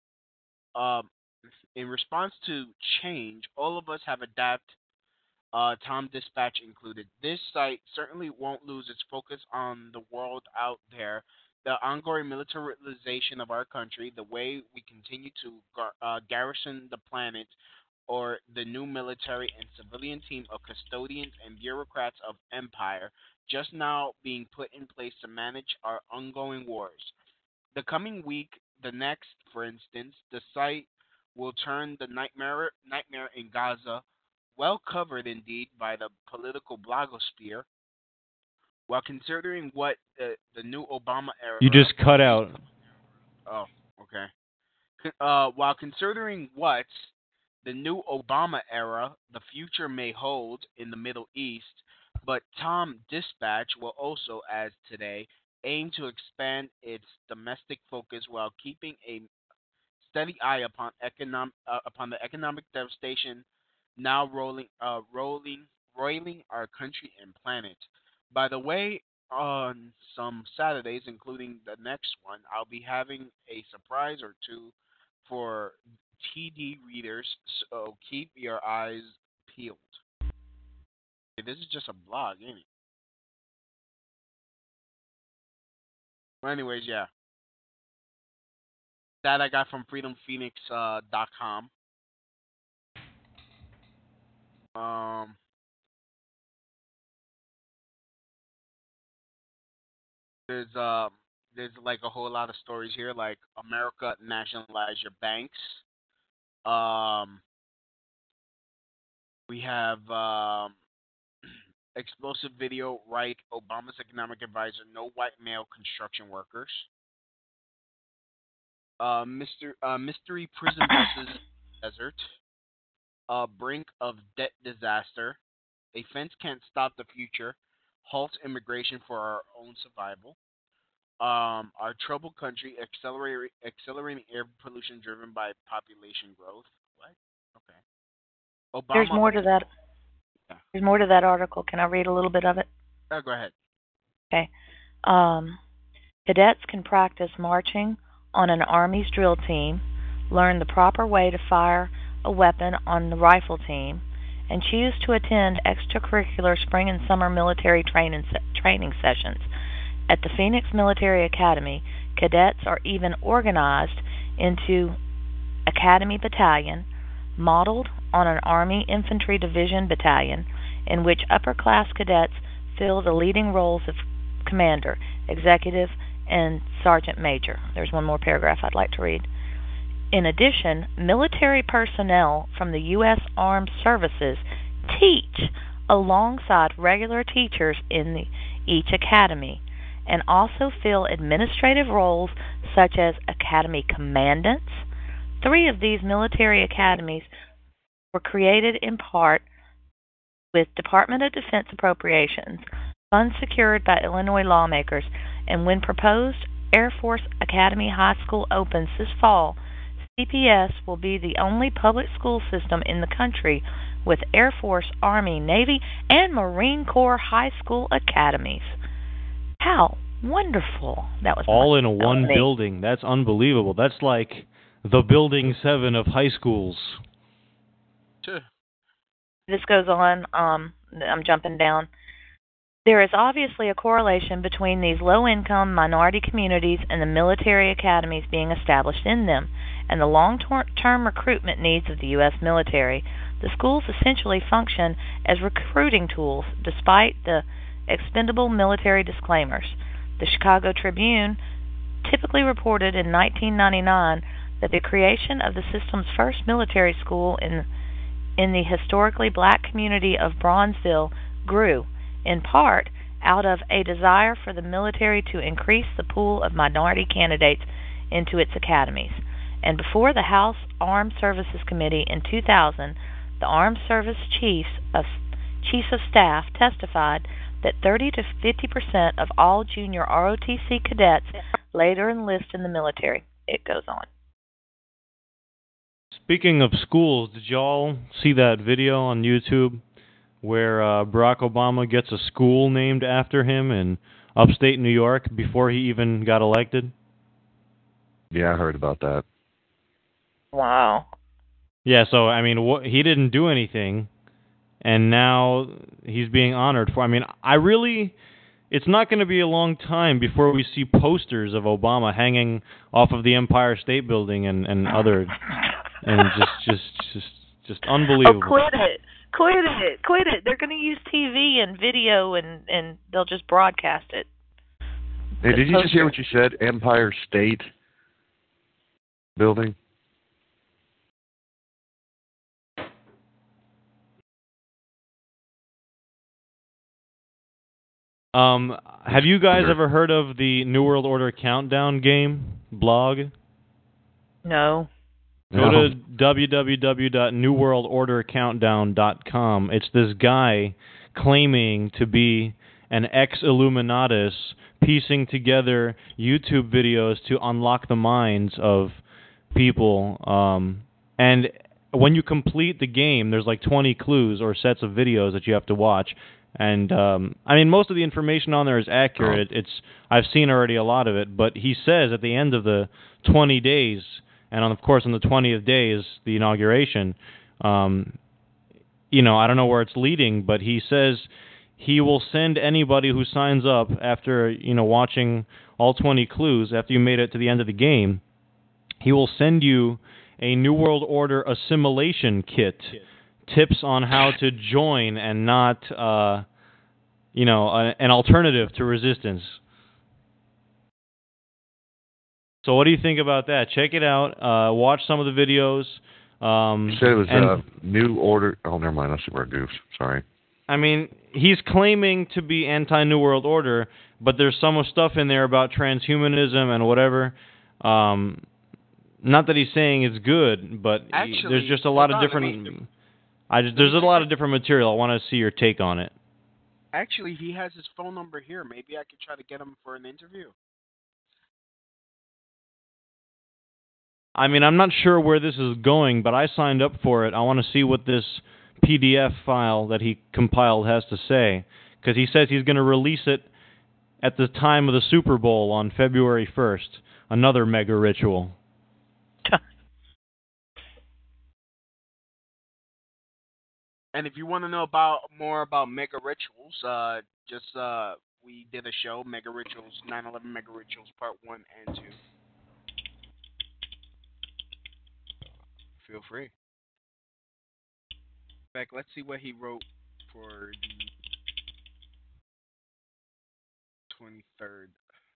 In response to change, all of us have adapted, Tom Dispatch included. This site certainly won't lose its focus on the world out there, the ongoing militarization of our country, the way we continue to garrison the planet, or the new military and civilian team of custodians and bureaucrats of empire just now being put in place to manage our ongoing wars. The coming week, the next, for instance, the site will turn the nightmare in Gaza, well covered indeed by the political blogosphere, while considering what the new Obama era... You just cut out. Oh, okay. While considering what the new Obama era, the future may hold in the Middle East, but Tom Dispatch will also, as today, aim to expand its domestic focus while keeping a steady eye upon the economic devastation now roiling our country and planet. By the way, on some Saturdays, including the next one, I'll be having a surprise or two for TD readers, so keep your eyes peeled. This is just a blog, ain't it? Well, anyways, yeah. That I got from freedomphoenix.com. There's like a whole lot of stories here, like America nationalize your banks. We have explosive video, right? Obama's economic advisor, no white male construction workers. Mystery prison buses desert. Brink of debt disaster. A fence can't stop the future. Halts immigration for our own survival. Our troubled country, accelerating air pollution driven by population growth. What? Okay. Obama. There's more to that. Yeah. There's more to that article. Can I read a little bit of it? Go ahead. Okay. Cadets can practice marching on an Army's drill team, learn the proper way to fire a weapon on the rifle team, and choose to attend extracurricular spring and summer military training sessions. At the Phoenix Military Academy, cadets are even organized into Academy Battalion, modeled on an Army Infantry Division battalion, in which upper-class cadets fill the leading roles of commander, executive, and sergeant major. There's one more paragraph I'd like to read. In addition, military personnel from the U.S. Armed Services teach alongside regular teachers in each academy, and also fill administrative roles such as academy commandants. 3 of these military academies were created in part with Department of Defense appropriations, funds secured by Illinois lawmakers, and when proposed Air Force Academy High School opens this fall, CPS will be the only public school system in the country with Air Force, Army, Navy, and Marine Corps high school academies. How wonderful. That was all in one building. That's unbelievable. That's like the Building 7 of high schools. Sure. This goes on. I'm jumping down. There is obviously a correlation between these low-income minority communities and the military academies being established in them, and the long-term recruitment needs of the U.S. military. The schools essentially function as recruiting tools, despite the expendable military disclaimers. The Chicago Tribune typically reported in 1999 that the creation of the system's first military school in the historically black community of Bronzeville grew, in part, out of a desire for the military to increase the pool of minority candidates into its academies. And before the House Armed Services Committee in 2000, the Armed Service Chiefs of Staff testified that 30 to 50% of all junior ROTC cadets later enlist in the military. It goes on. Speaking of schools, did y'all see that video on YouTube where Barack Obama gets a school named after him in upstate New York before he even got elected? Yeah, I heard about that. Wow. Yeah, so, I mean, he didn't do anything, and now he's being honored for. I mean, it's not going to be a long time before we see posters of Obama hanging off of the Empire State Building and other, and just unbelievable. Oh, quit it! They're going to use TV and video, and they'll just broadcast it. Hey, did you just hear what you said? Empire State Building? Have you guys ever heard of the New World Order Countdown game blog? No. Go to www.newworldordercountdown.com. It's this guy claiming to be an ex-Illuminatus piecing together YouTube videos to unlock the minds of people. And when you complete the game, there's like 20 clues or sets of videos that you have to watch. And, I mean, most of the information on there is accurate. I've seen already a lot of it. But he says at the end of the 20 days, and of course on the 20th day is the inauguration, I don't know where it's leading, but he says he will send anybody who signs up after, watching all 20 clues, after you made it to the end of the game, he will send you a New World Order assimilation kit. Tips on how to join and not, an alternative to resistance. So what do you think about that? Check it out. Watch some of the videos. You said it was New Order. Oh, never mind. That's the word goofs. Sorry. I mean, he's claiming to be anti-New World Order, but there's some stuff in there about transhumanism and whatever. Not that he's saying it's good, but there's just a lot of different... there's a lot of different material. I want to see your take on it. Actually, he has his phone number here. Maybe I could try to get him for an interview. I mean, I'm not sure where this is going, but I signed up for it. I want to see what this PDF file that he compiled has to say, because he says he's going to release it at the time of the Super Bowl on February 1st. Another mega ritual. And if you want to know about more about mega rituals, we did a show, Mega Rituals, 9/11 Mega Rituals Part 1 and 2. Feel free. In fact, let's see what he wrote for the 23rd.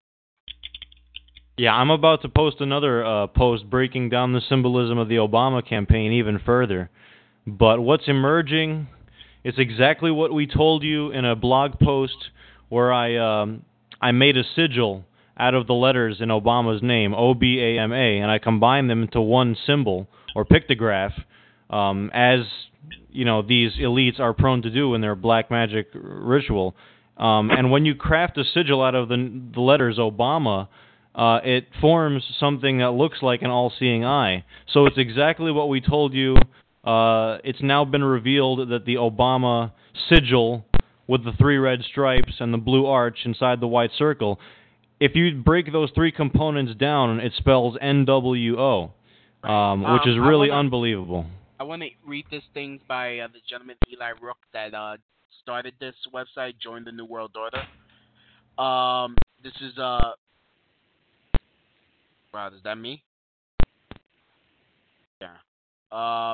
Yeah, I'm about to post another post breaking down the symbolism of the Obama campaign even further. But what's emerging is exactly what we told you in a blog post where I made a sigil out of the letters in Obama's name, OBAMA, and I combined them into one symbol or pictograph, as you know these elites are prone to do in their black magic ritual. And when you craft a sigil out of the letters Obama, it forms something that looks like an all-seeing eye. So it's exactly what we told you. It's now been revealed that the Obama sigil with the 3 red stripes and the blue arch inside the white circle, if you break those 3 components down, it spells NWO, which is really unbelievable. I want to read this thing by the gentleman Eli Rook that started this website, Join the New World Order. This is wow, is that me? Yeah.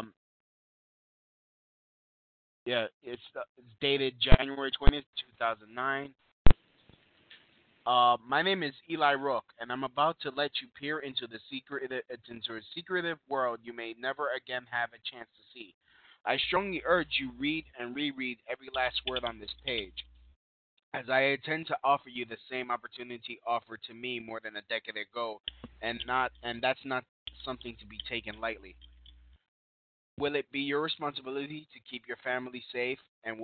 Yeah, it's dated January 20th, 2009. My name is Eli Rook, and I'm about to let you peer into a secretive world you may never again have a chance to see. I strongly urge you read and reread every last word on this page, as I intend to offer you the same opportunity offered to me more than a decade ago, and that's not something to be taken lightly. Will it be your responsibility to keep your family safe and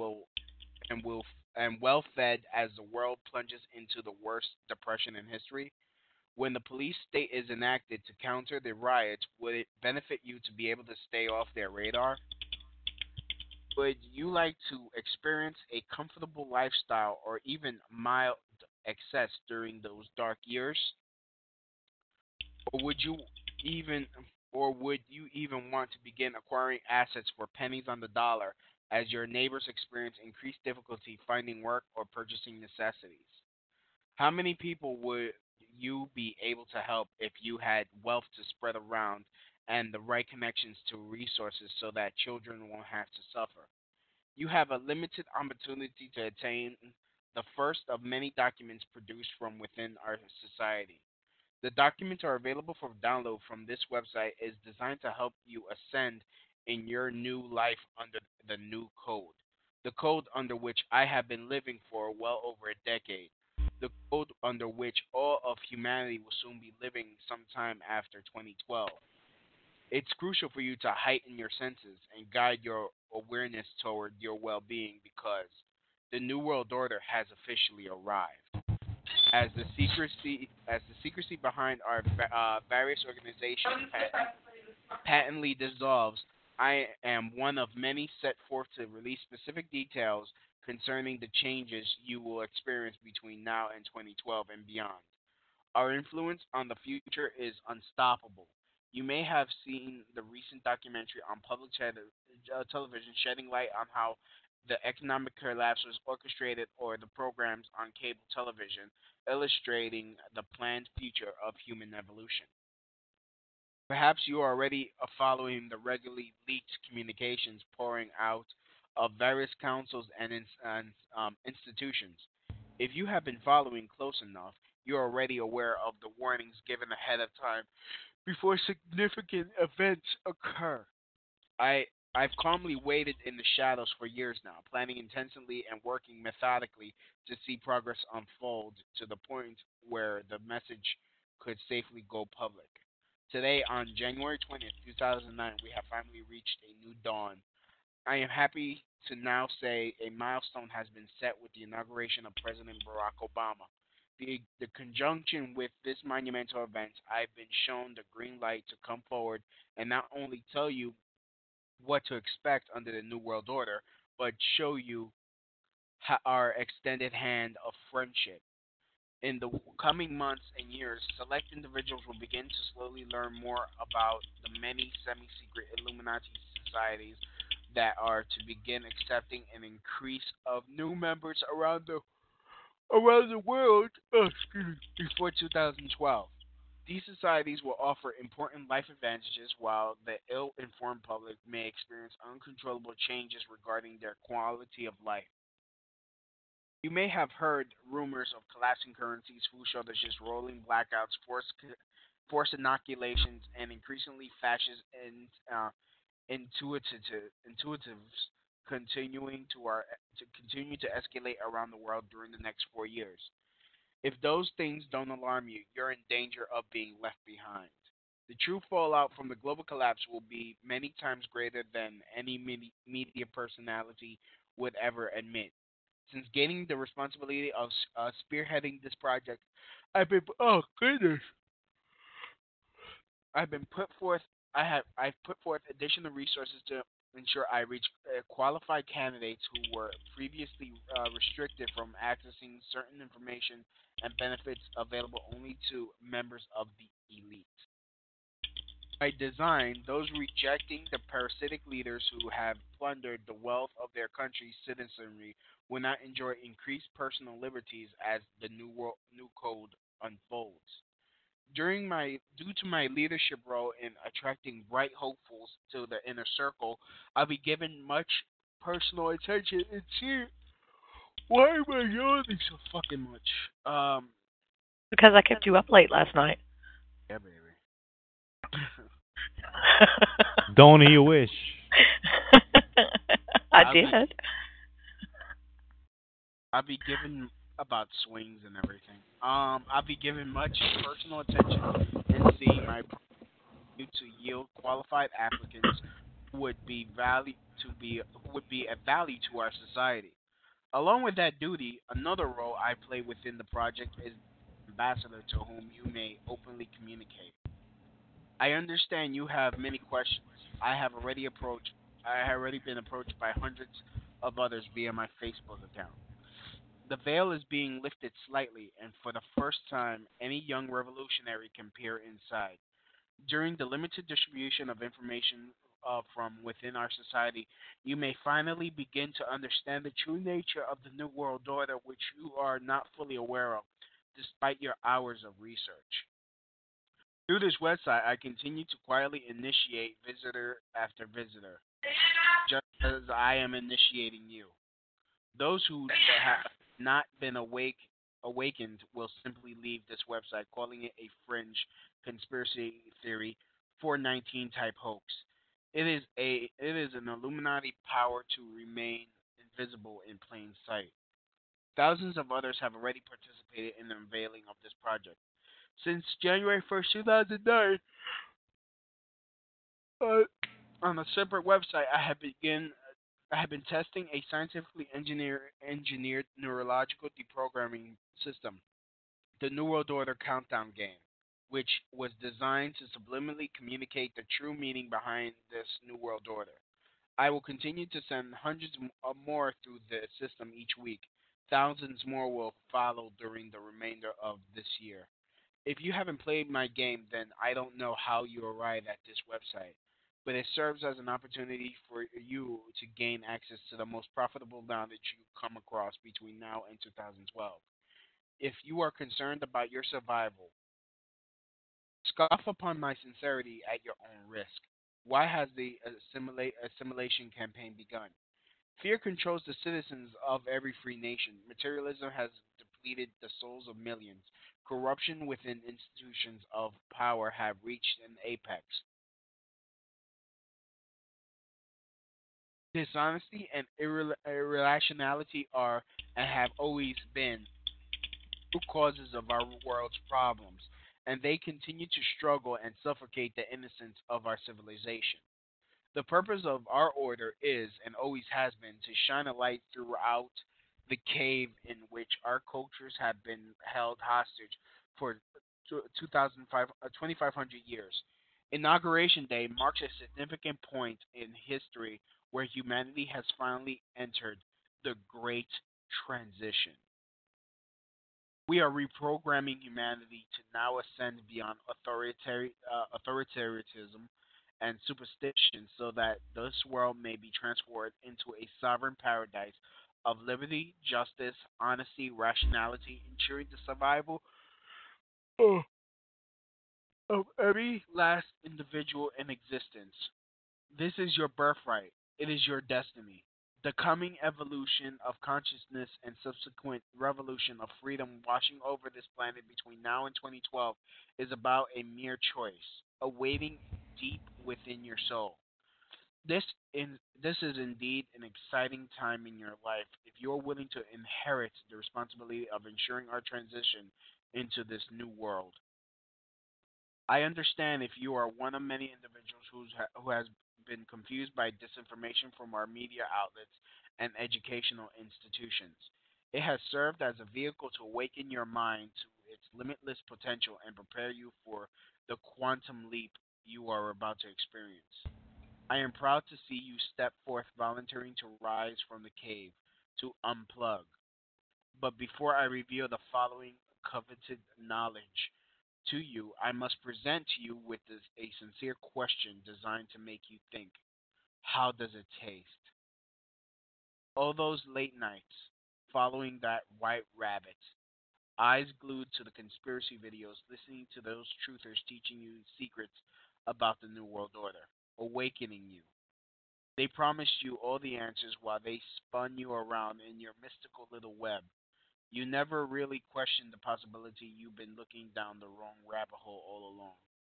well fed as the world plunges into the worst depression in history? When the police state is enacted to counter the riots, would it benefit you to be able to stay off their radar? Would you like to experience a comfortable lifestyle or even mild excess during those dark years? Or would you even want to begin acquiring assets for pennies on the dollar as your neighbors experience increased difficulty finding work or purchasing necessities? How many people would you be able to help if you had wealth to spread around and the right connections to resources so that children won't have to suffer? You have a limited opportunity to attain the first of many documents produced from within our society. The documents are available for download from this website. Is designed to help you ascend in your new life under the new code. The code under which I have been living for well over a decade. The code under which all of humanity will soon be living sometime after 2012. It's crucial for you to heighten your senses and guide your awareness toward your well-being because the New World Order has officially arrived. As the secrecy behind our various organizations patently dissolves, I am one of many set forth to release specific details concerning the changes you will experience between now and 2012 and beyond. Our influence on the future is unstoppable. You may have seen the recent documentary on public television shedding light on how the economic collapse was orchestrated, or the programs on cable television illustrating the planned future of human evolution. Perhaps you are already following the regularly leaked communications pouring out of various councils and institutions. If you have been following close enough, you're already aware of the warnings given ahead of time before significant events occur. I've calmly waited in the shadows for years now, planning intensely and working methodically to see progress unfold to the point where the message could safely go public. Today, on January 20th, 2009, we have finally reached a new dawn. I am happy to now say a milestone has been set with the inauguration of President Barack Obama. The conjunction with this monumental event, I've been shown the green light to come forward and not only tell you what to expect under the New World Order, but show you our extended hand of friendship. In the coming months and years, select individuals will begin to slowly learn more about the many semi-secret Illuminati societies that are to begin accepting an increase of new members around the world before 2012. These societies will offer important life advantages while the ill-informed public may experience uncontrollable changes regarding their quality of life. You may have heard rumors of collapsing currencies, food shortages, rolling blackouts, forced inoculations, and increasingly fascist and intuitives continue to escalate around the world during the next 4 years. If those things don't alarm you, you're in danger of being left behind. The true fallout from the global collapse will be many times greater than any media personality would ever admit. Since gaining the responsibility of spearheading this project, oh goodness, I've been put forth. I've put forth additional resources to ensure I reach qualified candidates who were previously restricted from accessing certain information and benefits available only to members of the elite. By design, those rejecting the parasitic leaders who have plundered the wealth of their country's citizenry will not enjoy increased personal liberties as the new code unfolds. Due to my leadership role in attracting bright hopefuls to the inner circle, I'll be given much personal attention and cheer. Why am I yawning so fucking much? Because I kept you up late last night. Yeah, baby. Don't you wish? I did. I'll be given about swings and everything. I'll be given much personal attention in seeing my to yield qualified applicants who would be a value to our society. Along with that duty, another role I play within the project is ambassador to whom you may openly communicate. I understand you have many questions. I have already been approached by hundreds of others via my Facebook account. The veil is being lifted slightly, and for the first time, any young revolutionary can peer inside. During the limited distribution of information from within our society, you may finally begin to understand the true nature of the New World Order, which you are not fully aware of, despite your hours of research. Through this website, I continue to quietly initiate visitor after visitor, just as I am initiating you. Those who have not been awakened will simply leave this website, calling it a fringe conspiracy theory 419 type hoax. It is an Illuminati power to remain invisible in plain sight. Thousands of others have already participated in the unveiling of this project. Since January 1st, 2009, on a separate website, I have been testing a scientifically engineered neurological deprogramming system, the New World Order Countdown game, which was designed to subliminally communicate the true meaning behind this New World Order. I will continue to send hundreds more through the system each week. Thousands more will follow during the remainder of this year. If you haven't played my game, then I don't know how you arrive at this website, but it serves as an opportunity for you to gain access to the most profitable knowledge you come across between now and 2012. If you are concerned about your survival, scoff upon my sincerity at your own risk. Why has the assimilation campaign begun? Fear controls the citizens of every free nation. Materialism has depleted the souls of millions. Corruption within institutions of power have reached an apex. Dishonesty and irrationality are and have always been root causes of our world's problems, and they continue to struggle and suffocate the innocence of our civilization. The purpose of our order is, and always has been, to shine a light throughout the cave in which our cultures have been held hostage for 2,500 years. Inauguration Day marks a significant point in history where humanity has finally entered the Great Transition. We are reprogramming humanity to now ascend beyond authoritarianism and superstition so that this world may be transformed into a sovereign paradise of liberty, justice, honesty, rationality, ensuring the survival of every last individual in existence. This is your birthright. It is your destiny. The coming evolution of consciousness and subsequent revolution of freedom washing over this planet between now and 2012 is about a mere choice, awaiting deep within your soul. This is indeed an exciting time in your life if you are willing to inherit the responsibility of ensuring our transition into this new world. I understand if you are one of many individuals who has been confused by disinformation from our media outlets and educational institutions. It has served as a vehicle to awaken your mind to its limitless potential and prepare you for the quantum leap you are about to experience. I am proud to see you step forth volunteering to rise from the cave, to unplug. But before I reveal the following coveted knowledge to you, I must present to you with a sincere question designed to make you think. How does it taste? All those late nights following that white rabbit, eyes glued to the conspiracy videos, listening to those truthers teaching you secrets about the New World Order, awakening you. They promised you all the answers while they spun you around in your mystical little web. You never really questioned the possibility you've been looking down the wrong rabbit hole all along.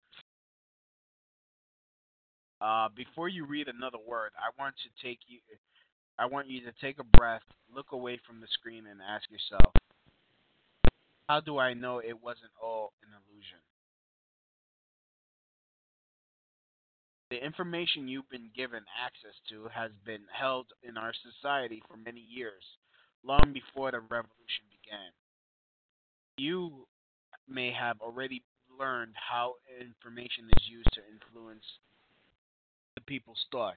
Before you read another word, I want you to take a breath, look away from the screen, and ask yourself, how do I know it wasn't all an illusion? The information you've been given access to has been held in our society for many years, long before the revolution began. You may have already learned how information is used to influence the people's thoughts.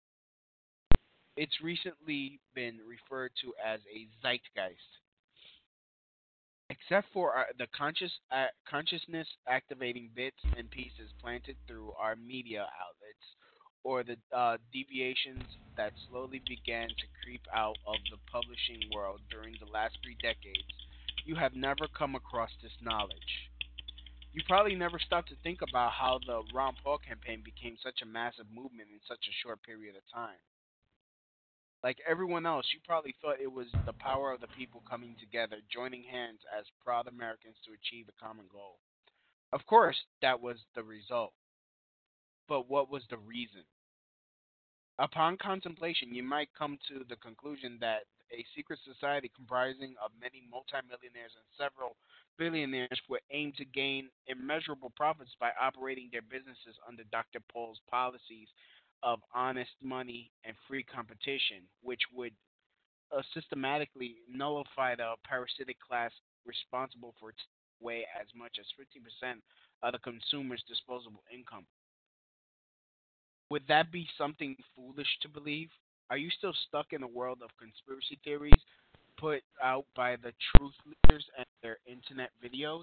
It's recently been referred to as a zeitgeist. Except for the consciousness activating bits and pieces planted through our media outlets, or the deviations that slowly began to creep out of the publishing world during the last 3 decades, you have never come across this knowledge. You probably never stopped to think about how the Ron Paul campaign became such a massive movement in such a short period of time. Like everyone else, you probably thought it was the power of the people coming together, joining hands as proud Americans to achieve a common goal. Of course, that was the result. But what was the reason? Upon contemplation, you might come to the conclusion that a secret society comprising of many multimillionaires and several billionaires would aim to gain immeasurable profits by operating their businesses under Dr. Paul's policies of honest money and free competition, which would systematically nullify the parasitic class responsible for taking away as much as 50% of the consumer's disposable income. Would that be something foolish to believe? Are you still stuck in a world of conspiracy theories put out by the truth leaders and their internet videos?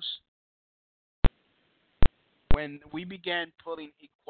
When we began pulling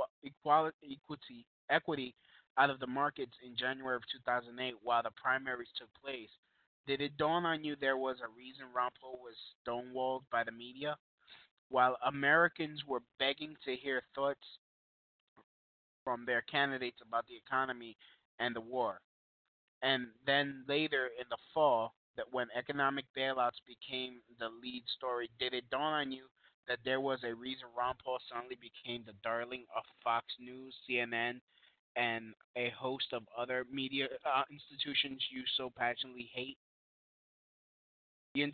equity out of the markets in January of 2008 while the primaries took place, did it dawn on you there was a reason Ron Paul was stonewalled by the media? While Americans were begging to hear thoughts from their candidates about the economy and the war. And then later in the fall, that when economic bailouts became the lead story, did it dawn on you that there was a reason Ron Paul suddenly became the darling of Fox News, CNN, and a host of other media institutions you so passionately hate? There's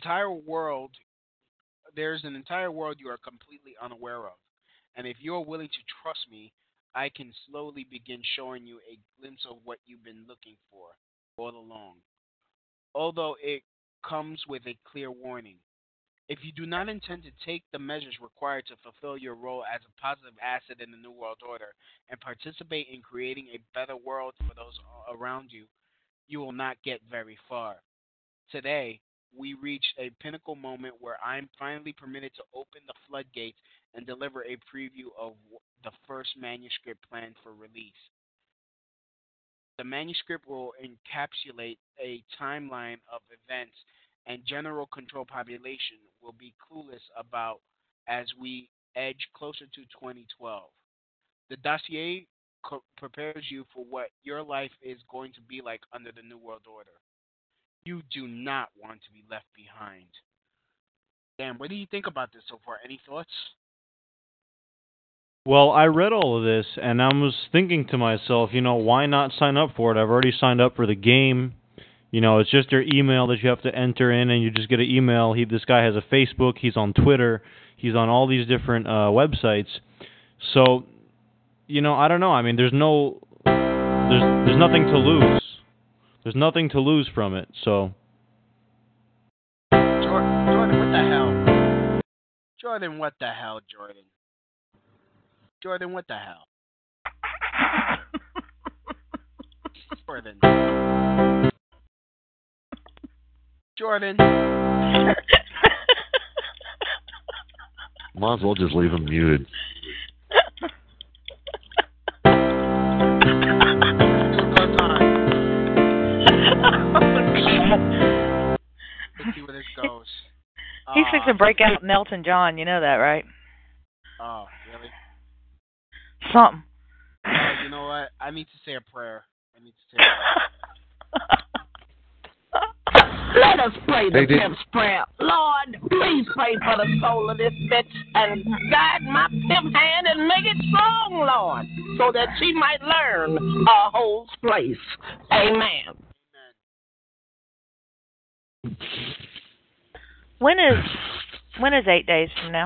an entire world you are completely unaware of. And if you're willing to trust me, I can slowly begin showing you a glimpse of what you've been looking for all along. Although it comes with a clear warning. If you do not intend to take the measures required to fulfill your role as a positive asset in the New World Order and participate in creating a better world for those around you, you will not get very far. Today, we reached a pinnacle moment where I'm finally permitted to open the floodgates and deliver a preview of the first manuscript planned for release. The manuscript will encapsulate a timeline of events and general control population will be clueless about as we edge closer to 2012. The dossier prepares you for what your life is going to be like under the New World Order. You do not want to be left behind. Dan, what do you think about this so far? Any thoughts? Well, I read all of this, and I was thinking to myself, why not sign up for it? I've already signed up for the game. It's just your email that you have to enter in, and you just get an email. This guy has a Facebook. He's on Twitter. He's on all these different websites. So, I don't know. I mean, there's nothing to lose. There's nothing to lose from it, so. Jordan, what the hell? Jordan, what the hell, Jordan? Jordan, what the hell? Jordan. Jordan. Might as well just leave him muted. Let's see where this goes. He's fixing to break out in Elton John. You know that, right? Oh, really? Something. You know what? I need to say a prayer. Let us pray the pimp's prayer. Lord, please pray for the soul of this bitch and guide my pimp hand and make it strong, Lord, so that she might learn a whole place. Amen. When is 8 days from now?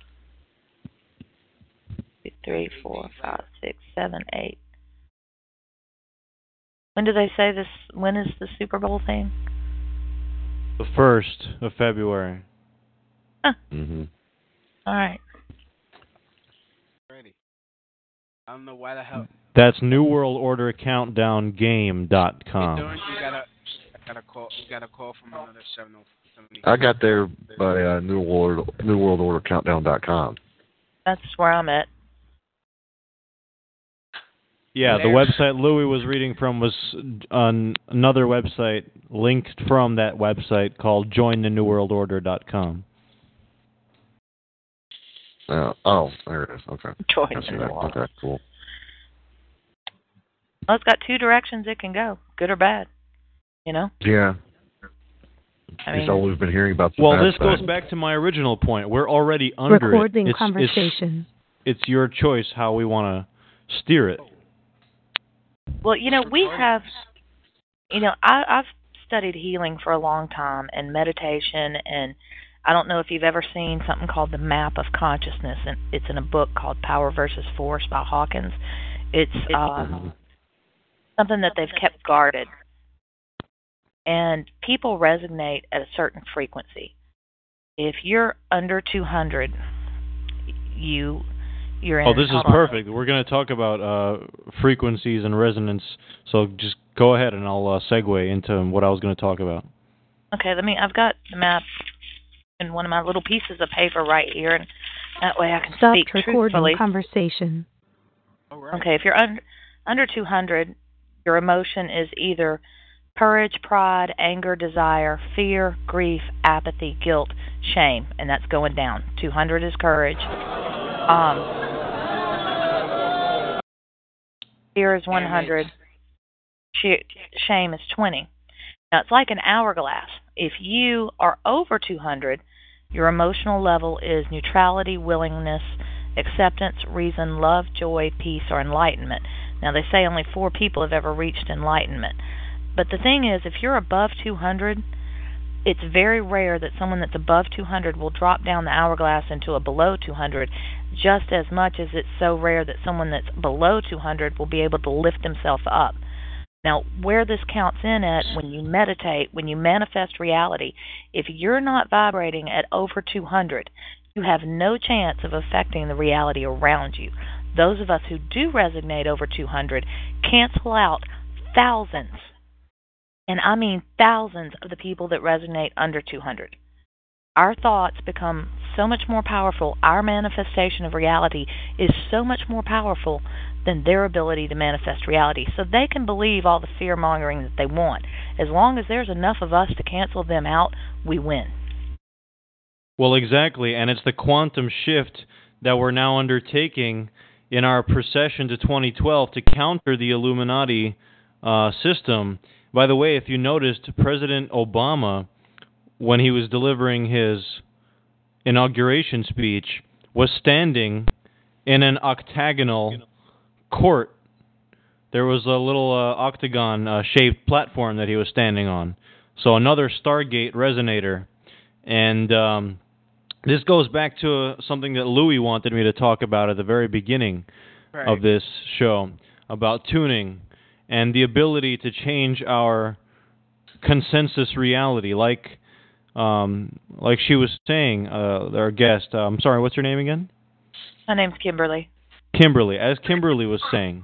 2, 3, 4, 5, 6, 7, 8. When do they say this? When is the Super Bowl thing? The 1st of February. Huh. Mm-hmm. All right. Ready. I don't know why the hell. That's newworldordercountdowngame.com. You got a call from another 770. I got there by newworldordercountdown.com. That's where I'm at. Yeah, the website Louis was reading from was on another website linked from that website called jointhenewworldorder.com. Oh, there it is. Okay. Join the New World. Okay, cool. Well, it's got two directions it can go, good or bad. Yeah. I mean, it's all we've been hearing about. Well, this goes back to my original point. We're already under recording it. Conversation. It's your choice how we want to steer it. Well, we have, I've studied healing for a long time and meditation, and I don't know if you've ever seen something called the Map of Consciousness, and it's in a book called Power versus Force by Hawkins. It's something that they've kept guarded, and people resonate at a certain frequency. If you're under 200, you're in. Oh, this is perfect. We're going to talk about frequencies and resonance, so just go ahead and I'll segue into what I was going to talk about. Okay, I've got the map in one of my little pieces of paper right here, and that way I can speak truthfully. Recording conversation. Okay, if you're under 200, your emotion is either courage, pride, anger, desire, fear, grief, apathy, guilt, shame, and that's going down. 200 is courage. Fear is 100. Shame is 20. Now, it's like an hourglass. If you are over 200, your emotional level is neutrality, willingness, acceptance, reason, love, joy, peace, or enlightenment. Now, they say only 4 people have ever reached enlightenment. But the thing is, if you're above 200, it's very rare that someone that's above 200 will drop down the hourglass into a below 200, just as much as it's so rare that someone that's below 200 will be able to lift himself up. Now, where this counts in at, when you meditate, when you manifest reality, if you're not vibrating at over 200, you have no chance of affecting the reality around you. Those of us who do resonate over 200 cancel out thousands And I mean thousands of the people that resonate under 200. Our thoughts become so much more powerful. Our manifestation of reality is so much more powerful than their ability to manifest reality. So they can believe all the fear-mongering that they want. As long as there's enough of us to cancel them out, we win. Well, exactly, and it's the quantum shift that we're now undertaking in our procession to 2012 to counter the Illuminati system. By the way, if you noticed, President Obama, when he was delivering his inauguration speech, was standing in an octagonal court. There was a little octagon-shaped platform that he was standing on. So another Stargate resonator. And this goes back to something that Louis wanted me to talk about at the very beginning of this show, about tuning and the ability to change our consensus reality, like she was saying, our guest. I'm sorry, what's her name again? My name's Kimberly. Kimberly. As Kimberly was saying,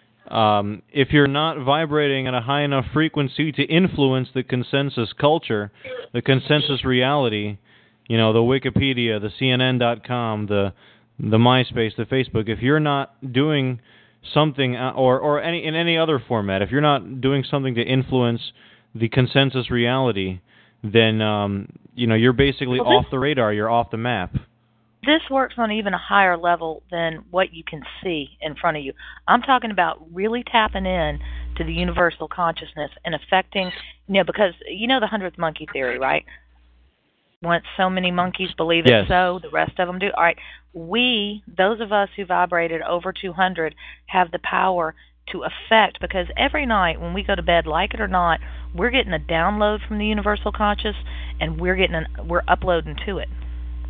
if you're not vibrating at a high enough frequency to influence the consensus culture, the consensus reality, the Wikipedia, the CNN.com, the MySpace, the Facebook, if you're not doing something, or in any other format, if you're not doing something to influence the consensus reality, then you're basically off the radar. You're off the map. This works on even a higher level than what you can see in front of you. I'm talking about really tapping in to the universal consciousness and affecting, because the 100th monkey theory, right? Once so many monkeys believe it, so the rest of them do. All right, those of us who vibrated over 200, have the power to affect, because every night when we go to bed, like it or not, we're getting a download from the universal conscious, and we're uploading to it.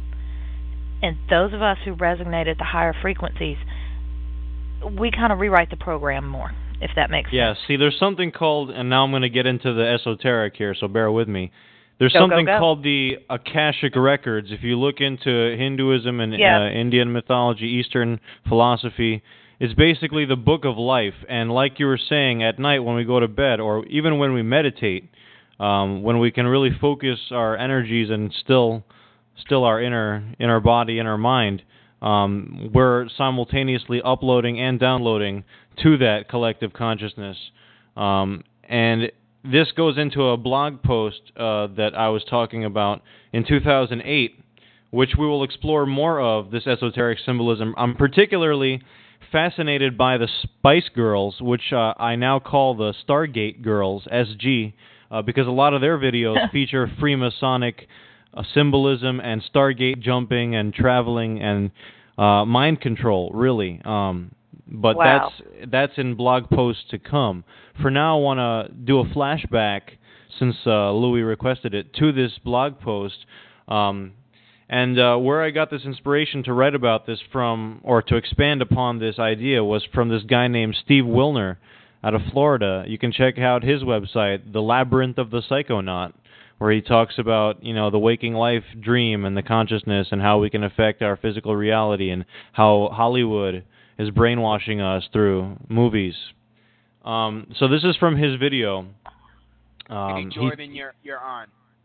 And those of us who resonate at the higher frequencies, we kind of rewrite the program more, if that makes sense. Yeah, see, there's something called, and now I'm going to get into the esoteric here, so bear with me. There's something called the Akashic Records. If you look into Hinduism and Indian mythology, Eastern philosophy, it's basically the book of life. And like you were saying, at night when we go to bed, or even when we meditate, when we can really focus our energies and still our inner body, inner mind, we're simultaneously uploading and downloading to that collective consciousness. And this goes into a blog post that I was talking about in 2008, which we will explore more of, this esoteric symbolism. I'm particularly fascinated by the Spice Girls, which I now call the Stargate Girls, SG, because a lot of their videos feature Freemasonic symbolism and Stargate jumping and traveling and mind control, really. But that's in blog posts to come. For now, I want to do a flashback, since Louis requested it, to this blog post. And where I got this inspiration to write about this from, or to expand upon this idea, was from this guy named Steve Wilner out of Florida. You can check out his website, The Labyrinth of the Psychonaut, where he talks about, the waking life dream and the consciousness and how we can affect our physical reality and how Hollywood is brainwashing us through movies. So this is from his video. Hey, Jordan, you're on.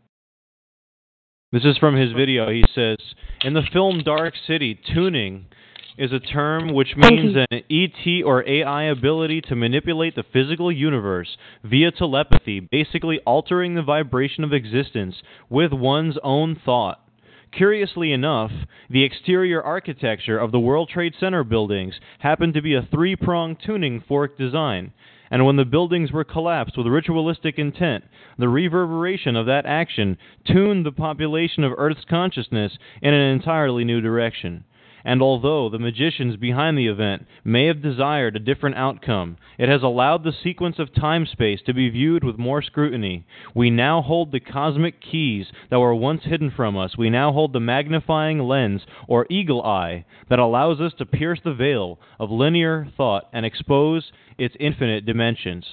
This is from his video. He says, in the film Dark City, tuning is a term which means an ET or AI ability to manipulate the physical universe via telepathy, basically altering the vibration of existence with one's own thought. Curiously enough, the exterior architecture of the World Trade Center buildings happened to be a three-pronged tuning fork design, and when the buildings were collapsed with ritualistic intent, the reverberation of that action tuned the population of Earth's consciousness in an entirely new direction. And although the magicians behind the event may have desired a different outcome, it has allowed the sequence of time-space to be viewed with more scrutiny. We now hold the cosmic keys that were once hidden from us. We now hold the magnifying lens, or eagle eye, that allows us to pierce the veil of linear thought and expose its infinite dimensions.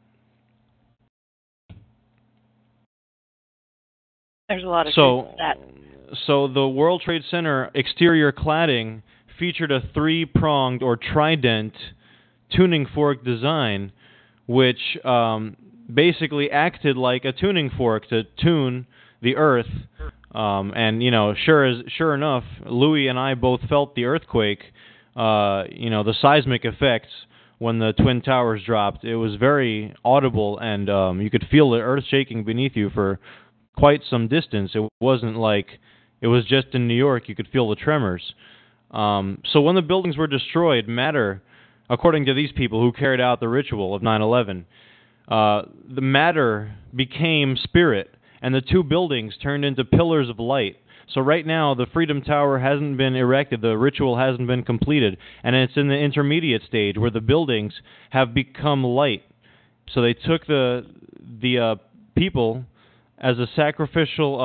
There's a lot of truth to that. So the World Trade Center exterior cladding featured a three-pronged or trident tuning fork design, which basically acted like a tuning fork to tune the Earth. And sure enough, Louis and I both felt the earthquake. The seismic effects when the Twin Towers dropped. It was very audible, and you could feel the earth shaking beneath you for quite some distance. It wasn't like it was just in New York. You could feel the tremors. So when the buildings were destroyed, matter, according to these people who carried out the ritual of 9/11, the matter became spirit, and the two buildings turned into pillars of light. So right now, the Freedom Tower hasn't been erected, the ritual hasn't been completed, and it's in the intermediate stage where the buildings have become light. So they took the people as a sacrificial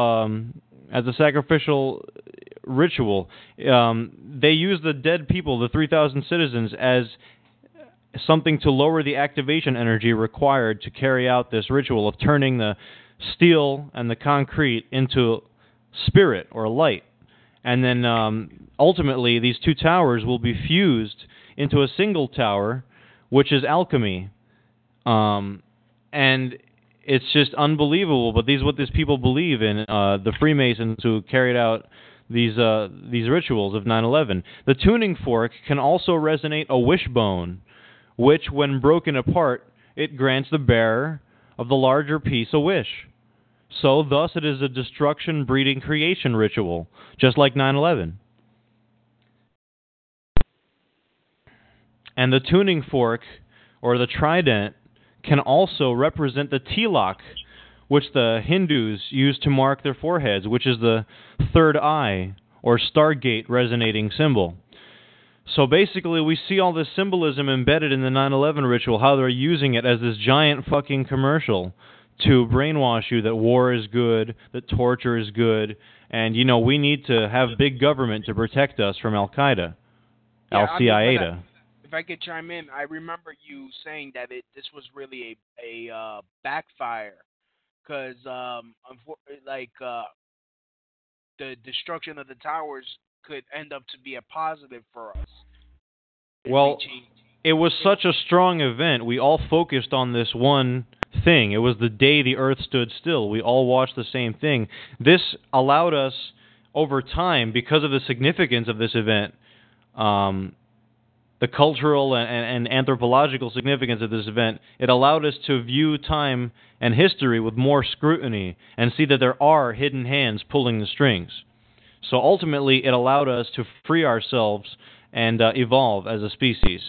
ritual. They used the dead people, the 3,000 citizens, as something to lower the activation energy required to carry out this ritual of turning the steel and the concrete into spirit or light. And then ultimately these two towers will be fused into a single tower, which is alchemy. And it's just unbelievable, but these people believe in, the Freemasons who carried out these rituals of 9/11. The tuning fork can also resonate a wishbone, which when broken apart, it grants the bearer of the larger piece a wish. So, thus, it is a destruction, breeding, creation ritual, just like 9/11. And the tuning fork, or the trident, can also represent the tilak, which the Hindus use to mark their foreheads, which is the third eye, or Stargate resonating symbol. So basically, we see all this symbolism embedded in the 9/11 ritual, how they're using it as this giant fucking commercial to brainwash you that war is good, that torture is good, and, we need to have big government to protect us from Al-Qaeda, Al-Qaeda. If I could chime in, I remember you saying that this was really a backfire, because the destruction of the towers could end up to be a positive for us. Well, it was such a strong event. We all focused on this one thing. It was the day the Earth stood still. We all watched the same thing. This allowed us, over time, because of the significance of this event, the cultural and anthropological significance of this event, it allowed us to view time and history with more scrutiny and see that there are hidden hands pulling the strings. So ultimately, it allowed us to free ourselves and evolve as a species.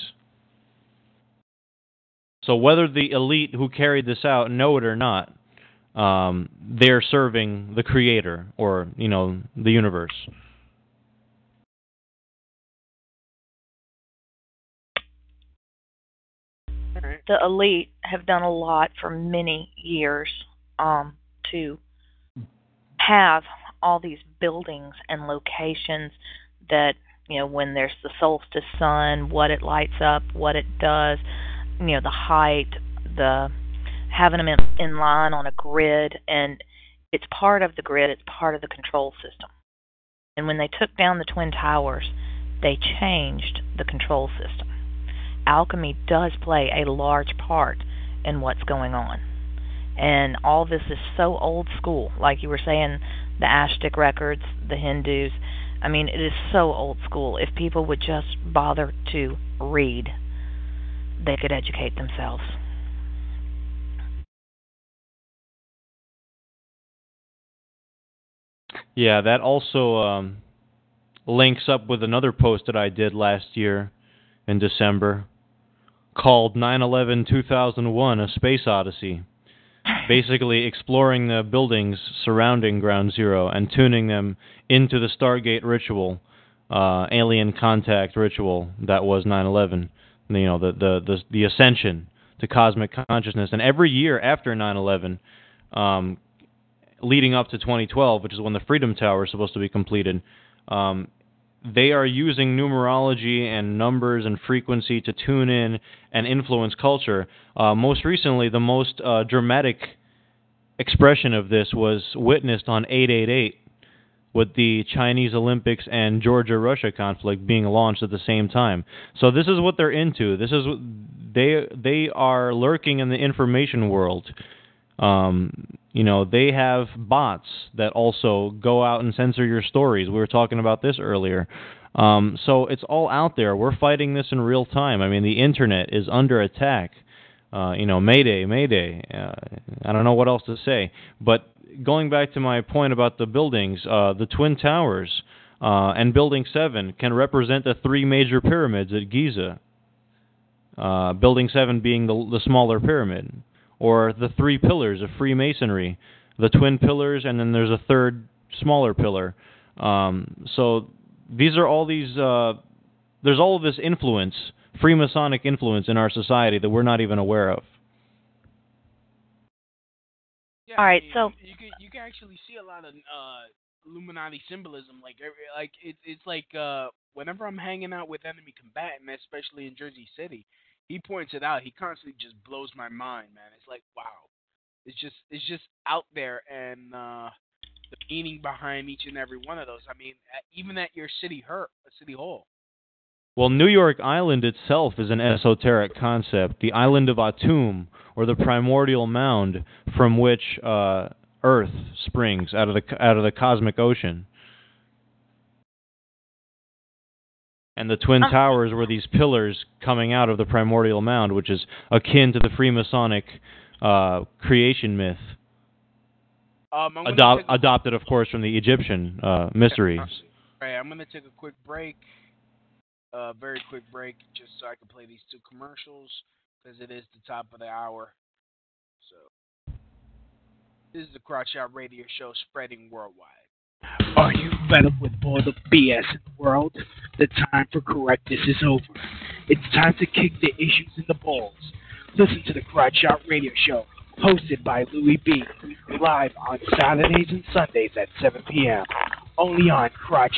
So whether the elite who carried this out know it or not, they're serving the Creator, or, the universe. The elite have done a lot for many years to have all these buildings and locations that, when there's the solstice sun, what it lights up, what it does, the height, having them in line on a grid, and it's part of the grid, it's part of the control system. And when they took down the Twin Towers, they changed the control system. Alchemy does play a large part in what's going on. And all this is so old school. Like you were saying, the Aztec records, the Hindus. I mean, it is so old school. If people would just bother to read, they could educate themselves. Yeah, that also links up with another post that I did last year in December called 9/11-2001: A Space Odyssey. Basically exploring the buildings surrounding Ground Zero and tuning them into the Stargate ritual, alien contact ritual that was 9/11. The ascension to cosmic consciousness. And every year after 9/11, leading up to 2012, which is when the Freedom Tower is supposed to be completed, they are using numerology and numbers and frequency to tune in and influence culture. Most recently, the most dramatic expression of this was witnessed on 888, with the Chinese Olympics and Georgia-Russia conflict being launched at the same time. So this is what they're into. This is what they are lurking in the information world. They have bots that also go out and censor your stories. We were talking about this earlier. So it's all out there. We're fighting this in real time. I mean, the internet is under attack. Mayday, Mayday. I don't know what else to say. But going back to my point about the buildings, the Twin Towers and Building 7 can represent the 3 major pyramids at Giza. Building 7 being the smaller pyramid. Or the 3 pillars of Freemasonry. The twin pillars, and then there's a third smaller pillar. So these are all these... there's all of this influence, Freemasonic influence in our society that we're not even aware of. Yeah, All right, so you can actually see a lot of Illuminati symbolism. It's like whenever I'm hanging out with enemy combatant, especially in Jersey City, he points it out. He constantly just blows my mind, man. It's like, wow, it's just out there, and the meaning behind each and every one of those. I mean, even at your city hall. Well, New York Island itself is an esoteric concept. The island of Atum, or the primordial mound from which Earth springs out of the cosmic ocean. And the Twin Towers were these pillars coming out of the primordial mound, which is akin to the Freemasonic creation myth. Adopted, of course, from the Egyptian mysteries. Right, I'm going to take a quick break. Very quick break, just so I can play these 2 commercials, because it is the top of the hour. So, this is the Crotch Shot Radio Show, spreading worldwide. Are you fed up with all the BS in the world? The time for correctness is over. It's time to kick the issues in the balls. Listen to the Crotch Shot Radio Show, hosted by Louis B. Live on Saturdays and Sundays at 7 p.m. Only on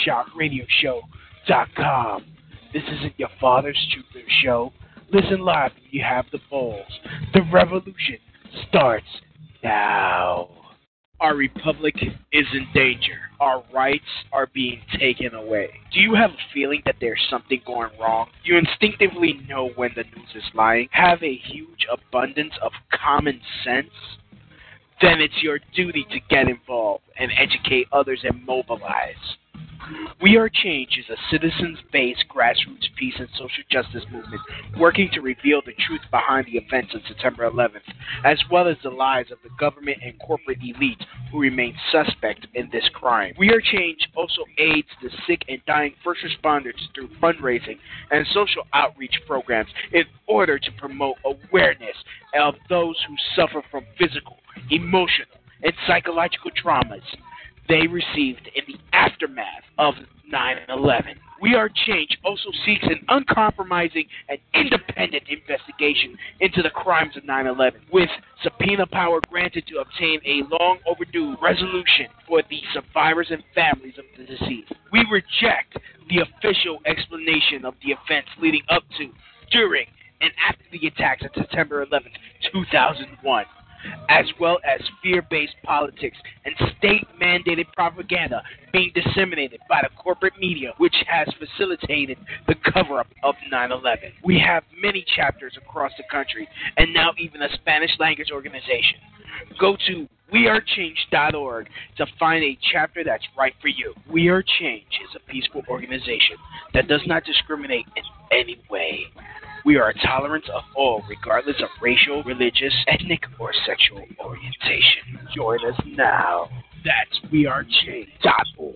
CrotchShotRadioShow.com. This isn't your father's Jupiter show. Listen live if you have the balls. The revolution starts now. Our republic is in danger. Our rights are being taken away. Do you have a feeling that there's something going wrong? You instinctively know when the news is lying. Have a huge abundance of common sense? Then it's your duty to get involved and educate others and mobilize. We Are Change is a citizens-based grassroots peace and social justice movement working to reveal the truth behind the events of September 11th, as well as the lies of the government and corporate elite who remain suspect in this crime. We Are Change also aids the sick and dying first responders through fundraising and social outreach programs in order to promote awareness of those who suffer from physical, emotional, and psychological traumas they received in the aftermath of 9/11. We Are Change also seeks an uncompromising and independent investigation into the crimes of 9/11, with subpoena power granted to obtain a long overdue resolution for the survivors and families of the deceased. We reject the official explanation of the events leading up to, during, and after the attacks of September 11th, 2001. As well as fear-based politics and state-mandated propaganda being disseminated by the corporate media, which has facilitated the cover-up of 9/11. We have many chapters across the country, and now even a Spanish-language organization. Go to wearechange.org to find a chapter that's right for you. We Are Change is a peaceful organization that does not discriminate in any way. We are tolerant of all, regardless of racial, religious, ethnic, or sexual orientation. Join us now. That's wearechange.org.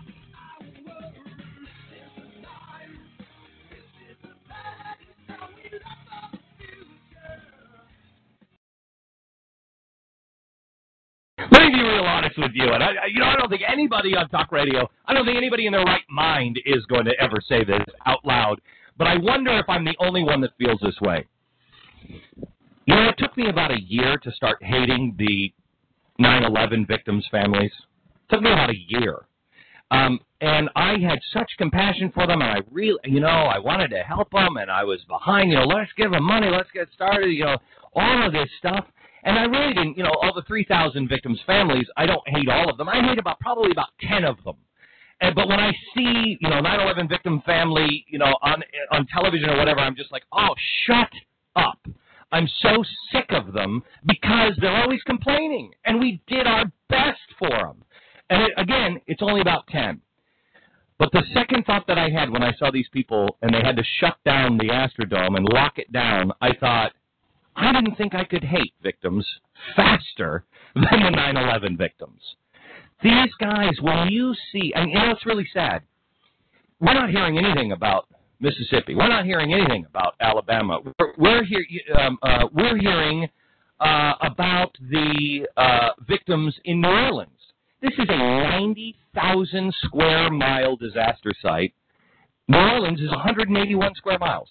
Let me be real honest with you, and I don't think anybody on talk radio, I don't think anybody in their right mind is going to ever say this out loud, but I wonder if I'm the only one that feels this way. You know, it took me about a year to start hating the 9/11 victims' families. It took me about a year. And I had such compassion for them, and I really, I wanted to help them, and I was behind, let's give them money, let's get started, all of this stuff. And I really didn't, all the 3,000 victims' families, I don't hate all of them. I hate probably about 10 of them. But when I see, 9/11 victim family, on television or whatever, I'm just like, oh, shut up. I'm so sick of them because they're always complaining, and we did our best for them. And again, it's only about 10. But the second thought that I had when I saw these people and they had to shut down the Astrodome and lock it down, I thought, I didn't think I could hate victims faster than the 9/11 victims. These guys, when you see, and it's really sad, we're not hearing anything about Mississippi. We're not hearing anything about Alabama. We're hearing about the victims in New Orleans. This is a 90,000 square mile disaster site. New Orleans is 181 square miles.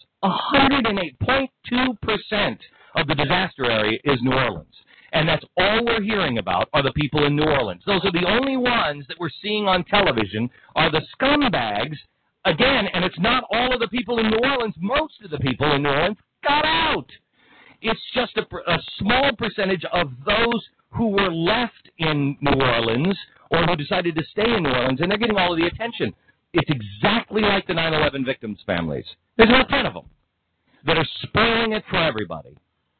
108.2% of the disaster area is New Orleans. And that's all we're hearing about are the people in New Orleans. Those are the only ones that we're seeing on television are the scumbags. Again, and it's not all of the people in New Orleans. Most of the people in New Orleans got out. It's just a small percentage of those who were left in New Orleans or who decided to stay in New Orleans, and they're getting all of the attention. It's exactly like the 9/11 victims' families. There's about 10 of them that are spoiling it for everybody.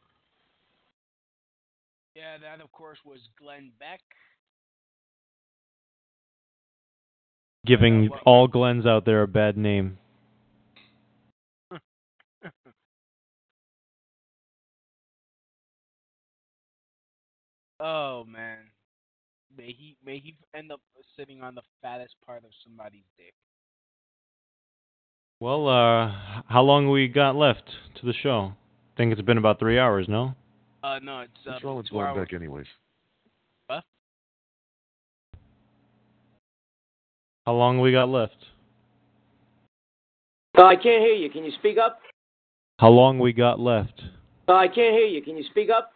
Yeah, that, of course, was Glenn Beck. Giving all Glens out there a bad name. Oh, man. May he end up sitting on the fattest part of somebody's dick. Well, how long we got left to the show? I think it's been about 3 hours, no? No, it's What's wrong with 2 Glenn hours. Beck anyways? What? How long we got left? I can't hear you. Can you speak up? How long we got left? I can't hear you. Can you speak up?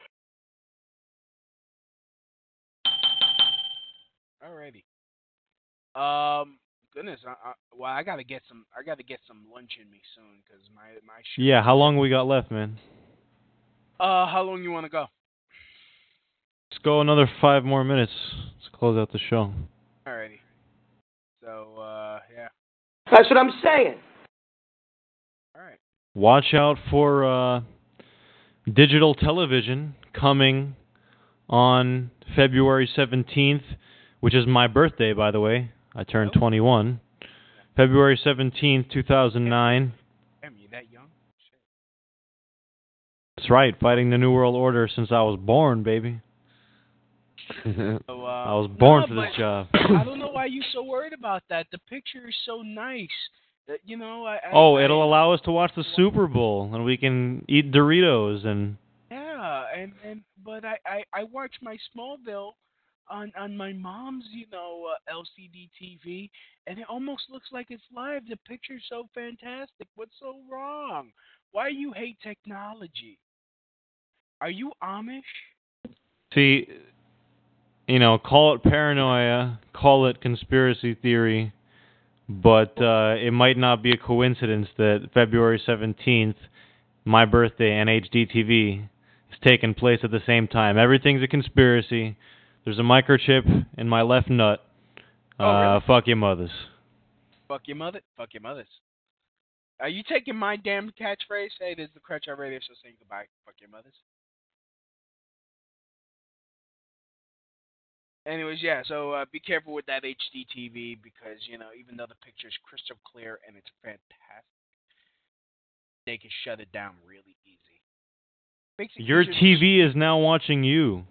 Alrighty. Goodness, I gotta get some lunch in me soon because my shift. Yeah, how long we got left, man? How long you want to go? Let's go another 5 more minutes. Let's close out the show. Alrighty. So, yeah. That's what I'm saying. Alright. Watch out for digital television coming on February 17th, which is my birthday, by the way. I turned 21. February 17th, 2009. Damn, you that young? That's right, fighting the New World Order since I was born, baby. So, I was born for this job. I don't know why you're so worried about that. The picture is so nice. It'll allow us to watch the Super Bowl, and we can eat Doritos and. Yeah, but I watch my Smallville on my mom's LCD TV, and it almost looks like it's live. The picture's so fantastic. What's so wrong? Why you hate technology? Are you Amish? See, call it paranoia, call it conspiracy theory, but it might not be a coincidence that February 17th, my birthday, and HDTV is taking place at the same time. Everything's a conspiracy. There's a microchip in my left nut. Really? Fuck your mothers. Fuck your mother? Fuck your mothers. Are you taking my damn catchphrase? Hey, this is the Crutch Radio Show saying goodbye. Fuck your mothers. Anyways, yeah, so be careful with that HD TV because, even though the picture's crystal clear and it's fantastic, they can shut it down really easy. Your TV is now watching you.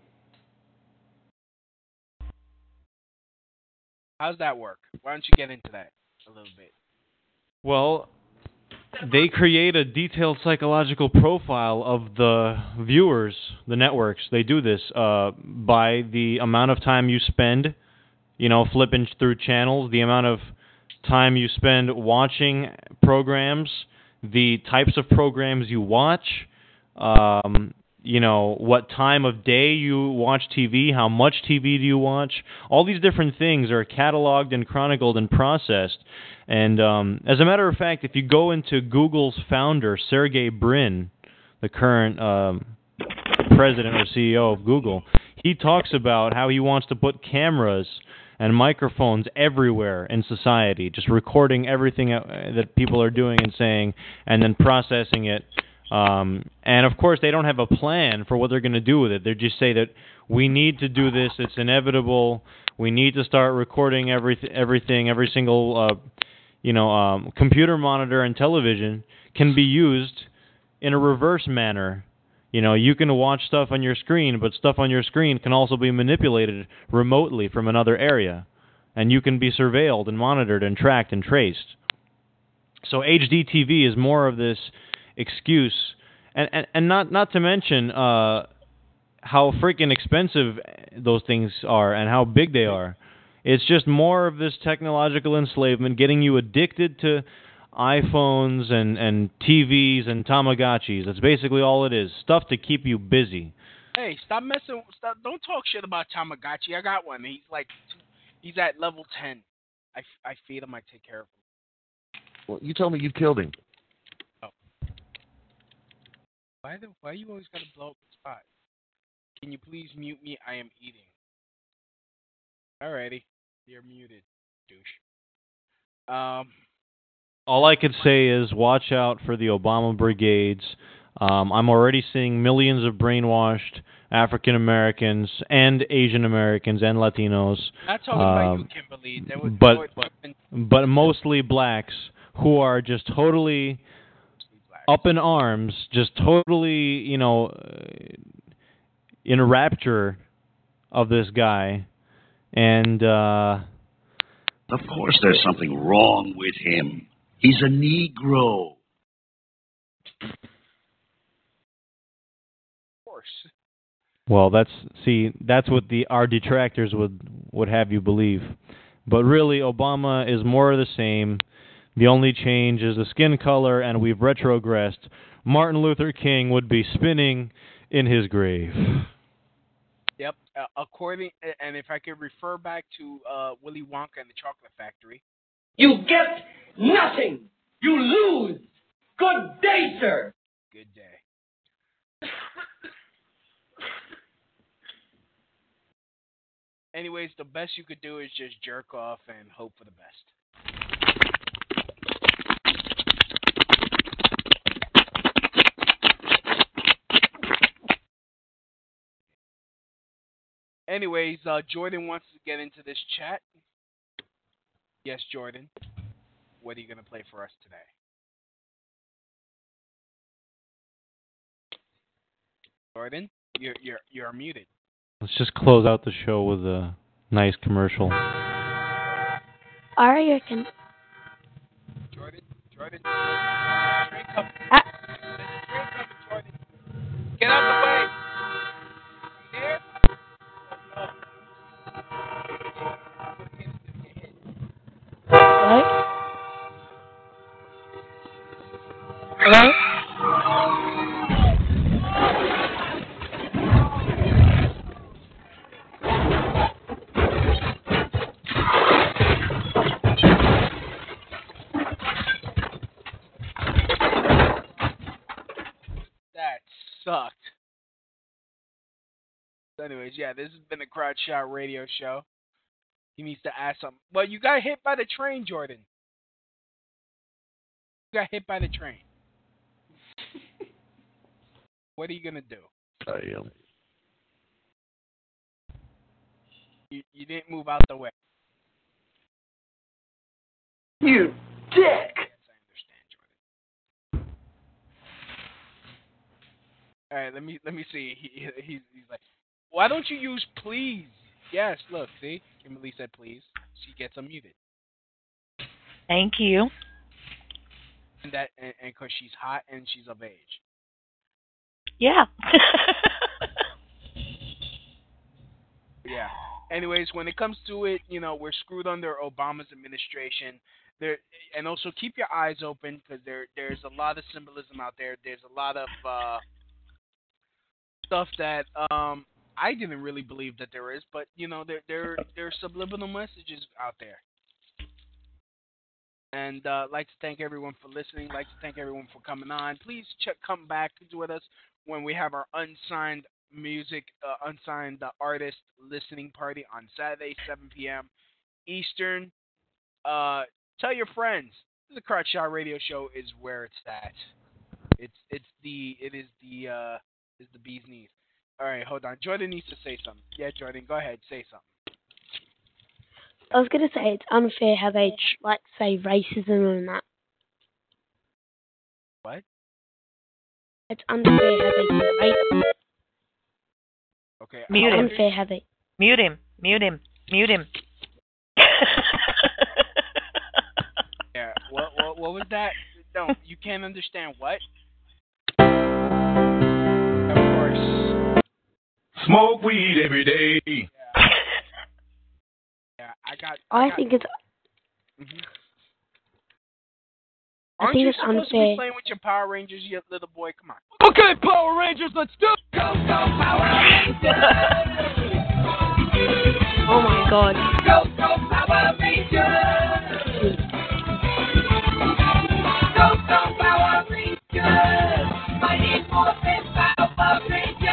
How's that work? Why don't you get into that a little bit? Well, they create a detailed psychological profile of the viewers, the networks. They do this by the amount of time you spend, flipping through channels, the amount of time you spend watching programs, the types of programs you watch, what time of day you watch TV, how much TV do you watch. All these different things are cataloged and chronicled and processed. And as a matter of fact, if you go into Google's founder, Sergey Brin, the current president or CEO of Google, he talks about how he wants to put cameras and microphones everywhere in society, just recording everything that people are doing and saying, and then processing it. And of course, they don't have a plan for what they're going to do with it. They just say that we need to do this. It's inevitable. We need to start recording everything. Every single, computer monitor and television can be used in a reverse manner. You can watch stuff on your screen, but stuff on your screen can also be manipulated remotely from another area, and you can be surveilled and monitored and tracked and traced. So HDTV is more of this excuse, and not to mention how freaking expensive those things are and how big they are. It's just more of this technological enslavement, getting you addicted to iPhones and TVs and Tamagotchis. That's basically all it is. Stuff to keep you busy. Hey, stop. Don't talk shit about Tamagotchi. I got one. He's at level 10. I feed him. I take care of him. Well, you told me you killed him. Oh. Why you always gotta blow up the spot? Can you please mute me? I am eating. Alrighty, you're muted, douche. All I could say is watch out for the Obama brigades. I'm already seeing millions of brainwashed African Americans and Asian Americans and Latinos. Not talking about you, Kimberly. But mostly blacks who are just totally up in arms, just totally, in rapture of this guy. And of course there's something wrong with him. He's a Negro. Of course. Well, that's what our detractors would have you believe. But really, Obama is more of the same. The only change is the skin color, and we've retrogressed. Martin Luther King would be spinning in his grave. Yep. And if I could refer back to Willy Wonka and the Chocolate Factory. You get nothing. You lose. Good day, sir. Good day. Anyways, the best you could do is just jerk off and hope for the best. Anyways, Jordan wants to get into this chat. Yes, Jordan. What are you going to play for us today? Jordan, you're muted. Let's just close out the show with a nice commercial. Aria can. Jordan. Train coming. There's a train coming, Jordan. Get out the way. Here. What? Hello? Sucked. So anyways, yeah, this has been a Crowd Shot Radio Show. He needs to ask something. Well, you got hit by the train, Jordan. You got hit by the train. What are you gonna do? I am. You didn't move out the way. You dick. All right, let me see. He's like, why don't you use please? Yes, look, see, Kimberly said please. She gets unmuted. Thank you. And because she's hot and she's of age. Yeah. Yeah. Anyways, when it comes to it, we're screwed under Obama's administration. There, and also keep your eyes open because there's a lot of symbolism out there. There's a lot of stuff that I didn't really believe that there is, but there are subliminal messages out there. And like to thank everyone for listening. Like to thank everyone for coming on. Please come back with us when we have our unsigned music, unsigned artist listening party on Saturday, 7 p.m. Eastern. Tell your friends. The Crotch Shot Radio Show is where it's at. It's the bee's knees. All right, hold on. Jordan needs to say something. Yeah, Jordan, go ahead, say something. I was going to say it's unfair how they say racism and that. What? It's unfair how they do racism. Okay. Mute him. Unfair how they. Mute him. Mute him. Mute him. Yeah. What was that? No, you can't understand what? Of course. Smoke weed every day. Yeah, I think it's. Mm-hmm. I Aren't think you it's supposed to be unfair. playing with your Power Rangers, you little boy? Come on. Okay, Power Rangers, let's do it. Go, Power Rangers! Oh my God. Go, Power Rangers! Go, Power Rangers! Mighty Morphin Power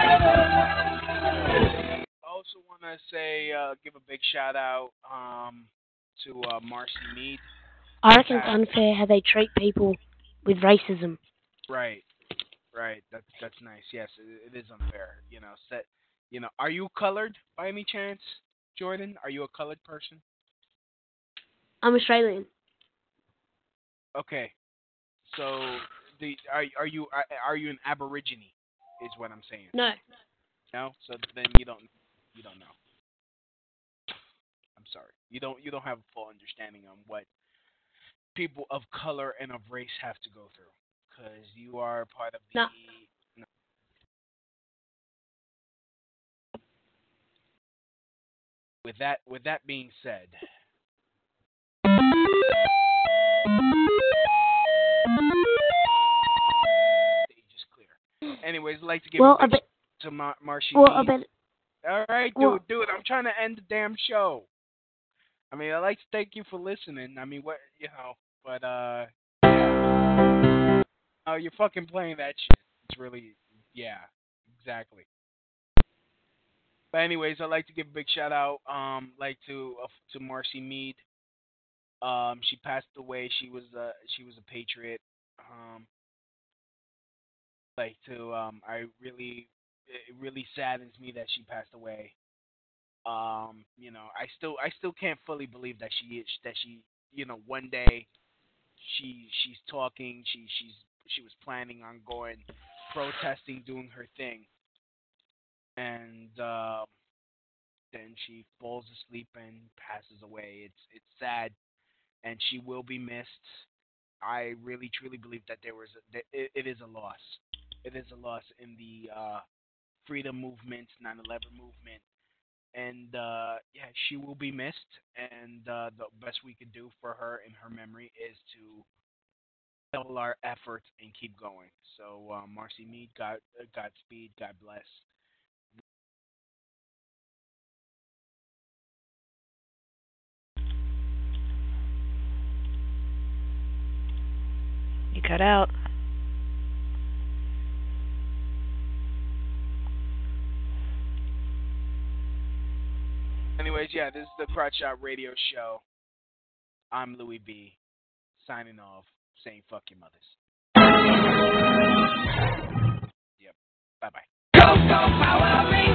Rangers! I also want to say, give a big shout out to Marcy Mead. I reckon it's unfair how they treat people with racism. Right. That's nice. Yes, it is unfair. Are you colored by any chance, Jordan? Are you a colored person? I'm Australian. Okay. So, are you an Aborigine? Is what I'm saying. No. No. So then you don't know. I'm sorry. You don't have a full understanding on what people of color and of race have to go through, because you are part of the. No. With that being said, stage is clear. Anyways, I'd like to give a big to Marcy. All right, dude. I'm trying to end the damn show. I mean, I'd like to thank you for listening. I mean, but yeah. Oh, you're fucking playing that shit. It's really, yeah, exactly. But anyways, I'd like to give a big shout out, to Marcy Mead. She passed away. She was a patriot. It really saddens me that she passed away. I still can't fully believe that she one day she's talking, she was planning on going protesting, doing her thing, and then she falls asleep and passes away. It's sad, and she will be missed. I really truly believe that it is a loss. It is a loss in the freedom movement, 9/11 movement. And, she will be missed, and the best we could do for her in her memory is to double our efforts and keep going. So, Marcy Mead, Godspeed, God bless. You cut out. Anyways, yeah, this is the Crotch Shot Radio Show. I'm Louis B. Signing off, saying fuck your mothers. Yep. Bye-bye. Go, Power Rangers!